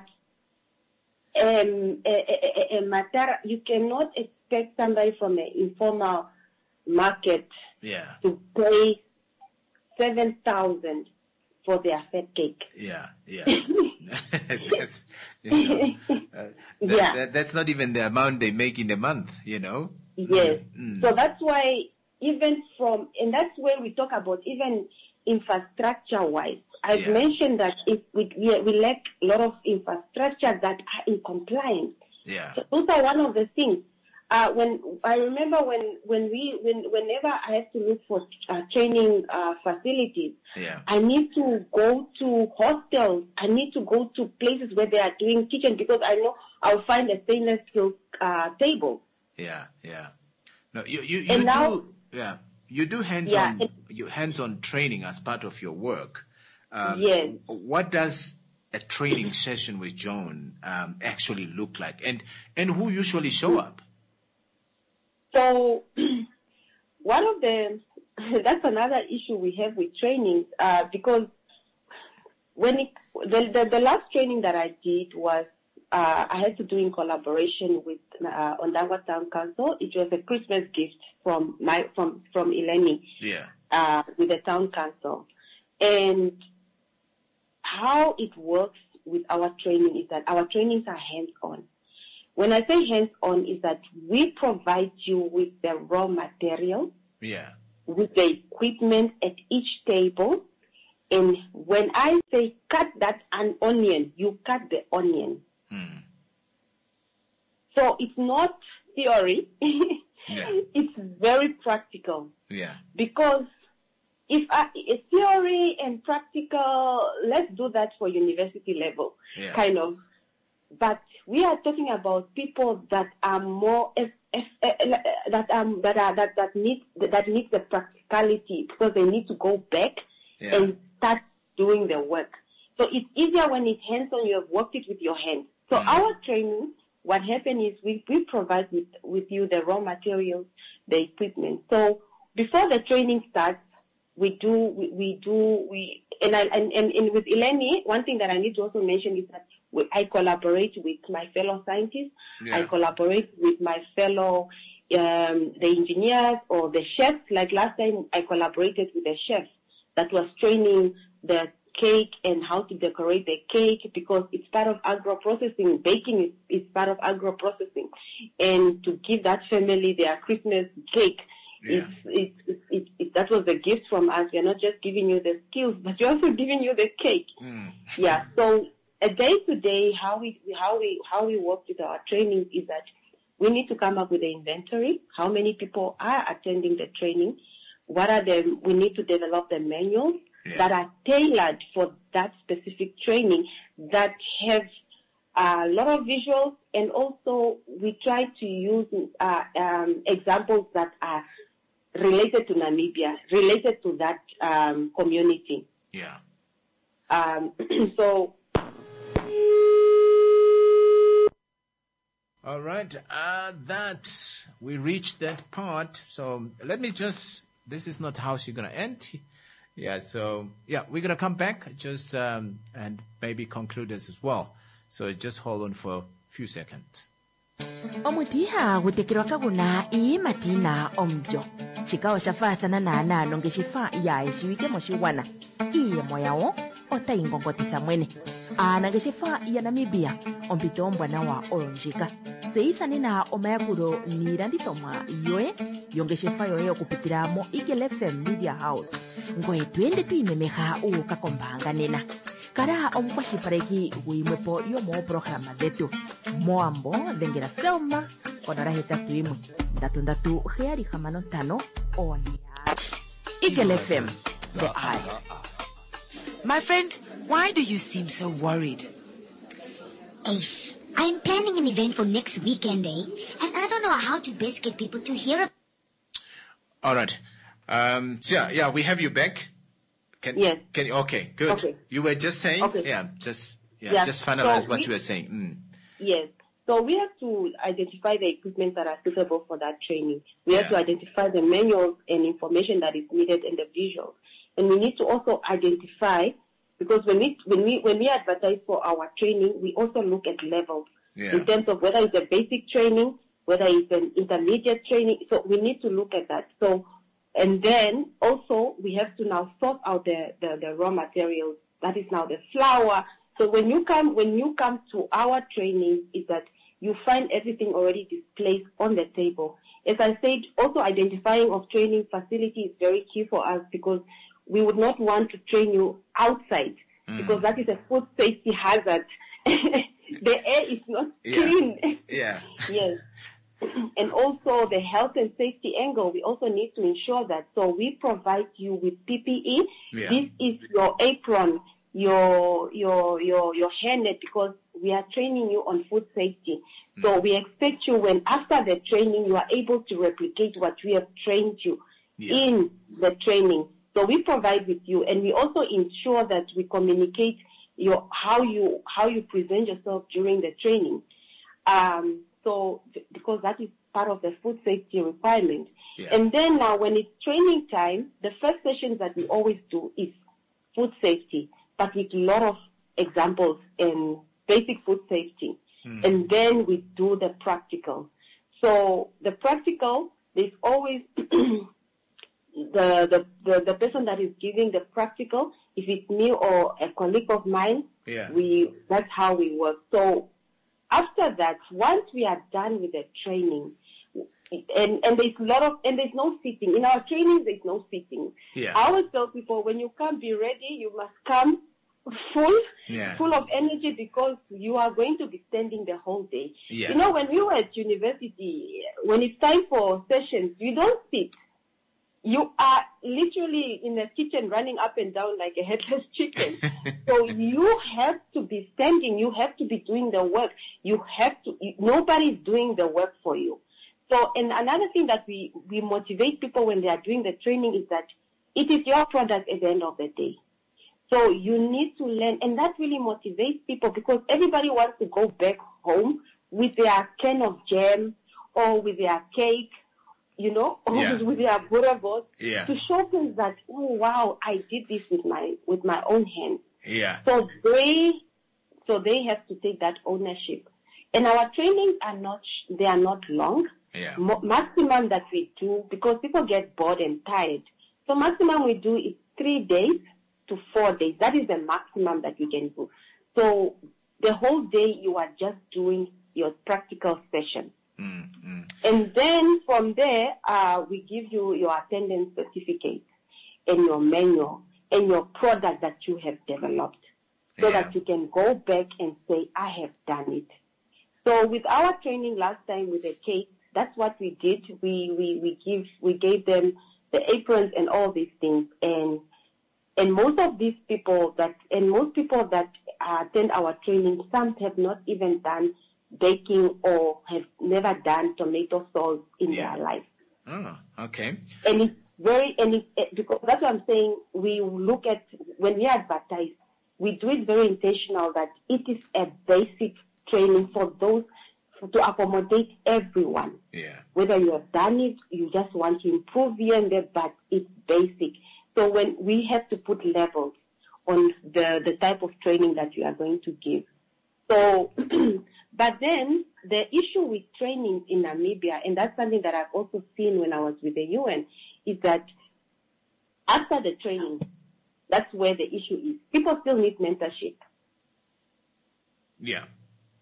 um, a, a, a matter you cannot expect somebody from an informal market Yeah. to pay seven thousand for their fat cake. Yeah, yeah. that's, you know, uh, that, Yeah. that- that's not even the amount they make in a month, you know? Yes. Mm. So that's why even from, and that's where we talk about even infrastructure-wise. I've Yeah. mentioned that if we, we, we lack a lot of infrastructure that are in compliance. Yeah, So those are one of the things. Uh, when I remember when, when we when whenever I have to look for uh, training uh, facilities, yeah, I need to go to hostels. I need to go to places where they are doing kitchen because I know I'll find a stainless steel uh, table. yeah, yeah. No, you, you, you And do, now- yeah, you do hands-on, Yeah, it- you hands-on training as part of your work. Um, Yes. What does a training session with Joan um, actually look like, and and who usually show up? So one of the that's another issue we have with trainings uh, because when it, the, the the last training that I did was uh, I had to do in collaboration with uh, Ondangwa Town Council. It was a Christmas gift from my from from Eleni Yeah, uh, with the town council, and how it works with our training is that our trainings are hands-on. When I say hands-on, is that we provide you with the raw material, yeah, with the equipment at each table. And when I say cut that an onion, you cut the onion. Hmm. So it's not theory. Yeah. It's very practical. yeah, Because if I, a theory and practical, let's do that for university level, Yeah. kind of. But we are talking about people that are more if, if, uh, that um that are that that need that need the practicality because they need to go back Yeah. and start doing the work. So it's easier when it's hands-on, you have worked it with your hands. So Mm. our training, what happened is we, we provide with, with you the raw materials, the equipment. So before the training starts, we do, we, we do, we, and, I, and, and, and with Eleni, one thing that I need to also mention is that we, I collaborate with my fellow scientists. Yeah. I collaborate with my fellow, um, the engineers or the chefs. Like last time, I collaborated with the chef that was training the cake and how to decorate the cake, because it's part of agro-processing. Baking is, is part of agro-processing. And to give that family their Christmas cake, Yeah. it's, it's, it's, it's, that was a gift from us. We're not just giving you the skills, but we're also giving you the cake. Mm. Yeah. So a day to day, how we, how we, how we work with our training is that we need to come up with the inventory. How many people are attending the training? What are the, we need to develop the manuals Yeah. that are tailored for that specific training, that have a lot of visuals, and also we try to use uh, um, examples that are related to Namibia, related to that um, community. Yeah. Um, so. All right. Uh, that we reached that part. So let me just. This is not how she's gonna end. Yeah. So yeah, we're gonna come back just um, and maybe conclude this as well. So just hold on for a few seconds. omutiha gutekerwa kaguna ii matina omjo chikao shafathana na nano ngeshifa iyaye shiwike moshiwana iye moyawo otaingongotisa mwene ana ngeshifa iya Namibia ompito ombwana wa olonjika tseithane na omayakulo niilandithomwa yoye yongeshefa yoye okupitila mo Eagle F M Media House ngoye twende twiimemeha uukakombanga nena kala omukwashilipaleki guyimwepo yomoopologama dhetu moambo dhengela Selma konola hetatu imwe ndatu ndatu heyali hamano ntano onya Eagle F M, the eye. My friend, why do you seem so worried? Ace, I'm planning an event for next weekend, eh? And I don't know how to best get people to hear about. All right. Um, so yeah, yeah, we have you back. Can, Yes. Can you, okay, good. Okay. You were just saying, Okay. yeah, just yeah, Yeah, just finalize so what we- you were saying. Mm. Yes. So we have to identify the equipment that are suitable for that training. We have Yeah. to identify the manuals and information that is needed and the visuals. And we need to also identify, because when we, when we, when we advertise for our training, we also look at levels Yeah. in terms of whether it's a basic training, whether it's an intermediate training. So we need to look at that. So, and then also we have to now sort out the, the, the raw materials. That is now the flour. So when you come, when you come to our training, is that you find everything already displayed on the table. As I said, also identifying of training facility is very key for us, because we would not want to train you outside, because that is a food safety hazard. The air is not Yeah. clean. Yeah. Yes. And also the health and safety angle, we also need to ensure that. So we provide you with P P E. Yeah. This is your apron, your your your your hairnet, because we are training you on food safety. So we expect you, when after the training, you are able to replicate what we have trained you Yeah. in the training. So we provide with you, and we also ensure that we communicate your how you how you present yourself during the training. Um, so because that is part of the food safety requirement. Yeah. And then now, when it's training time, the first sessions that we always do is food safety, but with a lot of examples and basic food safety. And then we do the practical. So the practical, there's always the, the, the, the person that is giving the practical, if it's me or a colleague of mine, Yeah. we that's how we work. So after that, once we are done with the training, and, and there's a lot of, and there's no sitting. In our training, there's no sitting. Yeah. I always tell people, when you come, be ready, you must come full, Yeah. full of energy, because you are going to be standing the whole day. Yeah. You know, when we were at university, when it's time for sessions, you don't sit. You are literally in the kitchen running up and down like a headless chicken. So you have to be standing. You have to be doing the work. You have to, nobody's doing the work for you. So, and another thing that we, we motivate people when they are doing the training is that it is your product at the end of the day. So you need to learn, and that really motivates people because everybody wants to go back home with their can of jam or with their cake, you know, or Yeah. with their burabos Yeah. to showcase that, oh wow, I did this with my with my own hands. Yeah. So they so they have to take that ownership. And our trainings are not they are not long. Yeah. Mo- maximum that we do, because people get bored and tired. So maximum we do is three days to four days. That is the maximum that we can do. So the whole day you are just doing your practical session. Mm, mm. And then from there, uh, we give you your attendance certificate and your manual and your product that you have developed so Yeah. that you can go back and say, I have done it. So with our training last time with the case, that's what we did. We, we, we give, we gave them the aprons and all these things. And, and most of these people that, and most people that uh, attend our training, some have not even done baking or have never done tomato sauce in Yeah. their life. Oh, okay. And it's very, and it, it, because that's what I'm saying, we look at, when we advertise, we do it very intentional that it is a basic training for those, to accommodate everyone. Yeah. Whether you have done it, you just want to improve here and there, but it's basic. So when we have to put levels on the, the type of training that you are going to give. So, but then the issue with training in Namibia, and that's something that I've also seen when I was with the U N, is that after the training, that's where the issue is. People still need mentorship. Yeah.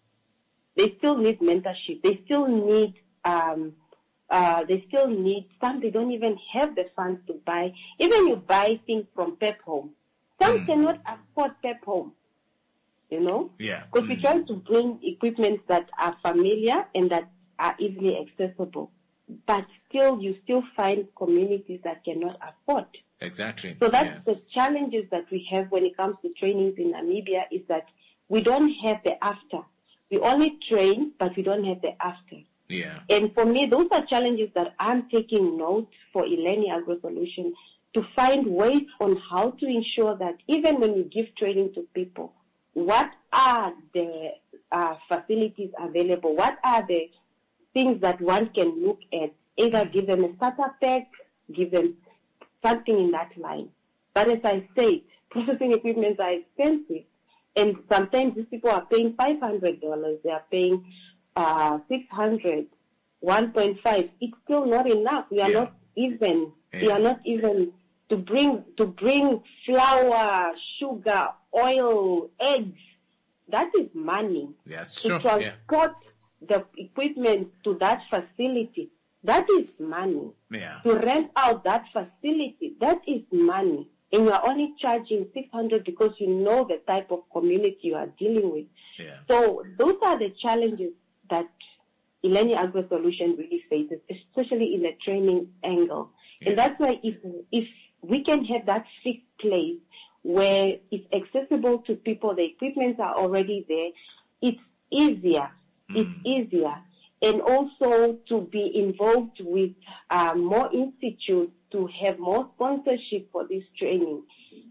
They still need mentorship. They still need, um, uh, they still need some. They don't even have the funds to buy. Even you buy things from Pep Home. Some Mm. cannot afford Pep Home. You know? Yeah. Because we Mm. try to bring equipment that are familiar and that are easily accessible. But still, you still find communities that cannot afford. Exactly. So that's Yeah. the challenges that we have when it comes to trainings in Namibia, is that we don't have the after. We only train, but we don't have the after. Yeah. And for me, those are challenges that I'm taking note for Eleni Agro Solution, to find ways on how to ensure that even when we give training to people, what are the uh, facilities available? What are the things that one can look at? Either give them a starter pack, give them something in that line. But as I said, processing equipment are expensive. And sometimes these people are paying five hundred dollars. They are paying uh, six hundred dollars, one point five. It's still not enough. We are Yeah. not even. Yeah. We are not even to bring to bring flour, sugar, oil, eggs. That is money. Yeah, it's To true. Yeah. transport the equipment to that facility, that is money. Yeah. To rent out that facility, that is money. And you are only charging six hundred dollars because you know the type of community you are dealing with. Yeah. So those are the challenges that Eleni Agro Solution really faces, especially in the training angle. Yeah. And that's why if if we can have that fixed place where it's accessible to people, the equipments are already there, it's easier. It's easier. And also to be involved with uh, more institutes, to have more sponsorship for this training.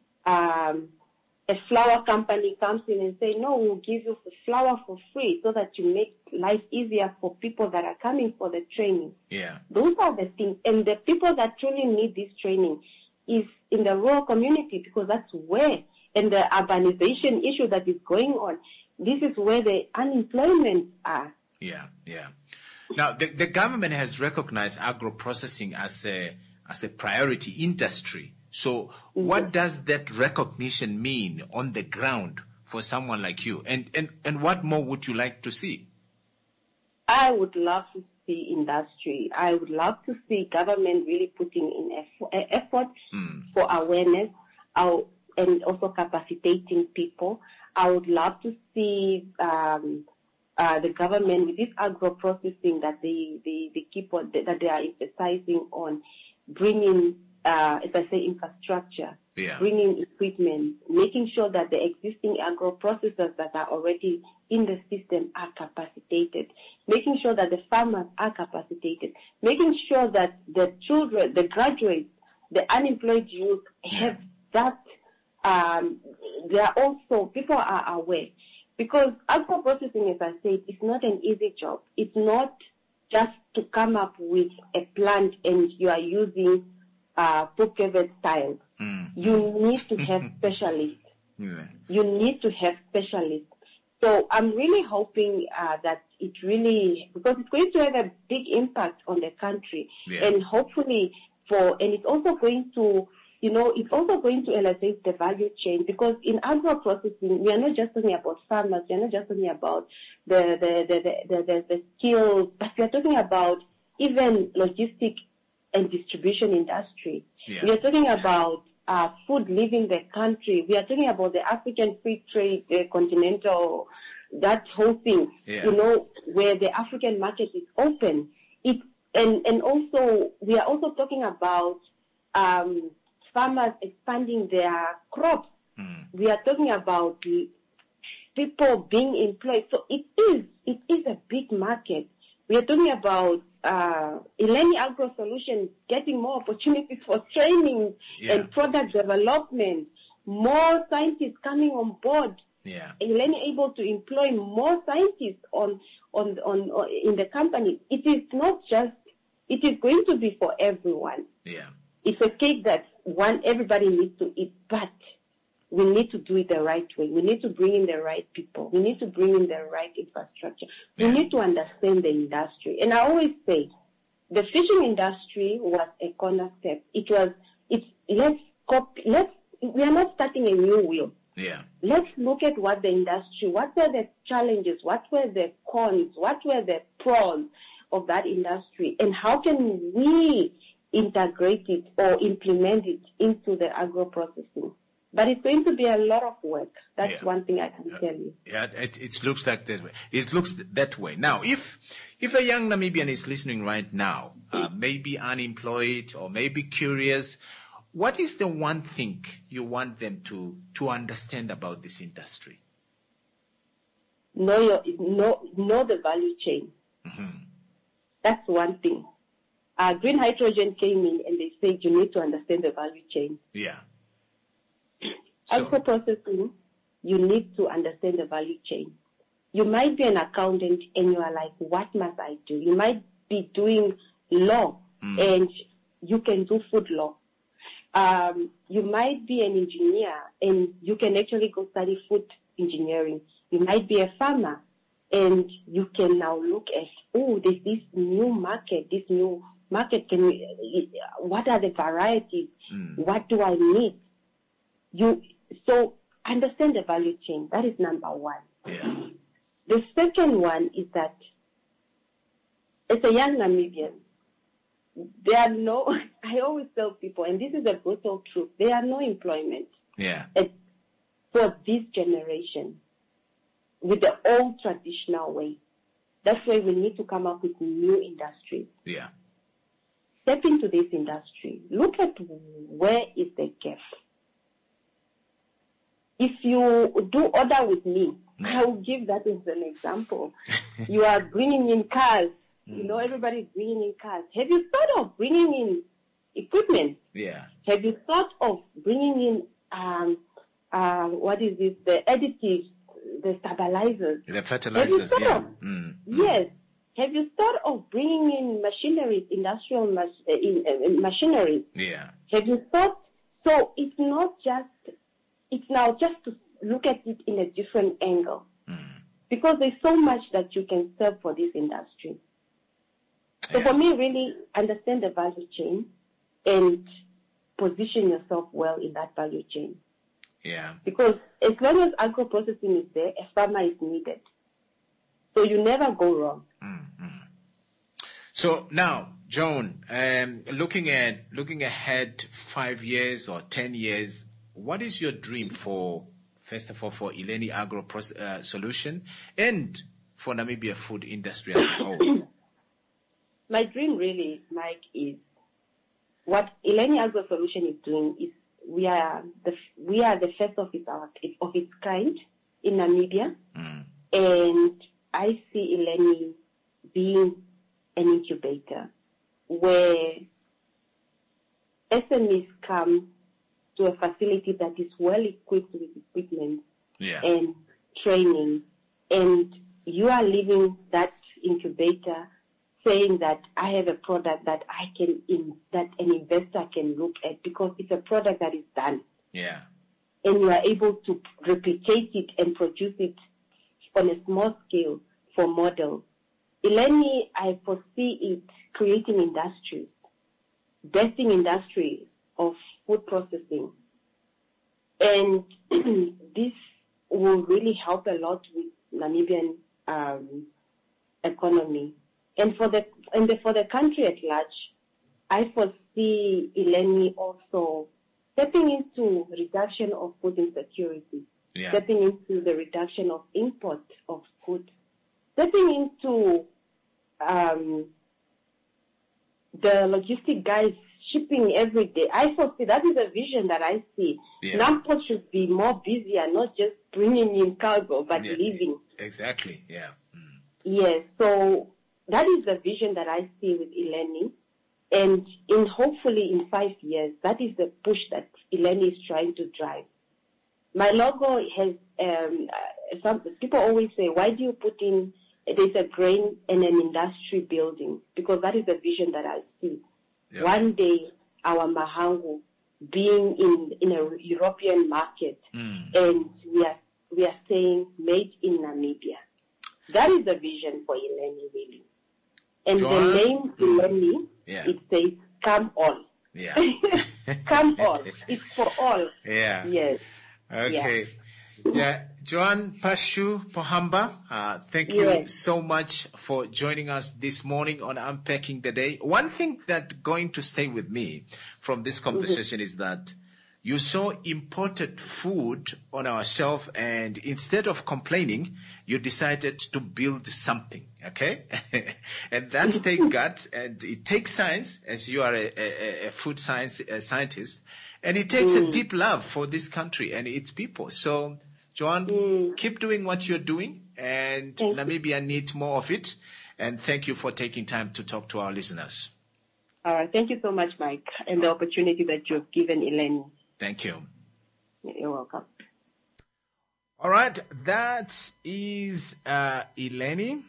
Um, a flour company comes in and say, no, we'll give you the flour for free so that you make life easier for people that are coming for the training. Yeah. Those are the things. And the people that truly need this training is in the rural community, because that's where, and the urbanization issue that is going on, this is where the unemployment are. Yeah. Yeah. Now, the, the government has recognized agro-processing as a as a priority industry. So what does that recognition mean on the ground for someone like you? And, and, and what more would you like to see? I would love to see industry. I would love to see government really putting in effort, effort Mm. for awareness uh, and also capacitating people. I would love to see um, uh, the government with this agro-processing that they, they, they keep on, that they are emphasizing on, bringing, uh, as I say, infrastructure, Yeah. bringing equipment, making sure that the existing agro-processors that are already in the system are capacitated, making sure that the farmers are capacitated, making sure that the children, the graduates, the unemployed youth have that um, there are also, people are aware. Because agro processing, as I said, is not an easy job. It's not just to come up with a plant and you are using uh, Phuket style. Mm. You need to have specialists. Yeah. You need to have specialists. So I'm really hoping uh, that it really, because it's going to have a big impact on the country, Yeah. and hopefully for, and it's also going to, you know, it's also going to elevate the value chain, because in agro processing, we are not just talking about farmers, we are not just talking about the the the the, the, the, the skills, but we are talking about even logistic and distribution industry. Yeah. We are talking about uh, food leaving the country. We are talking about the African free trade uh, continental, that whole thing, Yeah. you know, where the African market is open. It, and, and also, we are also talking about um, farmers expanding their crops. Mm. We are talking about people being employed. So it is, it is a big market. We are talking about uh, Eleni Agro Solutions getting more opportunities for training Yeah. and product development, more scientists coming on board. Yeah. Eleni able to employ more scientists on, on, on, on in the company. It is not just, it is going to be for everyone. Yeah. It's a cake that one everybody needs to eat, but we need to do it the right way. We need to bring in the right people. We need to bring in the right infrastructure. Yeah. We need to understand the industry. And I always say, the fishing industry was a corner step. It was, it's, let's copy, let's, we are not starting a new wheel. Yeah. Let's look at what the industry, what were the challenges, what were the cons, what were the pros of that industry, and how can we integrate it or implement it into the agro processing. But it's going to be a lot of work. That's Yeah. one thing I can tell you. Yeah, it, it looks like that way. It looks that way. Now, if if a young Namibian is listening right now, uh, maybe unemployed or maybe curious, what is the one thing you want them to to understand about this industry? Know your, know, know the value chain. Mm-hmm. That's one thing. Uh, green hydrogen came in and they said you need to understand the value chain. Yeah. So- Agro processing, you need to understand the value chain. You might be an accountant and you are like, what must I do? You might be doing law Mm. and you can do food law. Um, you might be an engineer and you can actually go study food engineering. You might be a farmer and you can now look at, oh, there's this new market, this new market, can we, what are the varieties? Mm. What do I need? You, so understand the value chain. That is number one. Yeah. The second one is that as a young Namibian, there are no, I always tell people, and this is a brutal truth, there are no employment Yeah. at, for this generation with the old traditional way. That's why we need to come up with new industries. Yeah. Step into this industry. Look at where is the gap. If you do order with me, I will give that as an example. You are bringing in cars. You know, everybody's bringing in cars. Have you thought of bringing in equipment? Yeah. Have you thought of bringing in, um, uh, what is this, the additives, the stabilizers? The fertilizers, thought yeah. of- Mm. Yes. Have you thought of bringing in machinery, industrial mach- uh, in, uh, machinery? Yeah. Have you thought? So it's not just, it's now just to look at it in a different angle. Mm. Because there's so much that you can serve for this industry. So Yeah. for me, really understand the value chain and position yourself well in that value chain. Yeah. Because as long as agro processing is there, a farmer is needed. So you never go wrong. So now, Joan, um, looking at looking ahead five years or ten years, what is your dream for, first of all, for Eleni Agro Proce- uh, Solution and for Namibia food industry as a whole? My dream really, Mike, is what Eleni Agro Solution is doing is we are the we are the first of its of its kind in Namibia, Mm. and I see Eleni being an incubator where S M Es come to a facility that is well equipped with equipment Yeah. and training, and you are leaving that incubator saying that I have a product that I can in, that an investor can look at because it's a product that is done, Yeah. and you are able to replicate it and produce it on a small scale for models. Eleni, I foresee it creating industries, birthing industries of food processing, and this will really help a lot with Namibian um, economy. And for the and the, for the country at large, I foresee Eleni also stepping into reduction of food insecurity, Yeah. stepping into the reduction of import of food, stepping into um, the logistic guys shipping every day. I foresee that is a vision that I see. Yeah. Namport should be more busier, not just bringing in cargo, but Yeah. leaving. Exactly. Yeah. Mm. Yes, so that is the vision that I see with Eleni. And in hopefully in five years, that is the push that Eleni is trying to drive. My logo has, um, uh, some people always say, why do you put in, there's a grain and an industry building? Because that is the vision that I see. Yeah. One day, our Mahangu being in, in a European market, Mm. and we are, we are saying made in Namibia. That is the vision for Eleni, really. And Joanne? the name Eleni, Yeah. it says, come all. Yeah. Come all. It's for all. Yeah. Yes. Okay. Yeah. Joan Pashu Pohamba, uh, thank you Yes. so much for joining us this morning on Unpacking the Day. One thing that's going to stay with me from this conversation is that you saw imported food on our shelf, and instead of complaining, you decided to build something, okay? And that's take guts, and it takes science, as you are a, a, a food science a scientist, and it takes a deep love for this country and its people. So, Joan, keep doing what you're doing, and Thank you. Namibia needs more of it. And thank you for taking time to talk to our listeners. All right. Thank you so much, Mike, and the opportunity that you've given Eleni. Thank you. You're welcome. All right, that is uh, Eleni.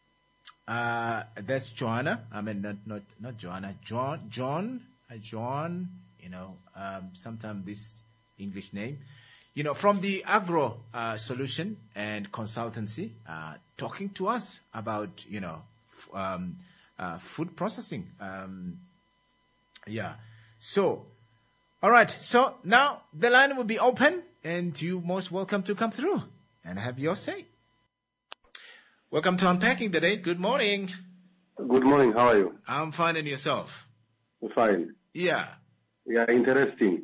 Uh, that's Joanna. I mean, not not not Joanna. John, John, uh, John. You know, um, sometimes this English name. You know, from the Agro uh, Solution and Consultancy, uh, talking to us about you know f- um, uh, food processing. Um, yeah. So, all right. So now the line will be open, and you're most welcome to come through and have your say. Welcome to Unpacking the Day. Good morning. Good morning. How are you? I'm fine, and yourself? Fine. Yeah. Yeah, interesting.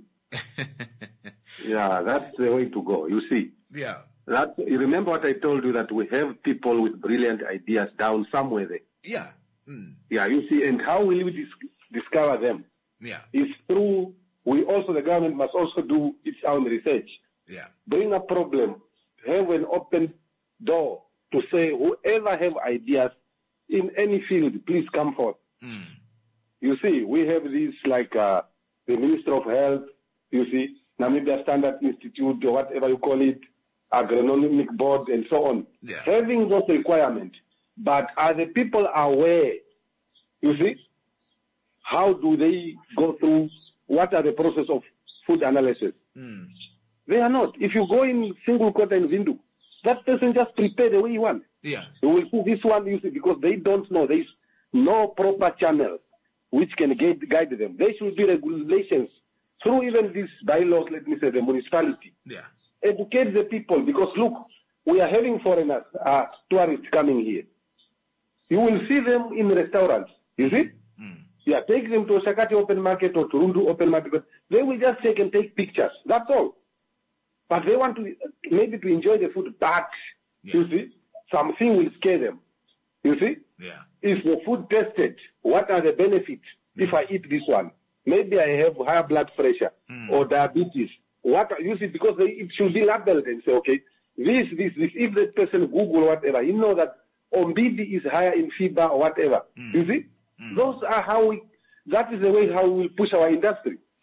Yeah, that's the way to go. You see, Yeah. that you remember what I told you, that we have people with brilliant ideas down somewhere there. Yeah. Mm. Yeah, you see, and how will we dis- discover them? Yeah. It's through, we also, the government must also do its own research. Yeah. Bring a problem, have an open door to say, whoever have ideas in any field, please come forth. Mm. You see, we have these like uh, the Minister of Health, you see, Namibia Standard Institute, or whatever you call it, Agronomic Board, and so on. Yeah. Having those requirements, but are the people aware? You see, how do they go through? What are the process of food analysis? Mm. They are not. If you go in single quota in Vindu, that person just prepare the way you want. Yeah. You will see this one, you see, because they don't know. There is no proper channel which can guide, guide them. There should be regulations through even these bylaws, let me say, the municipality. Yeah. Educate the people, because look, we are having foreigners, uh, tourists coming here. You will see them in restaurants, you see? Mm. Yeah, take them to Shakati open market or Turundu open market. They will just take and take pictures. That's all. But they want to maybe to enjoy the food, but Yeah. you see, something will scare them. You see? Yeah. Is the food tested? What are the benefits if I eat this one? Maybe I have higher blood pressure Mm. or diabetes. What are, you see? Because they, it should be labeled and say, okay, this, this, this. If that person Google whatever, you know that Ombidi is higher in fiber or whatever. Mm. You see? Mm. Those are how we. That is the way how we will push our industry.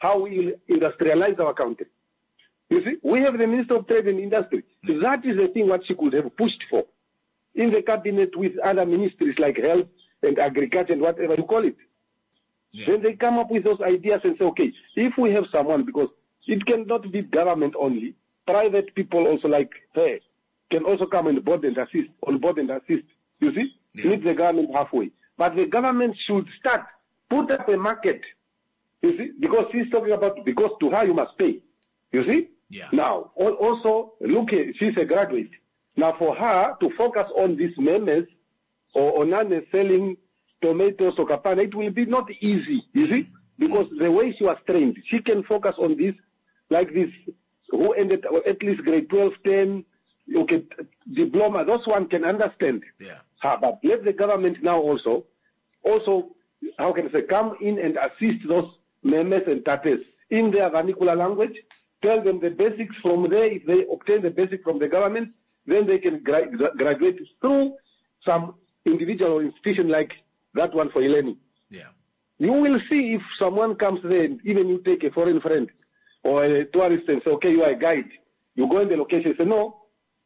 how we industrialize our country. You see, we have the Minister of Trade and Industry. So that is the thing what she could have pushed for in the cabinet with other ministries like health and agriculture and whatever you call it. Yeah. Then they come up with those ideas and say, okay, if we have someone, because it cannot be government only, private people also like her can also come on board and assist, on board and assist. You see, yeah. Meet the government halfway. But the government should start, put up a market. You see, because she's talking about, because to her you must pay. You see? Yeah. Now, also, look, she's a graduate. Now, for her to focus on these memes or on selling tomatoes or kapana, it will be not easy, you see? Because the way she was trained, she can focus on this, like this, who ended at least grade twelve, ten, okay, diploma, those one can understand. Yeah. Ha, but let the government now also, also, how can I say, come in and assist those memes and tates in their vernacular language, tell them the basics from there. If they obtain the basics from the government, then they can gra graduate through some individual or institution like that one for Eleni. Yeah. You will see if someone comes there, even you take a foreign friend or a tourist and say, okay, you are a guide. You go in the location and say, no,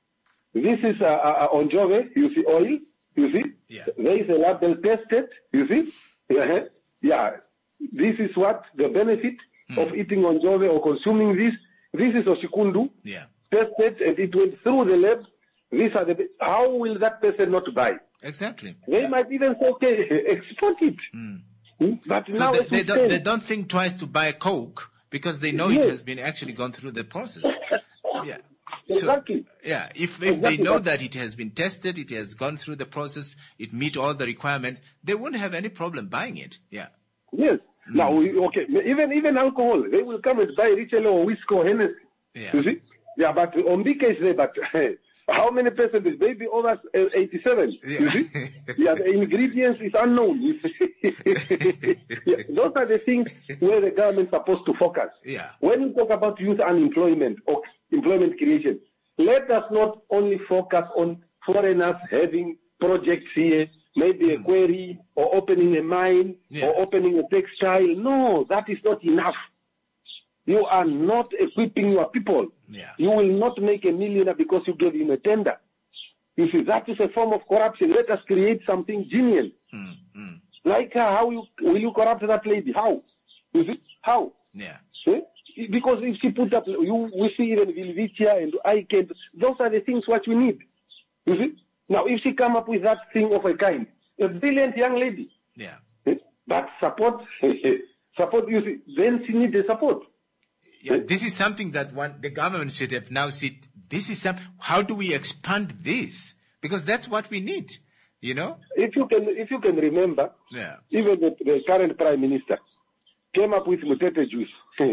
this is uh, uh, on Jove, you see oil, you see. Yeah. There is a label tested, you see. Yeah. Yeah. This is what the benefit mm. of eating on Jove or consuming this. This is Oshikundu. Yeah. Tested and it went through the lab. These are the. How will that person not buy? Exactly. They yeah. might even say, okay, export it. Mm. But so now they, they, don't, say, they don't think twice to buy Coke because they know yes. it has been actually gone through the process. Yeah. Exactly. So, yeah. If if exactly. they know that it has been tested, it has gone through the process, it meet all the requirements, they won't have any problem buying it. Yeah. Yes. Mm. Now, we, okay, even even alcohol, they will come and buy Richelieu or whiskey or Hennessy. Yeah. You see? Yeah, but Ombika is there, but how many percent? Maybe over eighty-seven. Yeah. You see? Yeah, the ingredients is unknown. Yeah, those are the things where the government is supposed to focus. Yeah. When you talk about youth unemployment or employment creation, let us not only focus on foreigners having projects here, maybe a quarry or opening a mine yeah. or opening a textile. No, that is not enough. You are not equipping your people. Yeah. You will not make a millionaire because you gave him a tender. You see, that is a form of corruption. Let us create something genuine. Mm, mm. Like uh, how you, will you corrupt that lady? How? You see? How? Yeah. See? Because if she put up, you, we see even Vilvitia and Ike, those are the things what we need. You see? Now, if she come up with that thing of a kind, a brilliant young lady. Yeah. But support, support, you see, then she needs the support. Yeah, this is something that one, the government should have now said, this is some, how do we expand this? Because that's what we need, you know? If you can, if you can remember, yeah. even the, the current prime minister came up with Mutete juice.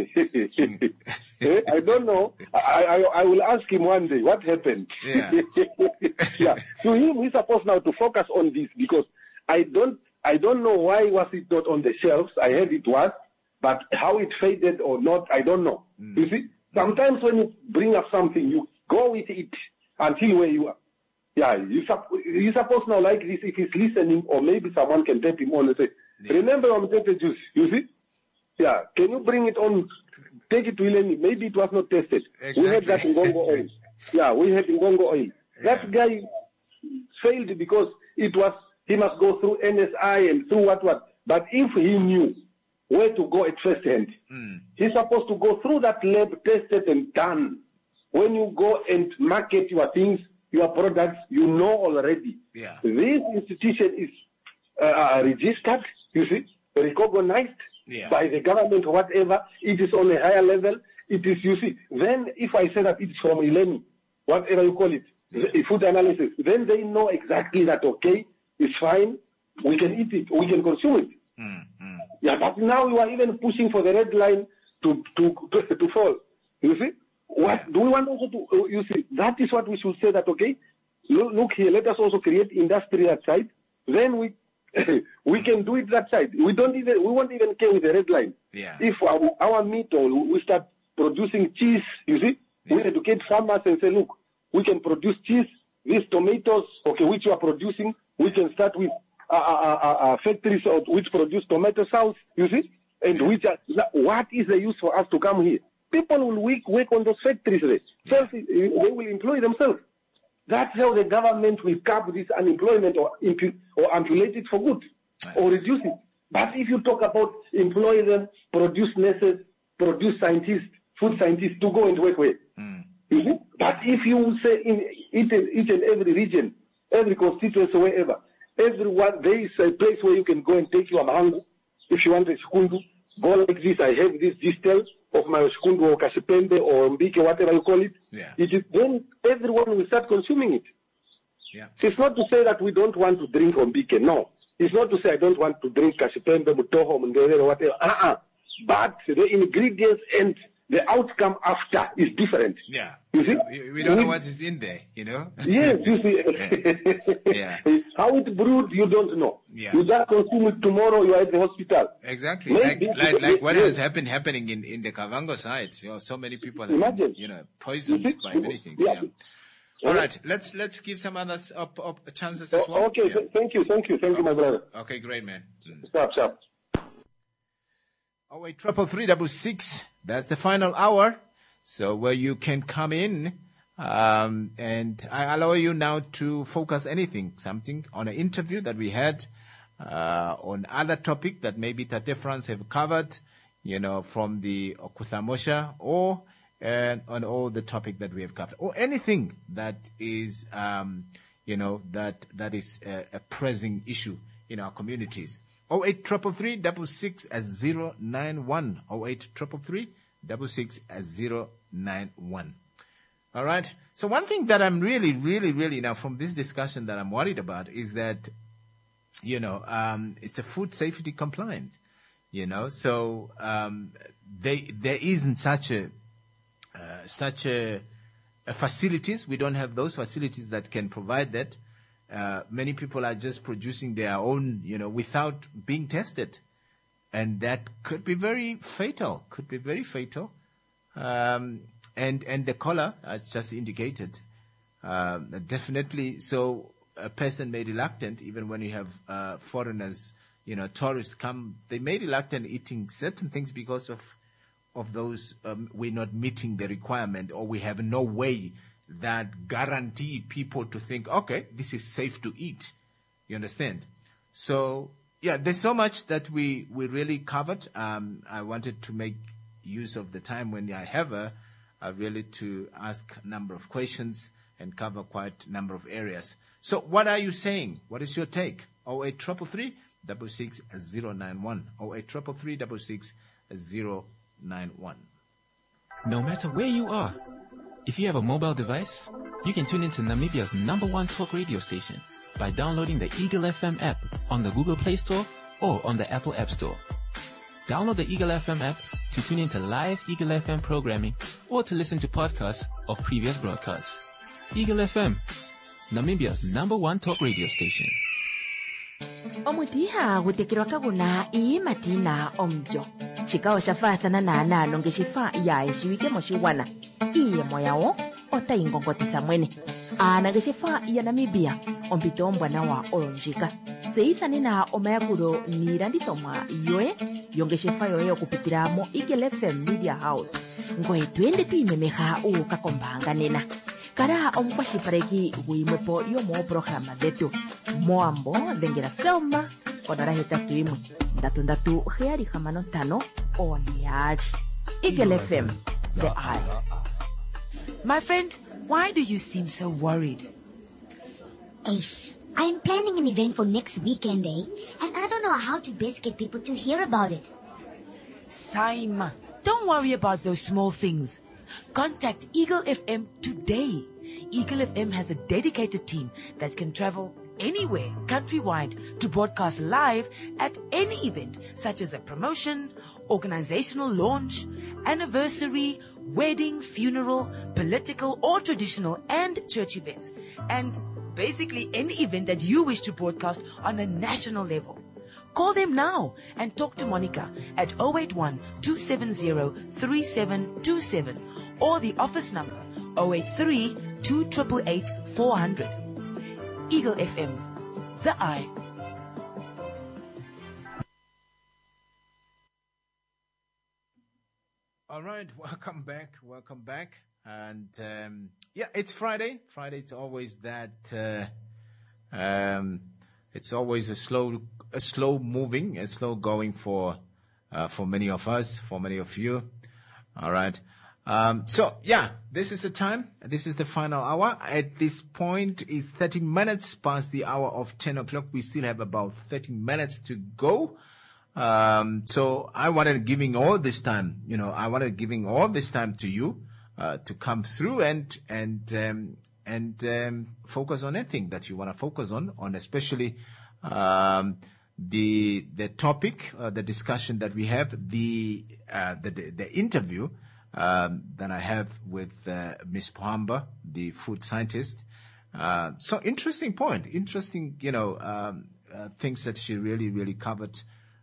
I don't know. I, I, I will ask him one day what happened. Yeah. Yeah. To him, he's supposed now to focus on this because I don't, I don't know why was it not on the shelves. I heard it was. But how it faded or not, I don't know. Mm. You see, sometimes when you bring up something, you go with it until where you are. Yeah, you you supposed now like this, if he's listening, or maybe someone can tap him on and say, yeah. Remember Omtete juice, you see? Yeah, can you bring it on, take it to Eleni? Maybe it was not tested. Exactly. We had that in Ngongo oil. Yeah, we had in Ngongo oil. Yeah. That guy failed because it was, he must go through N S I and through what what. But if he knew where to go at first hand. Mm. He's supposed to go through that lab, tested and done. When you go and market your things, your products, you know already. Yeah. This institution is uh, registered, you see, recognized yeah. by the government, whatever. It is on a higher level. It is, you see. Then if I say that it's from Eleni, whatever you call it, yeah. the food analysis, then they know exactly that, okay, it's fine, we can eat it, we can consume it. Mm, mm. Yeah, but now you are even pushing for the red line to to to, to fall. You see, what yeah. do we want also to? You see, that is what we should say. That okay, look, look here. Let us also create industry that side. Then we we can do it that side. We don't even we won't even care with the red line. Yeah. If our, our meat or we start producing cheese, you see, yeah. we educate farmers and say, look, we can produce cheese. These tomatoes, okay, which you are producing, we can start with. Uh, uh, uh, uh, factories which produce tomato sauce, you see, and which are, what is the use for us to come here? People will work, work on those factories there. Self, they will employ themselves. That's how the government will cap this unemployment or, impu- or ambulate it for good or reduce it. But if you talk about employ them, produce nurses, produce scientists, food scientists to go and work with. Mm. Mm-hmm. But if you say in each and, each and every region, every constituency, wherever, everyone, there is a place where you can go and take your mahangu. If you want a shikundu, go like this. I have this distel of my shikundu or kasipembe or mbike, whatever you call it. Yeah. It is then everyone will start consuming it. Yeah. It's not to say that we don't want to drink mbike. No. It's not to say I don't want to drink kasipembe, mutoho, mundere, or whatever. Uh-uh. But the ingredients and the outcome after is different. Yeah. You see? We, we don't know what is in there, you know? Yes, you see. Yeah. Yeah. How it brewed, you don't know. Yeah. You just consume it tomorrow, you are at the hospital. Exactly. Maybe like like, like what yes. has happened happening in, in the Kavango sites. You know, so many people have Imagine. been, you know, poisoned You by see? many things. Yeah. Yeah. All right. Let's let's give some others up, up chances as well. Okay, Yeah. th- thank you, thank you, thank you, my brother. Okay, great, man. Mm. Sharp, sharp. Oh wait, triple three double six. That's the final hour. So where you can come in, um, and I allow you now to focus anything, something on an interview that we had, uh, on other topic that maybe Tate France have covered, you know, from the Okuthamosha, or uh, on all the topic that we have covered, or anything that is, um, you know, that that is a, a pressing issue in our communities. Oh eight triple three double six as zero nine one. Oh eight triple three double six as zero nine one. All right. So one thing that I'm really, really, really now from this discussion that I'm worried about is that, you know, um, it's a food safety compliant. You know, so um, they there isn't such a uh, such a, a facilities. We don't have those facilities that can provide that. Uh, many people are just producing their own, you know, without being tested. And that could be very fatal, could be very fatal. Um, and, and the caller, as just indicated, um, definitely, so a person may be reluctant, even when you have uh, foreigners, you know, tourists come, they may be reluctant eating certain things because of, of those, um, we're not meeting the requirement, or we have no way that guarantee people to think, okay, this is safe to eat. You understand? So, yeah, there's so much that we, we really covered. Um, I wanted to make use of the time when I have a, uh, really to ask a number of questions and cover quite a number of areas. So what are you saying? What is your take? oh eight three three, double six, zero nine one. oh eight three three, double six, zero nine one. No matter where you are, if you have a mobile device, you can tune into Namibia's number one talk radio station by downloading the Eagle F M app on the Google Play Store or on the Apple App Store. Download the Eagle F M app to tune into live Eagle F M programming or to listen to podcasts of previous broadcasts. Eagle F M, Namibia's number one talk radio station. omutiha gutekirwa kaguna ii matina omjo chikao shafathana na analo ngeshifa yae shiwike moshiwana iye moyawo otaingongotisa mwene ana ngeshifa ya Namibia ompito ombwana wa olonjika zeithane na omayakulo niilandithomwa yoye yongeshefa yoye okupitira mo Eagle F M Media House ngoye twende twiimemeha uukakombanga nena kara omukwashilipaleki gwiimwepo yomoopologama dhetu moambo dhengela Selma onola hetatu imwe ndatu ndatu heyali hamano ntano oniyali Eagle F M, the eye. My friend, why do you seem so worried? Ace, I'm planning an event for next weekend, eh? And I don't know how to best get people to hear about it. Saima, don't worry about those small things. Contact Eagle F M today. Eagle F M has a dedicated team that can travel anywhere countrywide to broadcast live at any event, such as a promotion, organizational launch, anniversary, wedding, funeral, political or traditional, and church events. And basically any event that you wish to broadcast on a national level. Call them now and talk to Monica at zero eight one, two seven zero, three seven two seven or the office number zero eight three, two eight eight, eight, four zero zero. Eagle F M, the eye. All right, welcome back, welcome back. And um, yeah, it's Friday. Friday, it's always that, uh, um, it's always a slow, a slow moving, a slow going for, uh, for many of us, for many of you. All right. Um, so yeah, this is the time. This is the final hour. At this point is thirty minutes past the hour of ten o'clock. We still have about thirty minutes to go. Um, so I wanted giving all this time, you know, I wanted giving all this time to you, uh, to come through and, and, um, and, um, focus on anything that you want to focus on, on especially, um, the, the topic, uh, the discussion that we have, the, uh, the, the, the interview, um, that I have with, uh, Miss Pohamba, the food scientist. Uh, so interesting point, interesting, you know, um, uh, things that she really, really covered.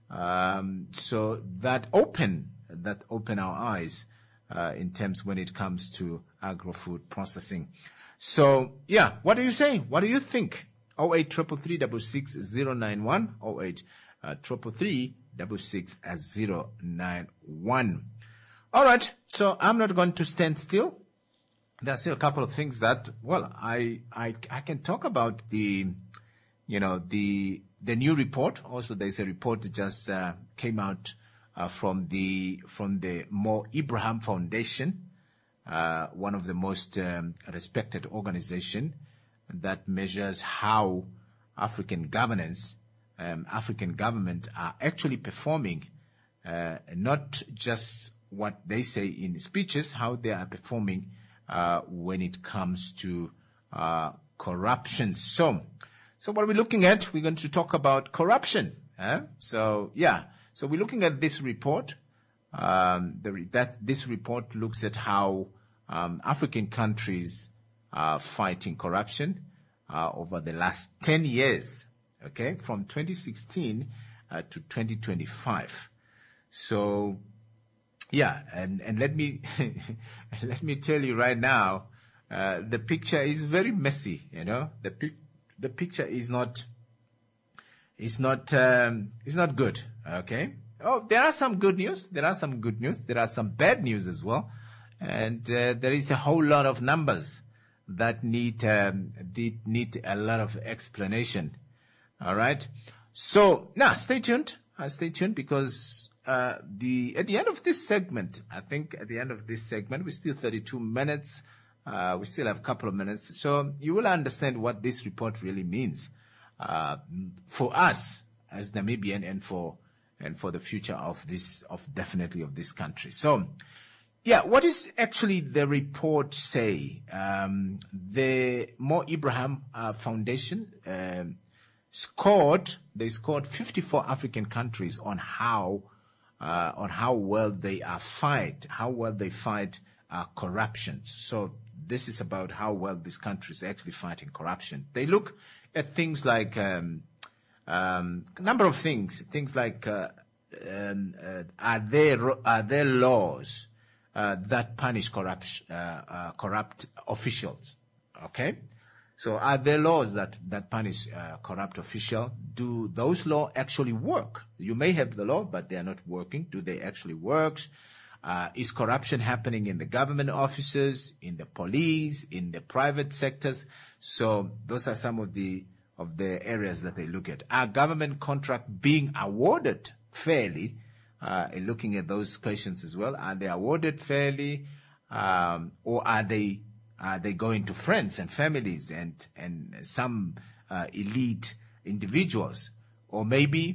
Um, so that open, that open our eyes, uh, in terms when it comes to agro-food processing. So, yeah, what do you say? What do you think? oh eight three three three six six zero nine one, oh eight three three three six six zero nine one. All right. So I'm not going to stand still. There's still a couple of things that, well, I, I, I can talk about the, you know, the, The new report. Also, there's a report that just uh, came out uh, from the from the Mo Ibrahim Foundation, uh, one of the most um, respected organization that measures how African governance, um, African government are actually performing, uh, not just what they say in speeches, how they are performing uh, when it comes to uh, corruption. So. So what are we looking at? We're going to talk about corruption. Eh? So yeah, so we're looking at this report. Um, the, that this report looks at how um, African countries are fighting corruption uh, over the last ten years. Okay, from twenty sixteen uh, to twenty twenty-five. So yeah, and and let me let me tell you right now, uh, the picture is very messy. You know, the picture. The picture is not, is not, um, is not good. Okay. Oh, there are some good news. There are some good news. There are some bad news as well. And, uh, there is a whole lot of numbers that need, um, need, need a lot of explanation. All right. So now stay tuned. Uh, stay tuned because, uh, the, at the end of this segment, I think at the end of this segment, we're still thirty-two minutes. Uh, we still have a couple of minutes, so you will understand what this report really means uh, for us as Namibian and for and for the future of this of definitely of this country. So, yeah, what is actually the report say? Um, the Mo Ibrahim uh, Foundation um, scored they scored fifty-four African countries on how uh, on how well they are fight how well they fight uh, corruption. So. This is about how well this country is actually fighting corruption. They look at things like um, um, a number of things. Things like uh, um, uh, are there are there laws uh, that punish corrupt uh, uh, corrupt officials? Okay, so are there laws that that punish uh, corrupt official? Do those laws actually work? You may have the law, but they are not working. Do they actually work? Uh, is corruption happening in the government offices, in the police, in the private sectors? So those are some of the of the areas that they look at. Are government contracts being awarded fairly? Uh, looking at those questions as well. Are they awarded fairly, um, or are they are they going to friends and families and and some uh, elite individuals, or maybe?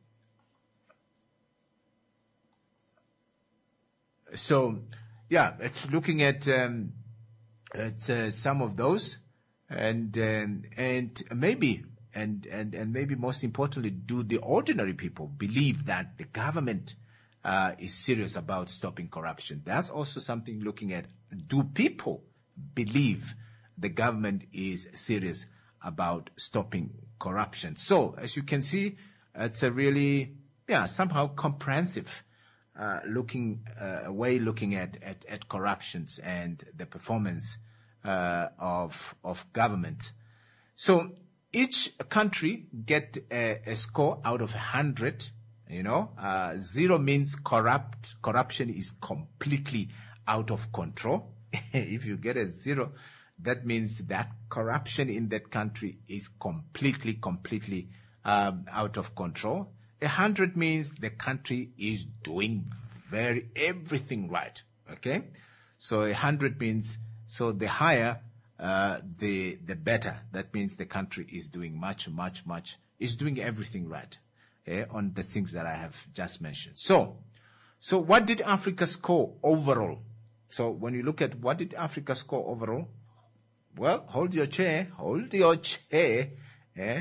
So, yeah, it's looking at um, at uh, some of those, and um, and maybe and and and maybe most importantly, do the ordinary people believe that the government uh, is serious about stopping corruption? That's also something looking at. Do people believe the government is serious about stopping corruption? So, as you can see, it's a really yeah somehow comprehensive. Uh, looking uh, way looking at, at, at corruptions and the performance uh, of of government. So each country get a, a score out of a hundred You know, uh, zero means corrupt. Corruption is completely out of control. If you get a zero, that means that corruption in that country is completely, completely um, out of control. A hundred means the country is doing very everything right. Okay, so a hundred means so the higher, uh, the the better. That means the country is doing much, much, much. Is doing everything right. Eh, on the things that I have just mentioned. So, so what did Africa score overall? So when you look at what did Africa score overall, well, hold your chair, hold your chair. Eh?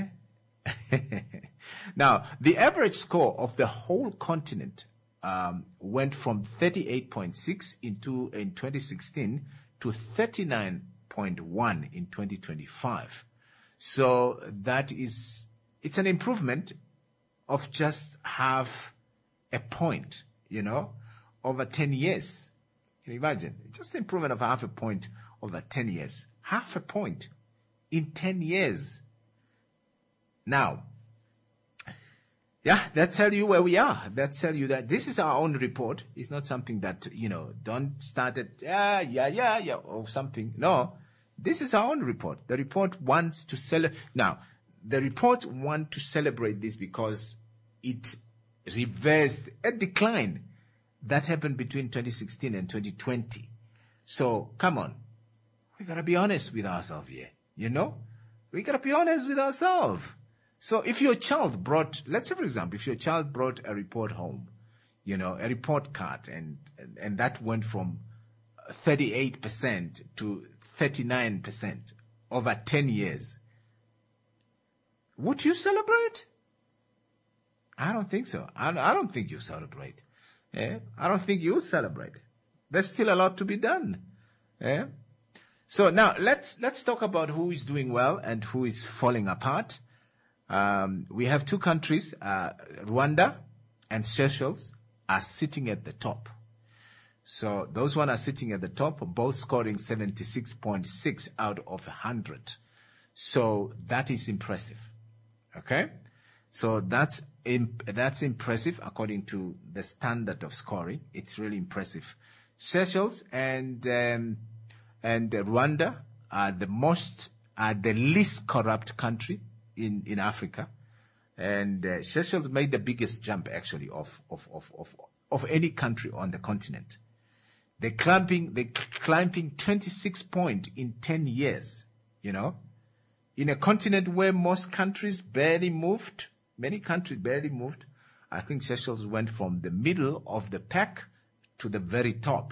Now, the average score of the whole continent um, went from thirty-eight point six into in twenty sixteen to thirty-nine point one in twenty twenty-five. So that is, it's an improvement of just half a point, you know, over ten years. Can you imagine? Just an improvement of half a point over ten years. Half a point in ten years. Now, yeah, that tells you where we are. That tells you that this is our own report. It's not something that, you know, don't start at, yeah, yeah, yeah, yeah, or something. No, this is our own report. The report wants to sell. Now, the report want to celebrate this because it reversed a decline that happened between twenty sixteen and twenty twenty. So, come on. We gotta be honest with ourselves here. You know? We gotta be honest with ourselves. So, if your child brought, let's say for example, if your child brought a report home, you know, a report card, and, and, and that went from thirty-eight percent to thirty-nine percent over ten years, would you celebrate? I don't think so. I, I don't think you celebrate. Eh? I don't think you celebrate. There's still a lot to be done. Eh? So now let's let's talk about who is doing well and who is falling apart. Um, we have two countries, uh, Rwanda and Seychelles, are sitting at the top. So those one are sitting at the top, both scoring seventy-six point six out of one hundred. So that is impressive. Okay? So that's imp- that's impressive according to the standard of scoring. It's really impressive. Seychelles and um, and Rwanda are the most are the least corrupt country in, in Africa, and uh, Seychelles made the biggest jump actually of of of of of any country on the continent. They're climbing they climbing twenty-six points in ten years. You know, in a continent where most countries barely moved, many countries barely moved. I think Seychelles went from the middle of the pack to the very top.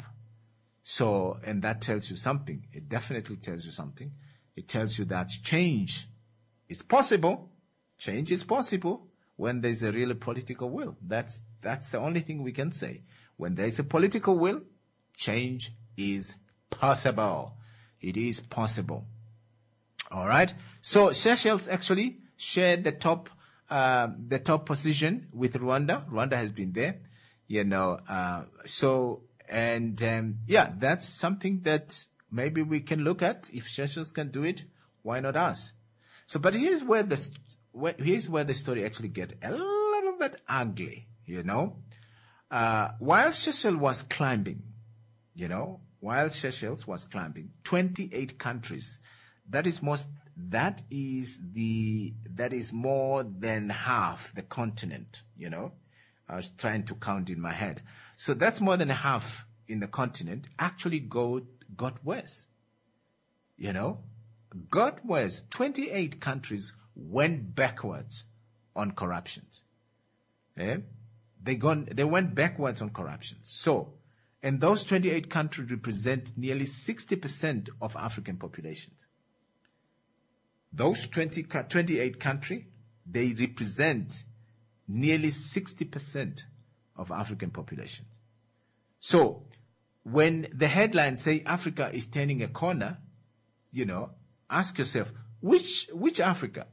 So, and that tells you something. It definitely tells you something. It tells you that change is possible. Change is possible when there's a real political will. That's, that's the only thing we can say. When there's a political will, change is possible. It is possible. All right. So Seychelles actually shared the top, uh, the top position with Rwanda. Rwanda has been there, you know. Uh, so and um, yeah, that's something that maybe we can look at. If Seychelles can do it, why not us? So, but here's where the where, here's where the story actually get a little bit ugly, you know. Uh, while Seychelles was climbing, you know, while Seychelles was climbing, twenty-eight countries. That is most. That is the. That is more than half the continent. You know, I was trying to count in my head. So that's more than half in the continent actually go got worse. You know, got worse. Twenty-eight countries went backwards on corruption. Eh? They gone. They went backwards on corruption. So, and those twenty-eight countries represent nearly sixty percent of African populations. Those twenty, twenty-eight countries, they represent nearly sixty percent of African populations. So, when the headlines say Africa is turning a corner, you know, ask yourself, which which Africa?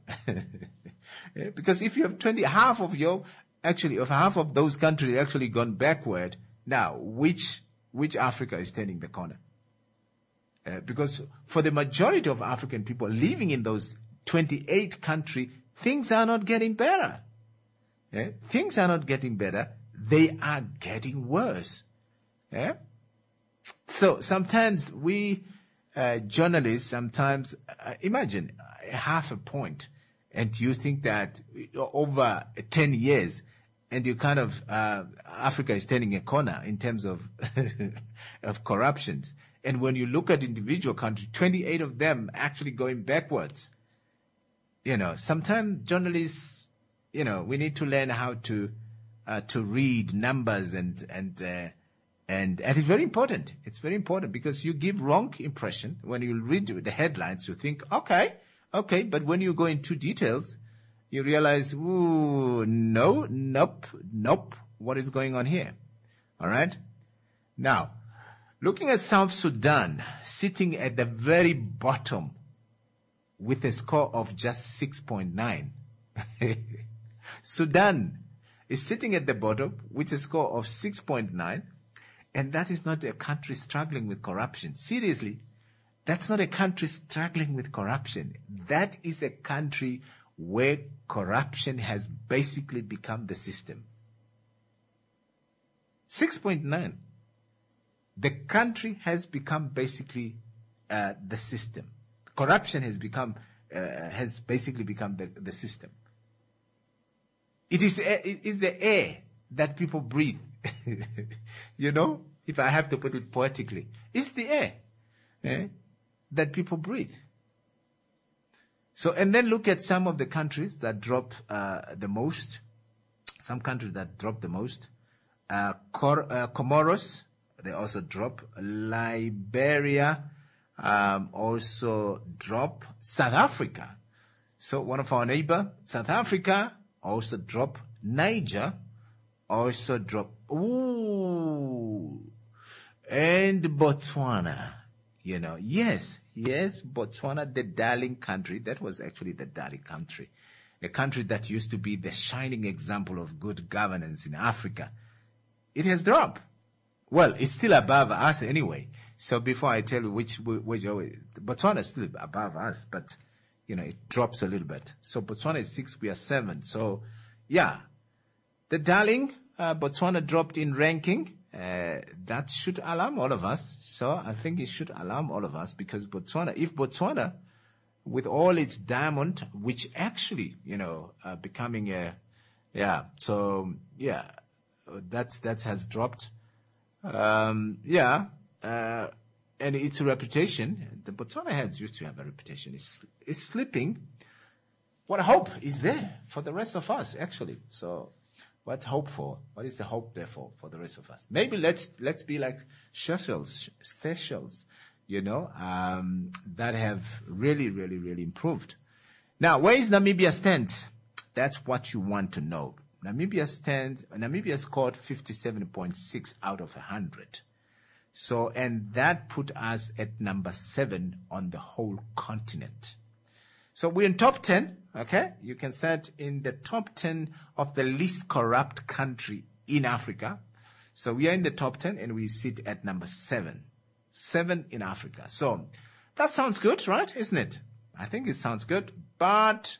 Because if you have twenty, half of your, actually, of half of those countries actually gone backward, now, which which Africa is turning the corner? Uh, because for the majority of African people living in those twenty-eight countries, things are not getting better. Eh? Things are not getting better. They are getting worse. Eh? So sometimes we uh, journalists, sometimes, uh, imagine uh, half a point, and you think that over ten years, and you kind of, uh, Africa is turning a corner in terms of, of corruption. And when you look at individual countries, twenty-eight of them actually going backwards. You know, sometimes journalists, you know, we need to learn how to, uh, to read numbers and, and, uh, and, and it's very important. It's very important because you give wrong impression. When you read the headlines, you think, okay, okay. But when you go into details, you realize, ooh, no, nope, nope. What is going on here? All right. Now, looking at South Sudan, sitting at the very bottom with a score of just six point nine. Sudan is sitting at the bottom with a score of six point nine. And that is not a country struggling with corruption. Seriously, that's not a country struggling with corruption. That is a country where corruption has basically become the system. six point nine. The country has become basically uh, the system. Corruption has become, uh, has basically become the, the system. It is, it is the air that people breathe. You know, if I have to put it poetically, it's the air eh, that people breathe. So, and then look at some of the countries that drop uh, the most. Some countries that drop the most. Uh, Cor- uh, Comoros, they also drop. Liberia um, also drop. South Africa. So one of our neighbor, South Africa, also drop. Niger also drop. Ooh. And Botswana. You know, yes, yes, Botswana, the darling country. That was actually the darling country. A country that used to be the shining example of good governance in Africa. It has dropped. Well, it's still above us anyway. So before I tell you which, which, Botswana is still above us, but, you know, it drops a little bit. So Botswana is six, we are seven. So, yeah, the darling, uh, Botswana dropped in ranking. Uh, that should alarm all of us. So I think it should alarm all of us because Botswana, if Botswana, with all its diamond, which actually, you know, uh, becoming a, yeah, so, yeah, that's, that has dropped. Um, yeah, uh, and its reputation, the Botswana heads used to have a reputation, is, is slipping. What hope is there for the rest of us, actually? So, what's hope for? What is the hope there for, for the rest of us? Maybe let's, let's be like Seychelles, Seychelles, you know, um, that have really, really, really improved. Now, where is Namibia stands? That's what you want to know. Namibia stands, Namibia scored fifty-seven point six out of one hundred. So, and that put us at number seven on the whole continent. So we're in top ten, okay? You can set in the top ten of the least corrupt country in Africa. So we are in the top ten and we sit at number seven. Seven in Africa. So that sounds good, right? Isn't it? I think it sounds good. But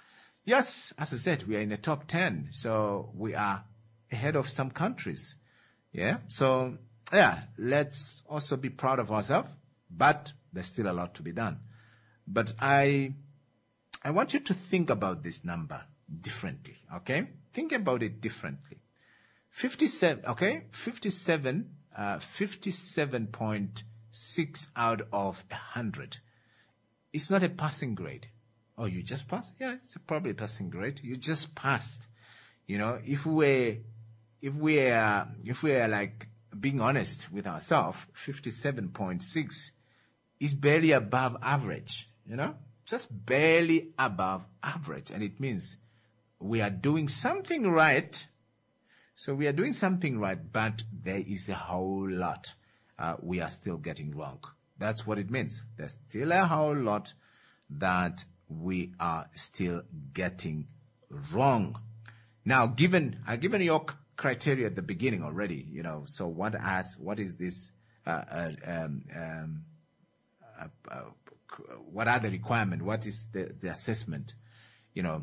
yes, as I said, we are in the top ten. So we are ahead of some countries. Yeah. So yeah, let's also be proud of ourselves. But there's still a lot to be done. But I... I want you to think about this number differently, okay? Think about it differently. fifty-seven, okay? fifty-seven, uh, fifty-seven point six out of one hundred. It's not a passing grade. Oh, you just passed? Yeah, it's probably a passing grade. You just passed. You know, if we if we are, if we are like being honest with ourselves, fifty-seven point six is barely above average, you know? Just barely above average. And it means we are doing something right. So we are doing something right, but there is a whole lot uh, we are still getting wrong. That's what it means. There's still a whole lot that we are still getting wrong. Now, given, I've given your criteria at the beginning already, you know, so what as, what is this, uh, uh, um, um, uh, uh, what are the requirements? What is the, the assessment? You know,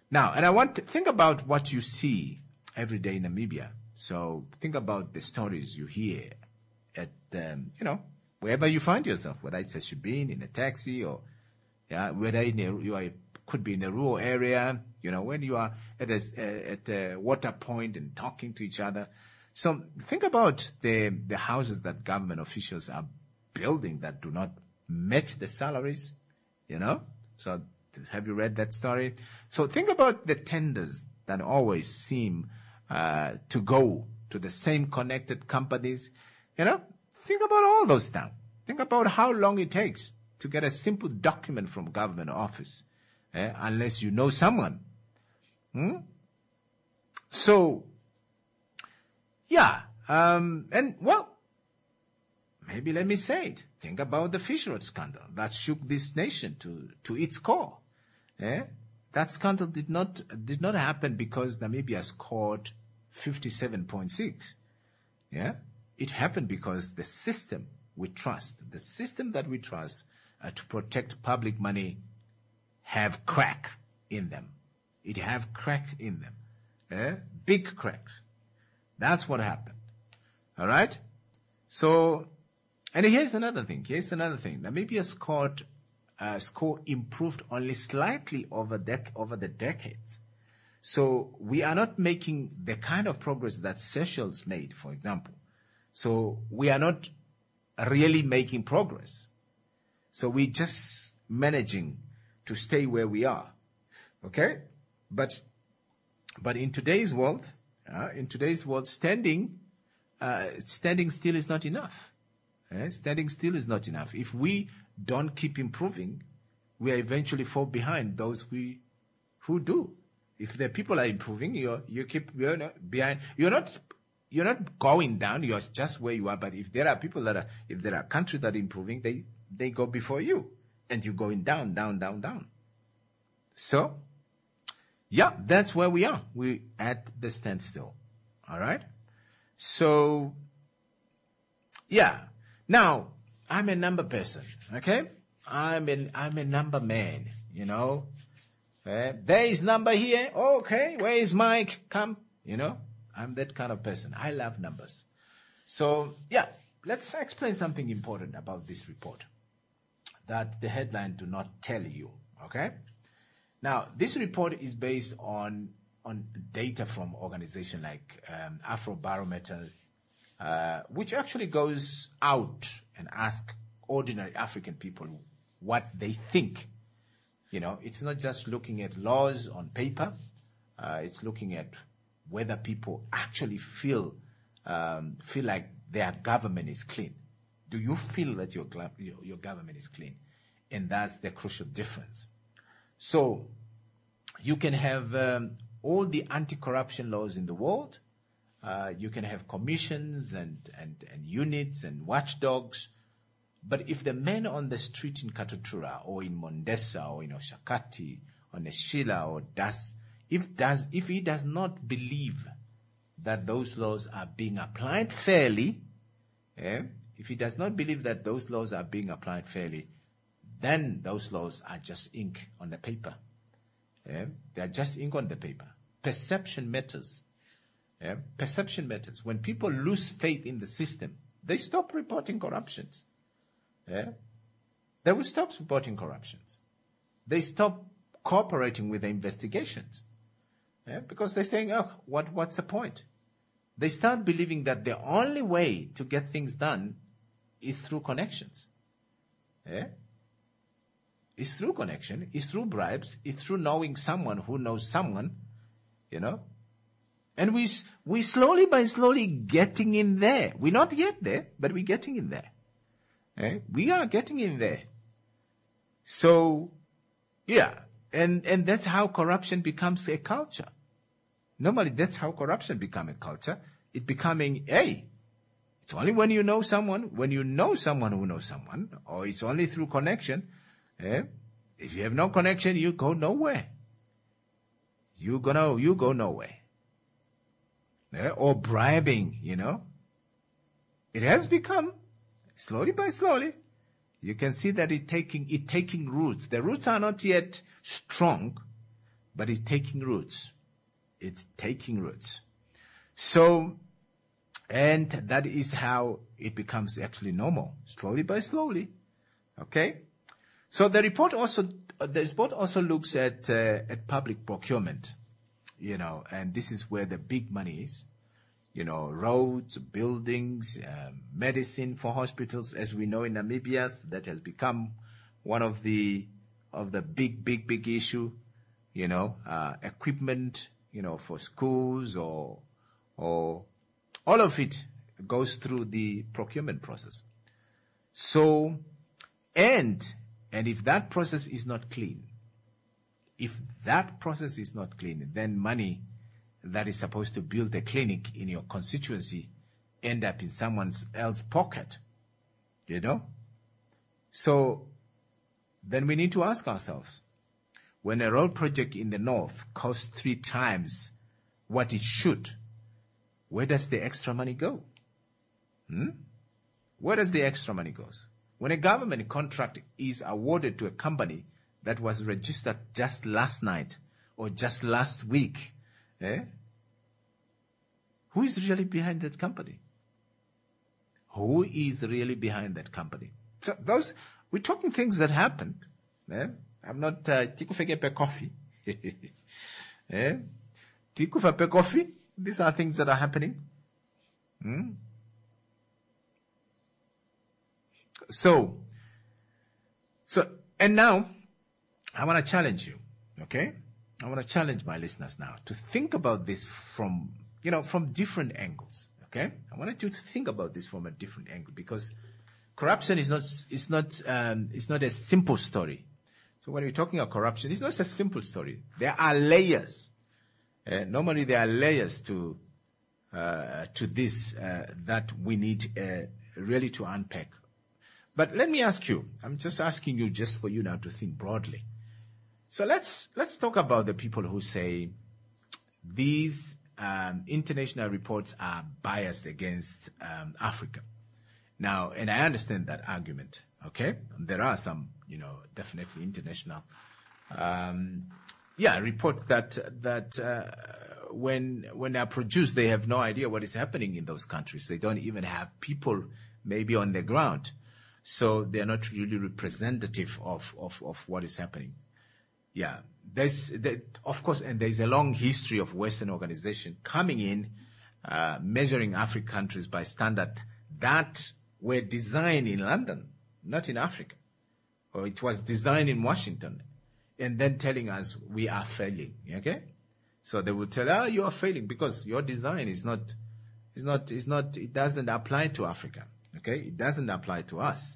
Now, and I want to think about what you see every day in Namibia. So think about the stories you hear at, um, you know, wherever you find yourself, whether it's a shebeen, in a taxi, or yeah, whether in a, you are, could be in a rural area, you know, when you are at a, at a water point and talking to each other. So think about the, the houses that government officials are building that do not match the salaries, you know. So have you read that story? So think about the tenders that always seem uh, to go to the same connected companies. You know, think about all those stuff. Think about how long it takes to get a simple document from government office, eh, unless you know someone. Hmm? So, yeah, um, and well, maybe let me say it. Think about the fish road scandal that shook this nation to, to its core. Eh? That scandal did not did not happen because Namibia scored fifty-seven point six. Yeah, it happened because the system we trust, the system that we trust uh, to protect public money, have crack in them. It have crack in them, eh? Big cracks. That's what happened. All right. So, and here's another thing. Here's another thing. Namibia scored. Uh, score improved only slightly over, dec- over the decades. So we are not making the kind of progress that Seychelles made, for example. So we are not really making progress. So we're just managing to stay where we are. Okay? But, but in today's world, uh, in today's world, standing, uh, standing still is not enough. Eh? Standing still is not enough. If we don't keep improving, we eventually fall behind those we who do. If the people are improving, you you keep you're not behind. You're not you're not going down. You're just where you are. But if there are people that are, if there are countries that are improving, they they go before you, and you're going down, down, down, down. So, yeah, that's where we are. We at the standstill. All right. So, yeah. Now, I'm a number person, okay? I'm a, I'm a number man, you know? Uh, there is number here. Okay, where is Mike? Come, you know? I'm that kind of person. I love numbers. So, yeah, let's explain something important about this report that the headline do not tell you, okay? Now, this report is based on, on data from organizations like um, Afrobarometer, Uh, which actually goes out and asks ordinary African people what they think. You know, it's not just looking at laws on paper. Uh, it's looking at whether people actually feel um, feel like their government is clean. Do you feel that your, your, your government is clean? And that's the crucial difference. So you can have um, all the anti-corruption laws in the world. Uh, you can have commissions and, and, and units and watchdogs. But if the man on the street in Katutura or in Mondesa or in Oshakati or Neshila or Das, if, does, if he does not believe that those laws are being applied fairly, eh, if he does not believe that those laws are being applied fairly, then those laws are just ink on the paper. Eh? They are just ink on the paper. Perception matters. Yeah? Perception matters. When people lose faith in the system, they stop reporting corruptions. Yeah? They will stop reporting corruptions. They stop cooperating with the investigations. Yeah? Because they're saying, oh, what, what's the point? They start believing that the only way to get things done is through connections. Yeah? It's through connection, it's through bribes, it's through knowing someone who knows someone, you know. And we we slowly by slowly getting in there. We're not yet there, but we're getting in there. Eh? We are getting in there. So, yeah, and and that's how corruption becomes a culture. Normally, that's how corruption becomes a culture. It becoming, hey, it's only when you know someone, when you know someone who knows someone, or it's only through connection. Eh? If you have no connection, you go nowhere. You gonna you go nowhere. Yeah, or bribing, you know. It has become, slowly by slowly, you can see that it taking it taking roots. The roots are not yet strong, but it's taking roots. It's taking roots. So, and that is how it becomes actually normal, slowly by slowly. Okay? So the report also, the report also looks at, uh, at public procurement, you know, and this is where the big money is. You know, roads, buildings, um, medicine for hospitals, as we know in Namibia, that has become one of the of the big, big, big issue. You know, uh, equipment, you know, for schools or or all of it goes through the procurement process. So, and and if that process is not clean, if that process is not clean, then money that is supposed to build a clinic in your constituency end up in someone else's pocket, you know? So then we need to ask ourselves, when a road project in the north costs three times what it should, where does the extra money go? Hmm? Where does the extra money go? When a government contract is awarded to a company that was registered just last night or just last week, Eh? Who is really behind that company? Who is really behind that company? So those, we're talking things that happened. Eh? I'm not tikufa pe coffee. eh? Tikufa pe coffee. These are things that are happening. Hmm? So, so, and now I want to challenge you. Okay? I want to challenge my listeners now to think about this from, you know, from different angles. Okay? I wanted you to think about this from a different angle because corruption is not, is not, um, it's not a simple story. So when we're talking about corruption, it's not a simple story. There are layers. Uh, normally there are layers to, uh, to this, uh, that we need, uh, really to unpack. But let me ask you, I'm just asking you just for you now to think broadly. So let's let's talk about the people who say these um, international reports are biased against um, Africa. Now, and I understand that argument. Okay, there are some, you know, definitely international, um, yeah, reports that that uh, when when they are produced, they have no idea what is happening in those countries. They don't even have people maybe on the ground, so they are not really representative of of, of what is happening. Yeah, there's, there, of course, and there's a long history of Western organization coming in, uh, measuring African countries by standard that were designed in London, not in Africa. Or it was designed in Washington, and then telling us we are failing, okay? So they will tell, ah, you are failing because your design is not, is not, is not, it doesn't apply to Africa, okay? It doesn't apply to us.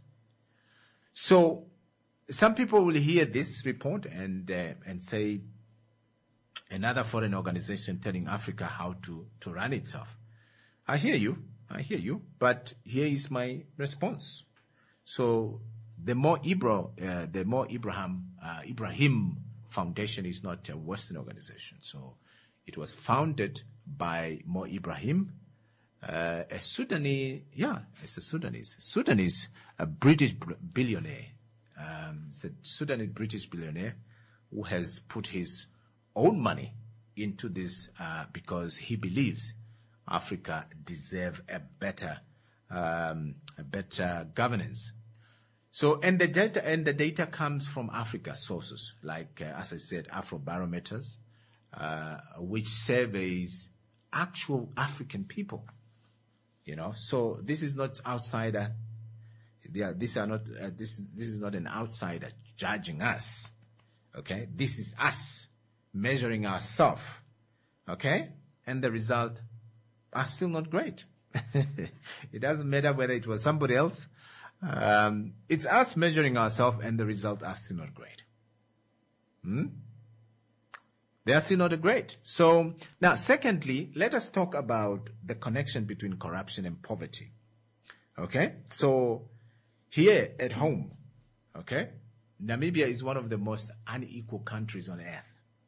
So, some people will hear this report and uh, and say another foreign organization telling Africa how to, to run itself. I hear you, I hear you, but here is my response. So the Mo Ibra, uh, the Mo Ibrahim uh, Ibrahim Foundation is not a Western organization. So it was founded by Mo Ibrahim, uh, a Sudanese, yeah, it's a Sudanese, Sudanese, a British billionaire. Um, it's a Sudanese British billionaire who has put his own money into this uh, because he believes Africa deserves a better, um, a better governance. So, and the data and the data comes from Africa sources, like uh, as I said, Afrobarometers, uh, which surveys actual African people. You know, so this is not outsider. They are, these are not, uh, this, this is not an outsider judging us. Okay. This is us measuring ourselves. Okay. And the result are still not great. It doesn't matter whether it was somebody else. Um, it's us measuring ourselves and the result are still not great. Hmm? They are still not great. So now, secondly, let us talk about the connection between corruption and poverty. Okay. So, here at home, okay, Namibia is one of the most unequal countries on earth.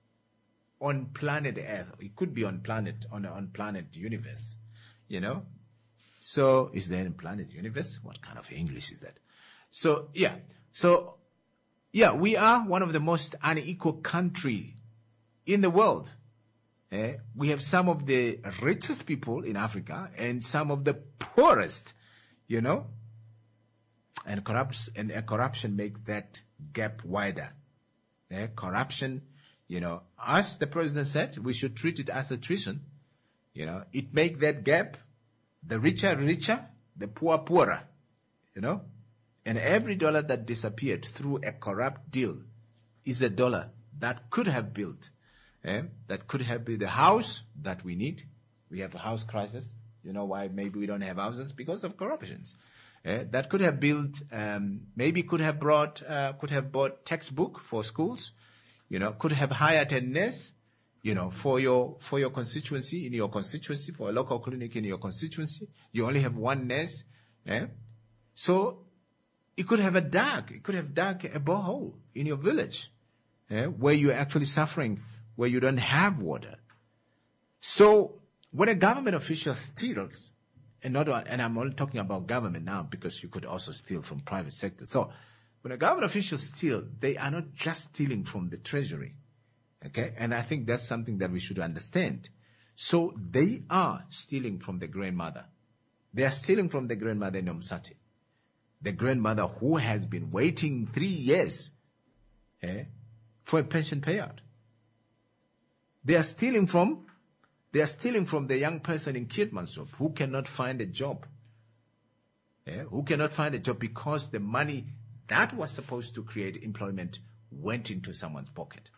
On planet Earth. It could be on planet, on, on planet universe, you know. So, is there a planet universe? What kind of English is that? So, yeah. So, yeah, we are one of the most unequal country in the world. Eh? We have some of the richest people in Africa and some of the poorest, you know. And corruption, and uh, corruption makes that gap wider. Eh? Corruption, you know, as the president said, we should treat it as attrition. You know, it makes that gap, the richer richer, the poor poorer, you know. And every dollar that disappeared through a corrupt deal is a dollar that could have built, eh, that could have built the house that we need. We have a house crisis. You know why maybe we don't have houses? Because of corruptions. Eh, that could have built, um, maybe could have brought, uh, could have bought textbook for schools, you know, could have hired a nurse, you know, for your, for your constituency, in your constituency, for a local clinic in your constituency. You only have one nurse. Eh? So it could have a dug, it could have dug a borehole in your village, eh, where you're actually suffering, where you don't have water. So when a government official steals, and not, and I'm only talking about government now because you could also steal from private sector. So when a government official steals, they are not just stealing from the treasury, okay? And I think that's something that we should understand. So they are stealing from the grandmother. They are stealing from the grandmother in Umsati. The grandmother who has been waiting three years eh, for a pension payout. They are stealing from, they are stealing from the young person in Keetmanshoop who cannot find a job. Eh, who cannot find a job because the money that was supposed to create employment went into someone's pocket.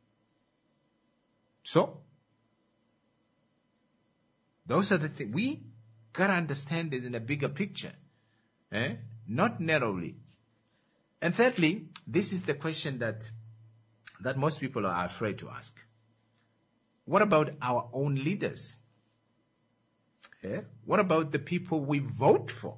So, those are the things. We got to understand this in a bigger picture. Eh? Not narrowly. And thirdly, this is the question that that most people are afraid to ask. What about our own leaders? Eh? What about the people we vote for?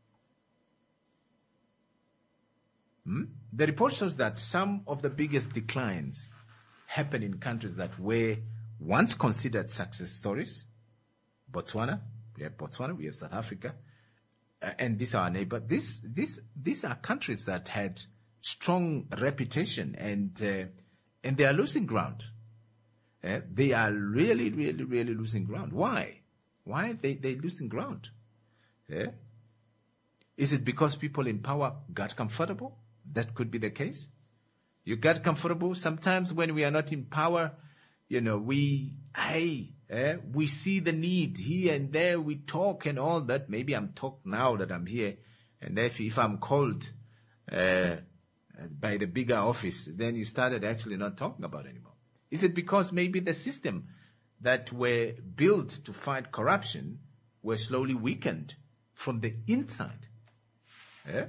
Hmm? The report shows that some of the biggest declines happen in countries that were once considered success stories. Botswana, we have Botswana, we have South Africa, uh, and these are our neighbor. These, these, these are countries that had strong reputation, and uh, and they are losing ground. Uh, they are really, really, really losing ground. Why? Why are they they losing ground? Yeah? Is it because people in power got comfortable? That could be the case. You got comfortable. Sometimes when we are not in power, you know, we, hey, eh, we see the need here and there. We talk and all that. Maybe I'm talk now that I'm here. And if, if I'm called uh, by the bigger office, then you started actually not talking about it anymore. Is it because maybe the system that were built to fight corruption were slowly weakened from the inside? Eh?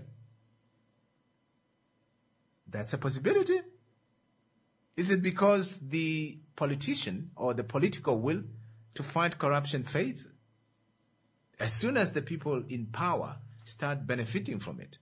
That's a possibility. Is it because the politician or the political will to fight corruption fades as soon as the people in power start benefiting from it?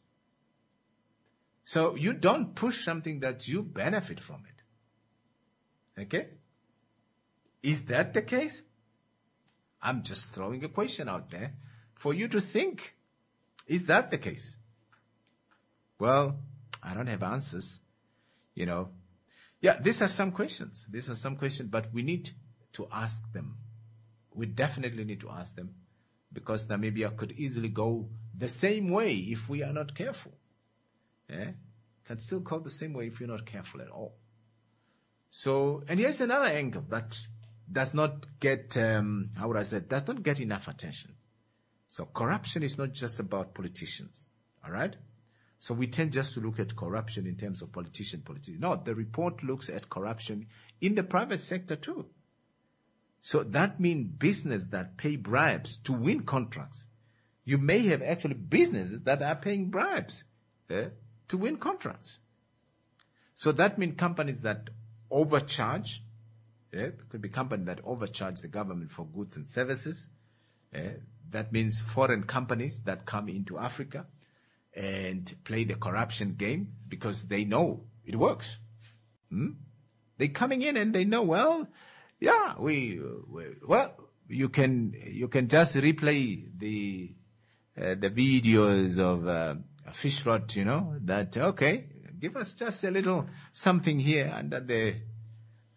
So you don't push something that you benefit from it. Okay? Is that the case? I'm just throwing a question out there for you to think. Is that the case? Well, I don't have answers, you know. Yeah, these are some questions. These are some questions, but we need to ask them. We definitely need to ask them because Namibia could easily go the same way if we are not careful. Yeah? Can still go the same way if you're not careful at all. So, and here's another angle that does not get, um, how would I say, does not get enough attention. So corruption is not just about politicians, all right? So we tend just to look at corruption in terms of politician, politician. No, the report looks at corruption in the private sector too. So that means business that pay bribes to win contracts. You may have actually businesses that are paying bribes eh, to win contracts. So that means companies that overcharge. Eh, it could be companies that overcharge the government for goods and services. Eh, that means foreign companies that come into Africa and play the corruption game because they know it works. Hmm? They're coming in and they know, well, yeah, we, we well, you can you can just replay the uh, the videos of uh, fish rot, you know, that okay, give us just a little something here under the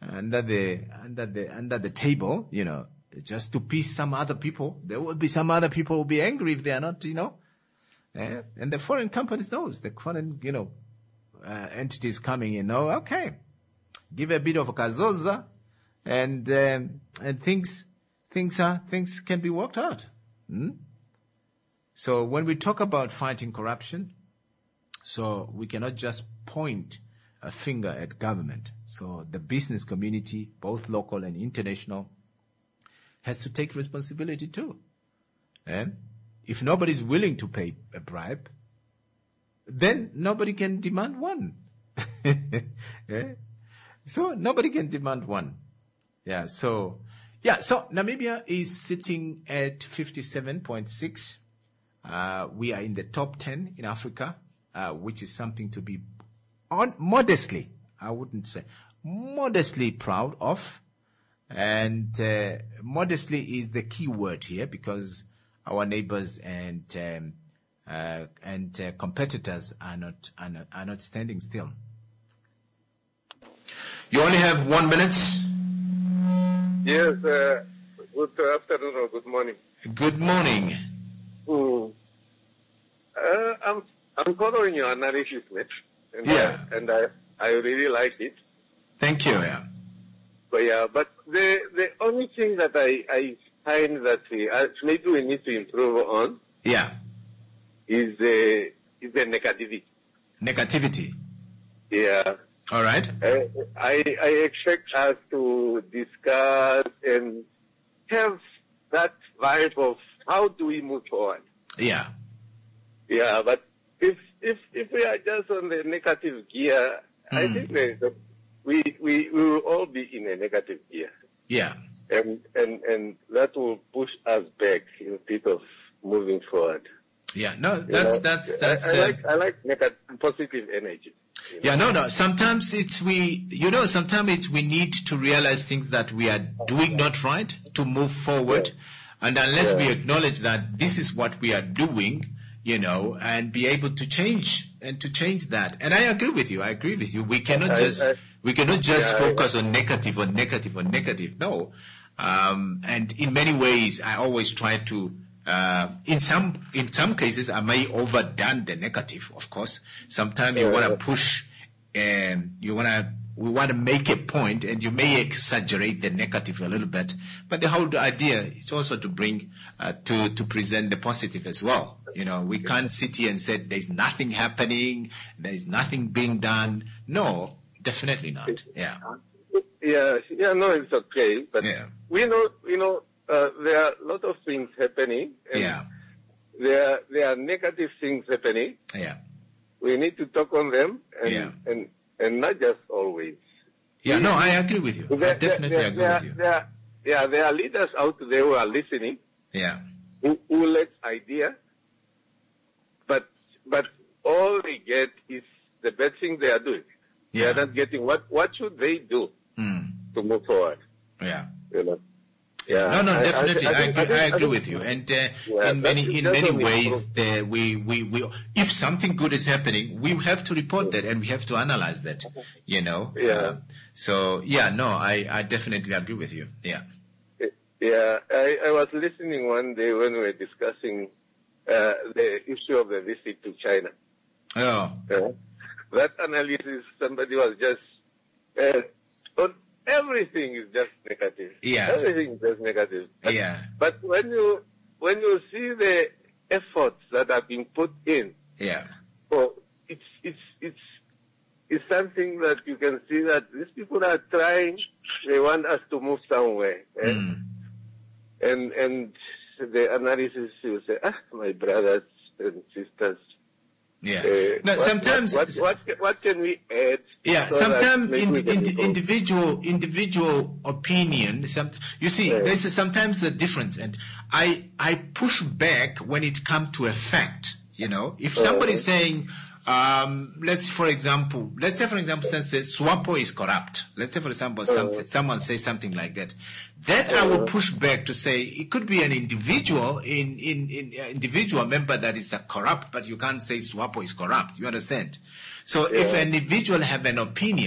under the under the under the table, you know, just to please some other people. There will be some other people who will be angry if they are not, you know. Uh, and the foreign companies knows, the foreign, you know, uh, entities coming in. Oh, okay, give a bit of a kazoza, and um, and things things are things can be worked out. Hmm? So when we talk about fighting corruption, so we cannot just point a finger at government. So the business community, both local and international, has to take responsibility too. And if nobody is willing to pay a bribe, then nobody can demand one. Yeah? So nobody can demand one. Yeah. So yeah. So Namibia is sitting at fifty-seven point six. Uh, we are in the top ten in Africa, uh, which is something to be on modestly, I wouldn't say, modestly proud of. And uh, modestly is the key word here, because our neighbors and um, uh, and uh, competitors are not, are not are not standing still. You only have one minute. Yes. Uh, good afternoon or good morning. Good morning. Mm. Uh, I'm I'm following your analysis, mate. And, yeah. Uh, and I I really like it. Thank you. Yeah. But yeah, but the the only thing that I, I find that we, uh, maybe we need to improve on, yeah, is the is the negativity. Negativity. Yeah. All right. Uh, I I expect us to discuss and have that vibe of how do we move forward. Yeah. Yeah, but if if if we are just on the negative gear, mm. I think that we we we will all be in a negative gear. Yeah. And and and that will push us back instead of moving forward. Yeah. No, that's you know? that's that's. I, I uh, like I like negative, positive energy. You know? Yeah. No. No. Sometimes it's we. You know. Sometimes it's we need to realize things that we are doing not right to move forward, yeah. And unless yeah. we acknowledge that this is what we are doing, you know, and be able to change and to change that. And I agree with you. I agree with you. We cannot I, just I, we cannot just yeah, focus I, on negative or negative or negative. No. Um, and in many ways, I always try to. Uh, in some in some cases, I may overdone the negative. Of course, sometimes you yeah, want to yeah. push, and you want to we want to make a point, and you may exaggerate the negative a little bit. But the whole idea is also to bring uh, to to present the positive as well. You know, we can't sit here and say there's nothing happening, there's nothing being done. No, definitely not. Yeah. Yeah, yeah, no, it's okay. But yeah. we know, you know, uh, there are a lot of things happening. And yeah. There, there are negative things happening. Yeah. We need to talk on them, and yeah. and, and not just always. Yeah, we, no, I agree with you. There, I definitely there, agree there, with you. There, yeah, there are leaders out there who are listening. Yeah. Who, who let idea, but but all they get is the bad thing they are doing. Yeah. They are not getting what what should they do mm. to move forward. Yeah. You know. Yeah. No, no, definitely, I, I, I, think, agree, I, I, agree think, with you. And uh, yeah, in many, in many ways, improve. the, we, we, we, if something good is happening, we have to report that and we have to analyze that. You know. Yeah. Uh, so yeah, no, I, I definitely agree with you. Yeah. Yeah, I, I was listening one day when we were discussing uh, the issue of the visit to China. Oh. Uh, that analysis, somebody was just uh, on everything is just negative. Yeah. Everything is just negative. But, yeah. But when you when you see the efforts that are being put in, yeah. Oh, it's it's it's it's something that you can see that these people are trying. They want us to move somewhere. Eh? Mm. And and the analysis will say, ah, my brothers and sisters. Yeah. Uh, no, what, sometimes. What, what, what, what can we add? Yeah. So sometimes in, in, in, individual individual opinion. Some, you see, yeah. there's a, sometimes a difference, and I I push back when it comes to a fact. You know, if somebody's uh-huh. saying. Um, let's, for example, let's say, for example, since SWAPO is corrupt. Let's say, for example, uh-huh. something, someone says something like that. That uh-huh. I will push back to say it could be an individual, in, in, in uh, individual member that is a corrupt, but you can't say SWAPO is corrupt. You understand? So yeah. if an individual have an opinion,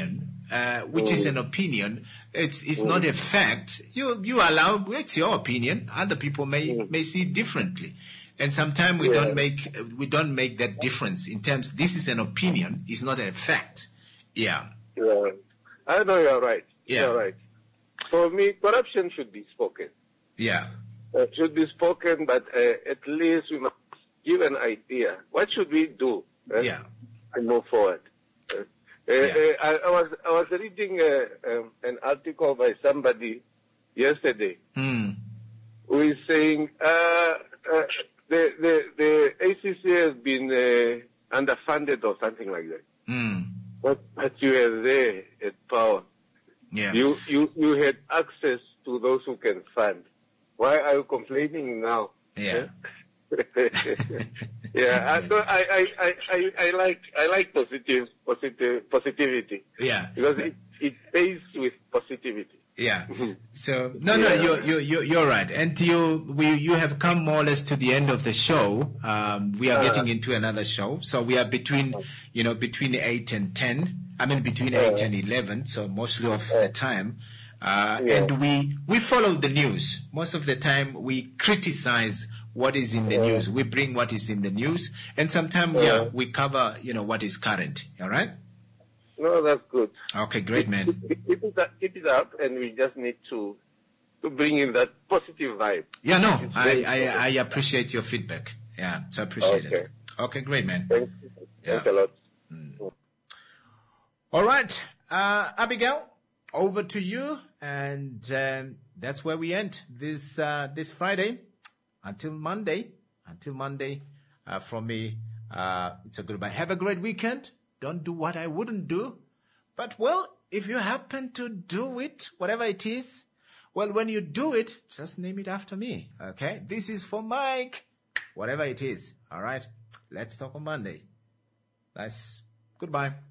uh, which is an opinion. It's it's not a fact. You you allow, it's your opinion. Other people may may see it differently, and sometimes we Yeah. don't make we don't make that difference in terms. This is an opinion. It's not a fact. Yeah. Yeah. I know you're right. Yeah. You're right. For me, corruption should be spoken. Yeah. Uh, should be spoken, but uh, at least we must give an idea. What should we do? uh, Yeah. To move forward. Uh, uh, uh, I, I was I was reading uh, um, an article by somebody yesterday Hmm. who is saying uh, uh, the the the A C C has been uh, underfunded or something like that. Hmm. But but you were there at power. Yeah. You you you had access to those who can fund. Why are you complaining now? Yeah. Yeah, I, no, I, I, I, I, I like I like positive positive positivity Yeah. because it, it pays with positivity. Yeah. So no, no, Yeah. you're you're you're you're right. And you we you have come more or less to the end of the show. Um, we are Uh. getting into another show, so we are between you know between eight and ten. I mean between eight and eleven. So mostly of the time, uh, Yeah. and we we follow the news. Most of the time, we criticize what is in the news. We bring what is in the news, and sometimes yeah, Yeah. we cover you know what is current. All right. No, that's good. Okay, great man. Keep, keep it up, keep it up, and we just need to to bring in that positive vibe. Yeah, no, It's I, very I, I important. appreciate your feedback. Yeah, so I appreciate Okay. it. Okay, great, man. Thanks, Yeah. thanks a lot. All right, uh, Abigail, over to you, and um, that's where we end this uh, this Friday. Until Monday, until Monday, uh, from me, uh, it's a goodbye. Have a great weekend. Don't do what I wouldn't do, but well, if you happen to do it, whatever it is, well, when you do it, just name it after me. Okay, this is for Mike. Whatever it is. All right, let's talk on Monday. Nice. Goodbye.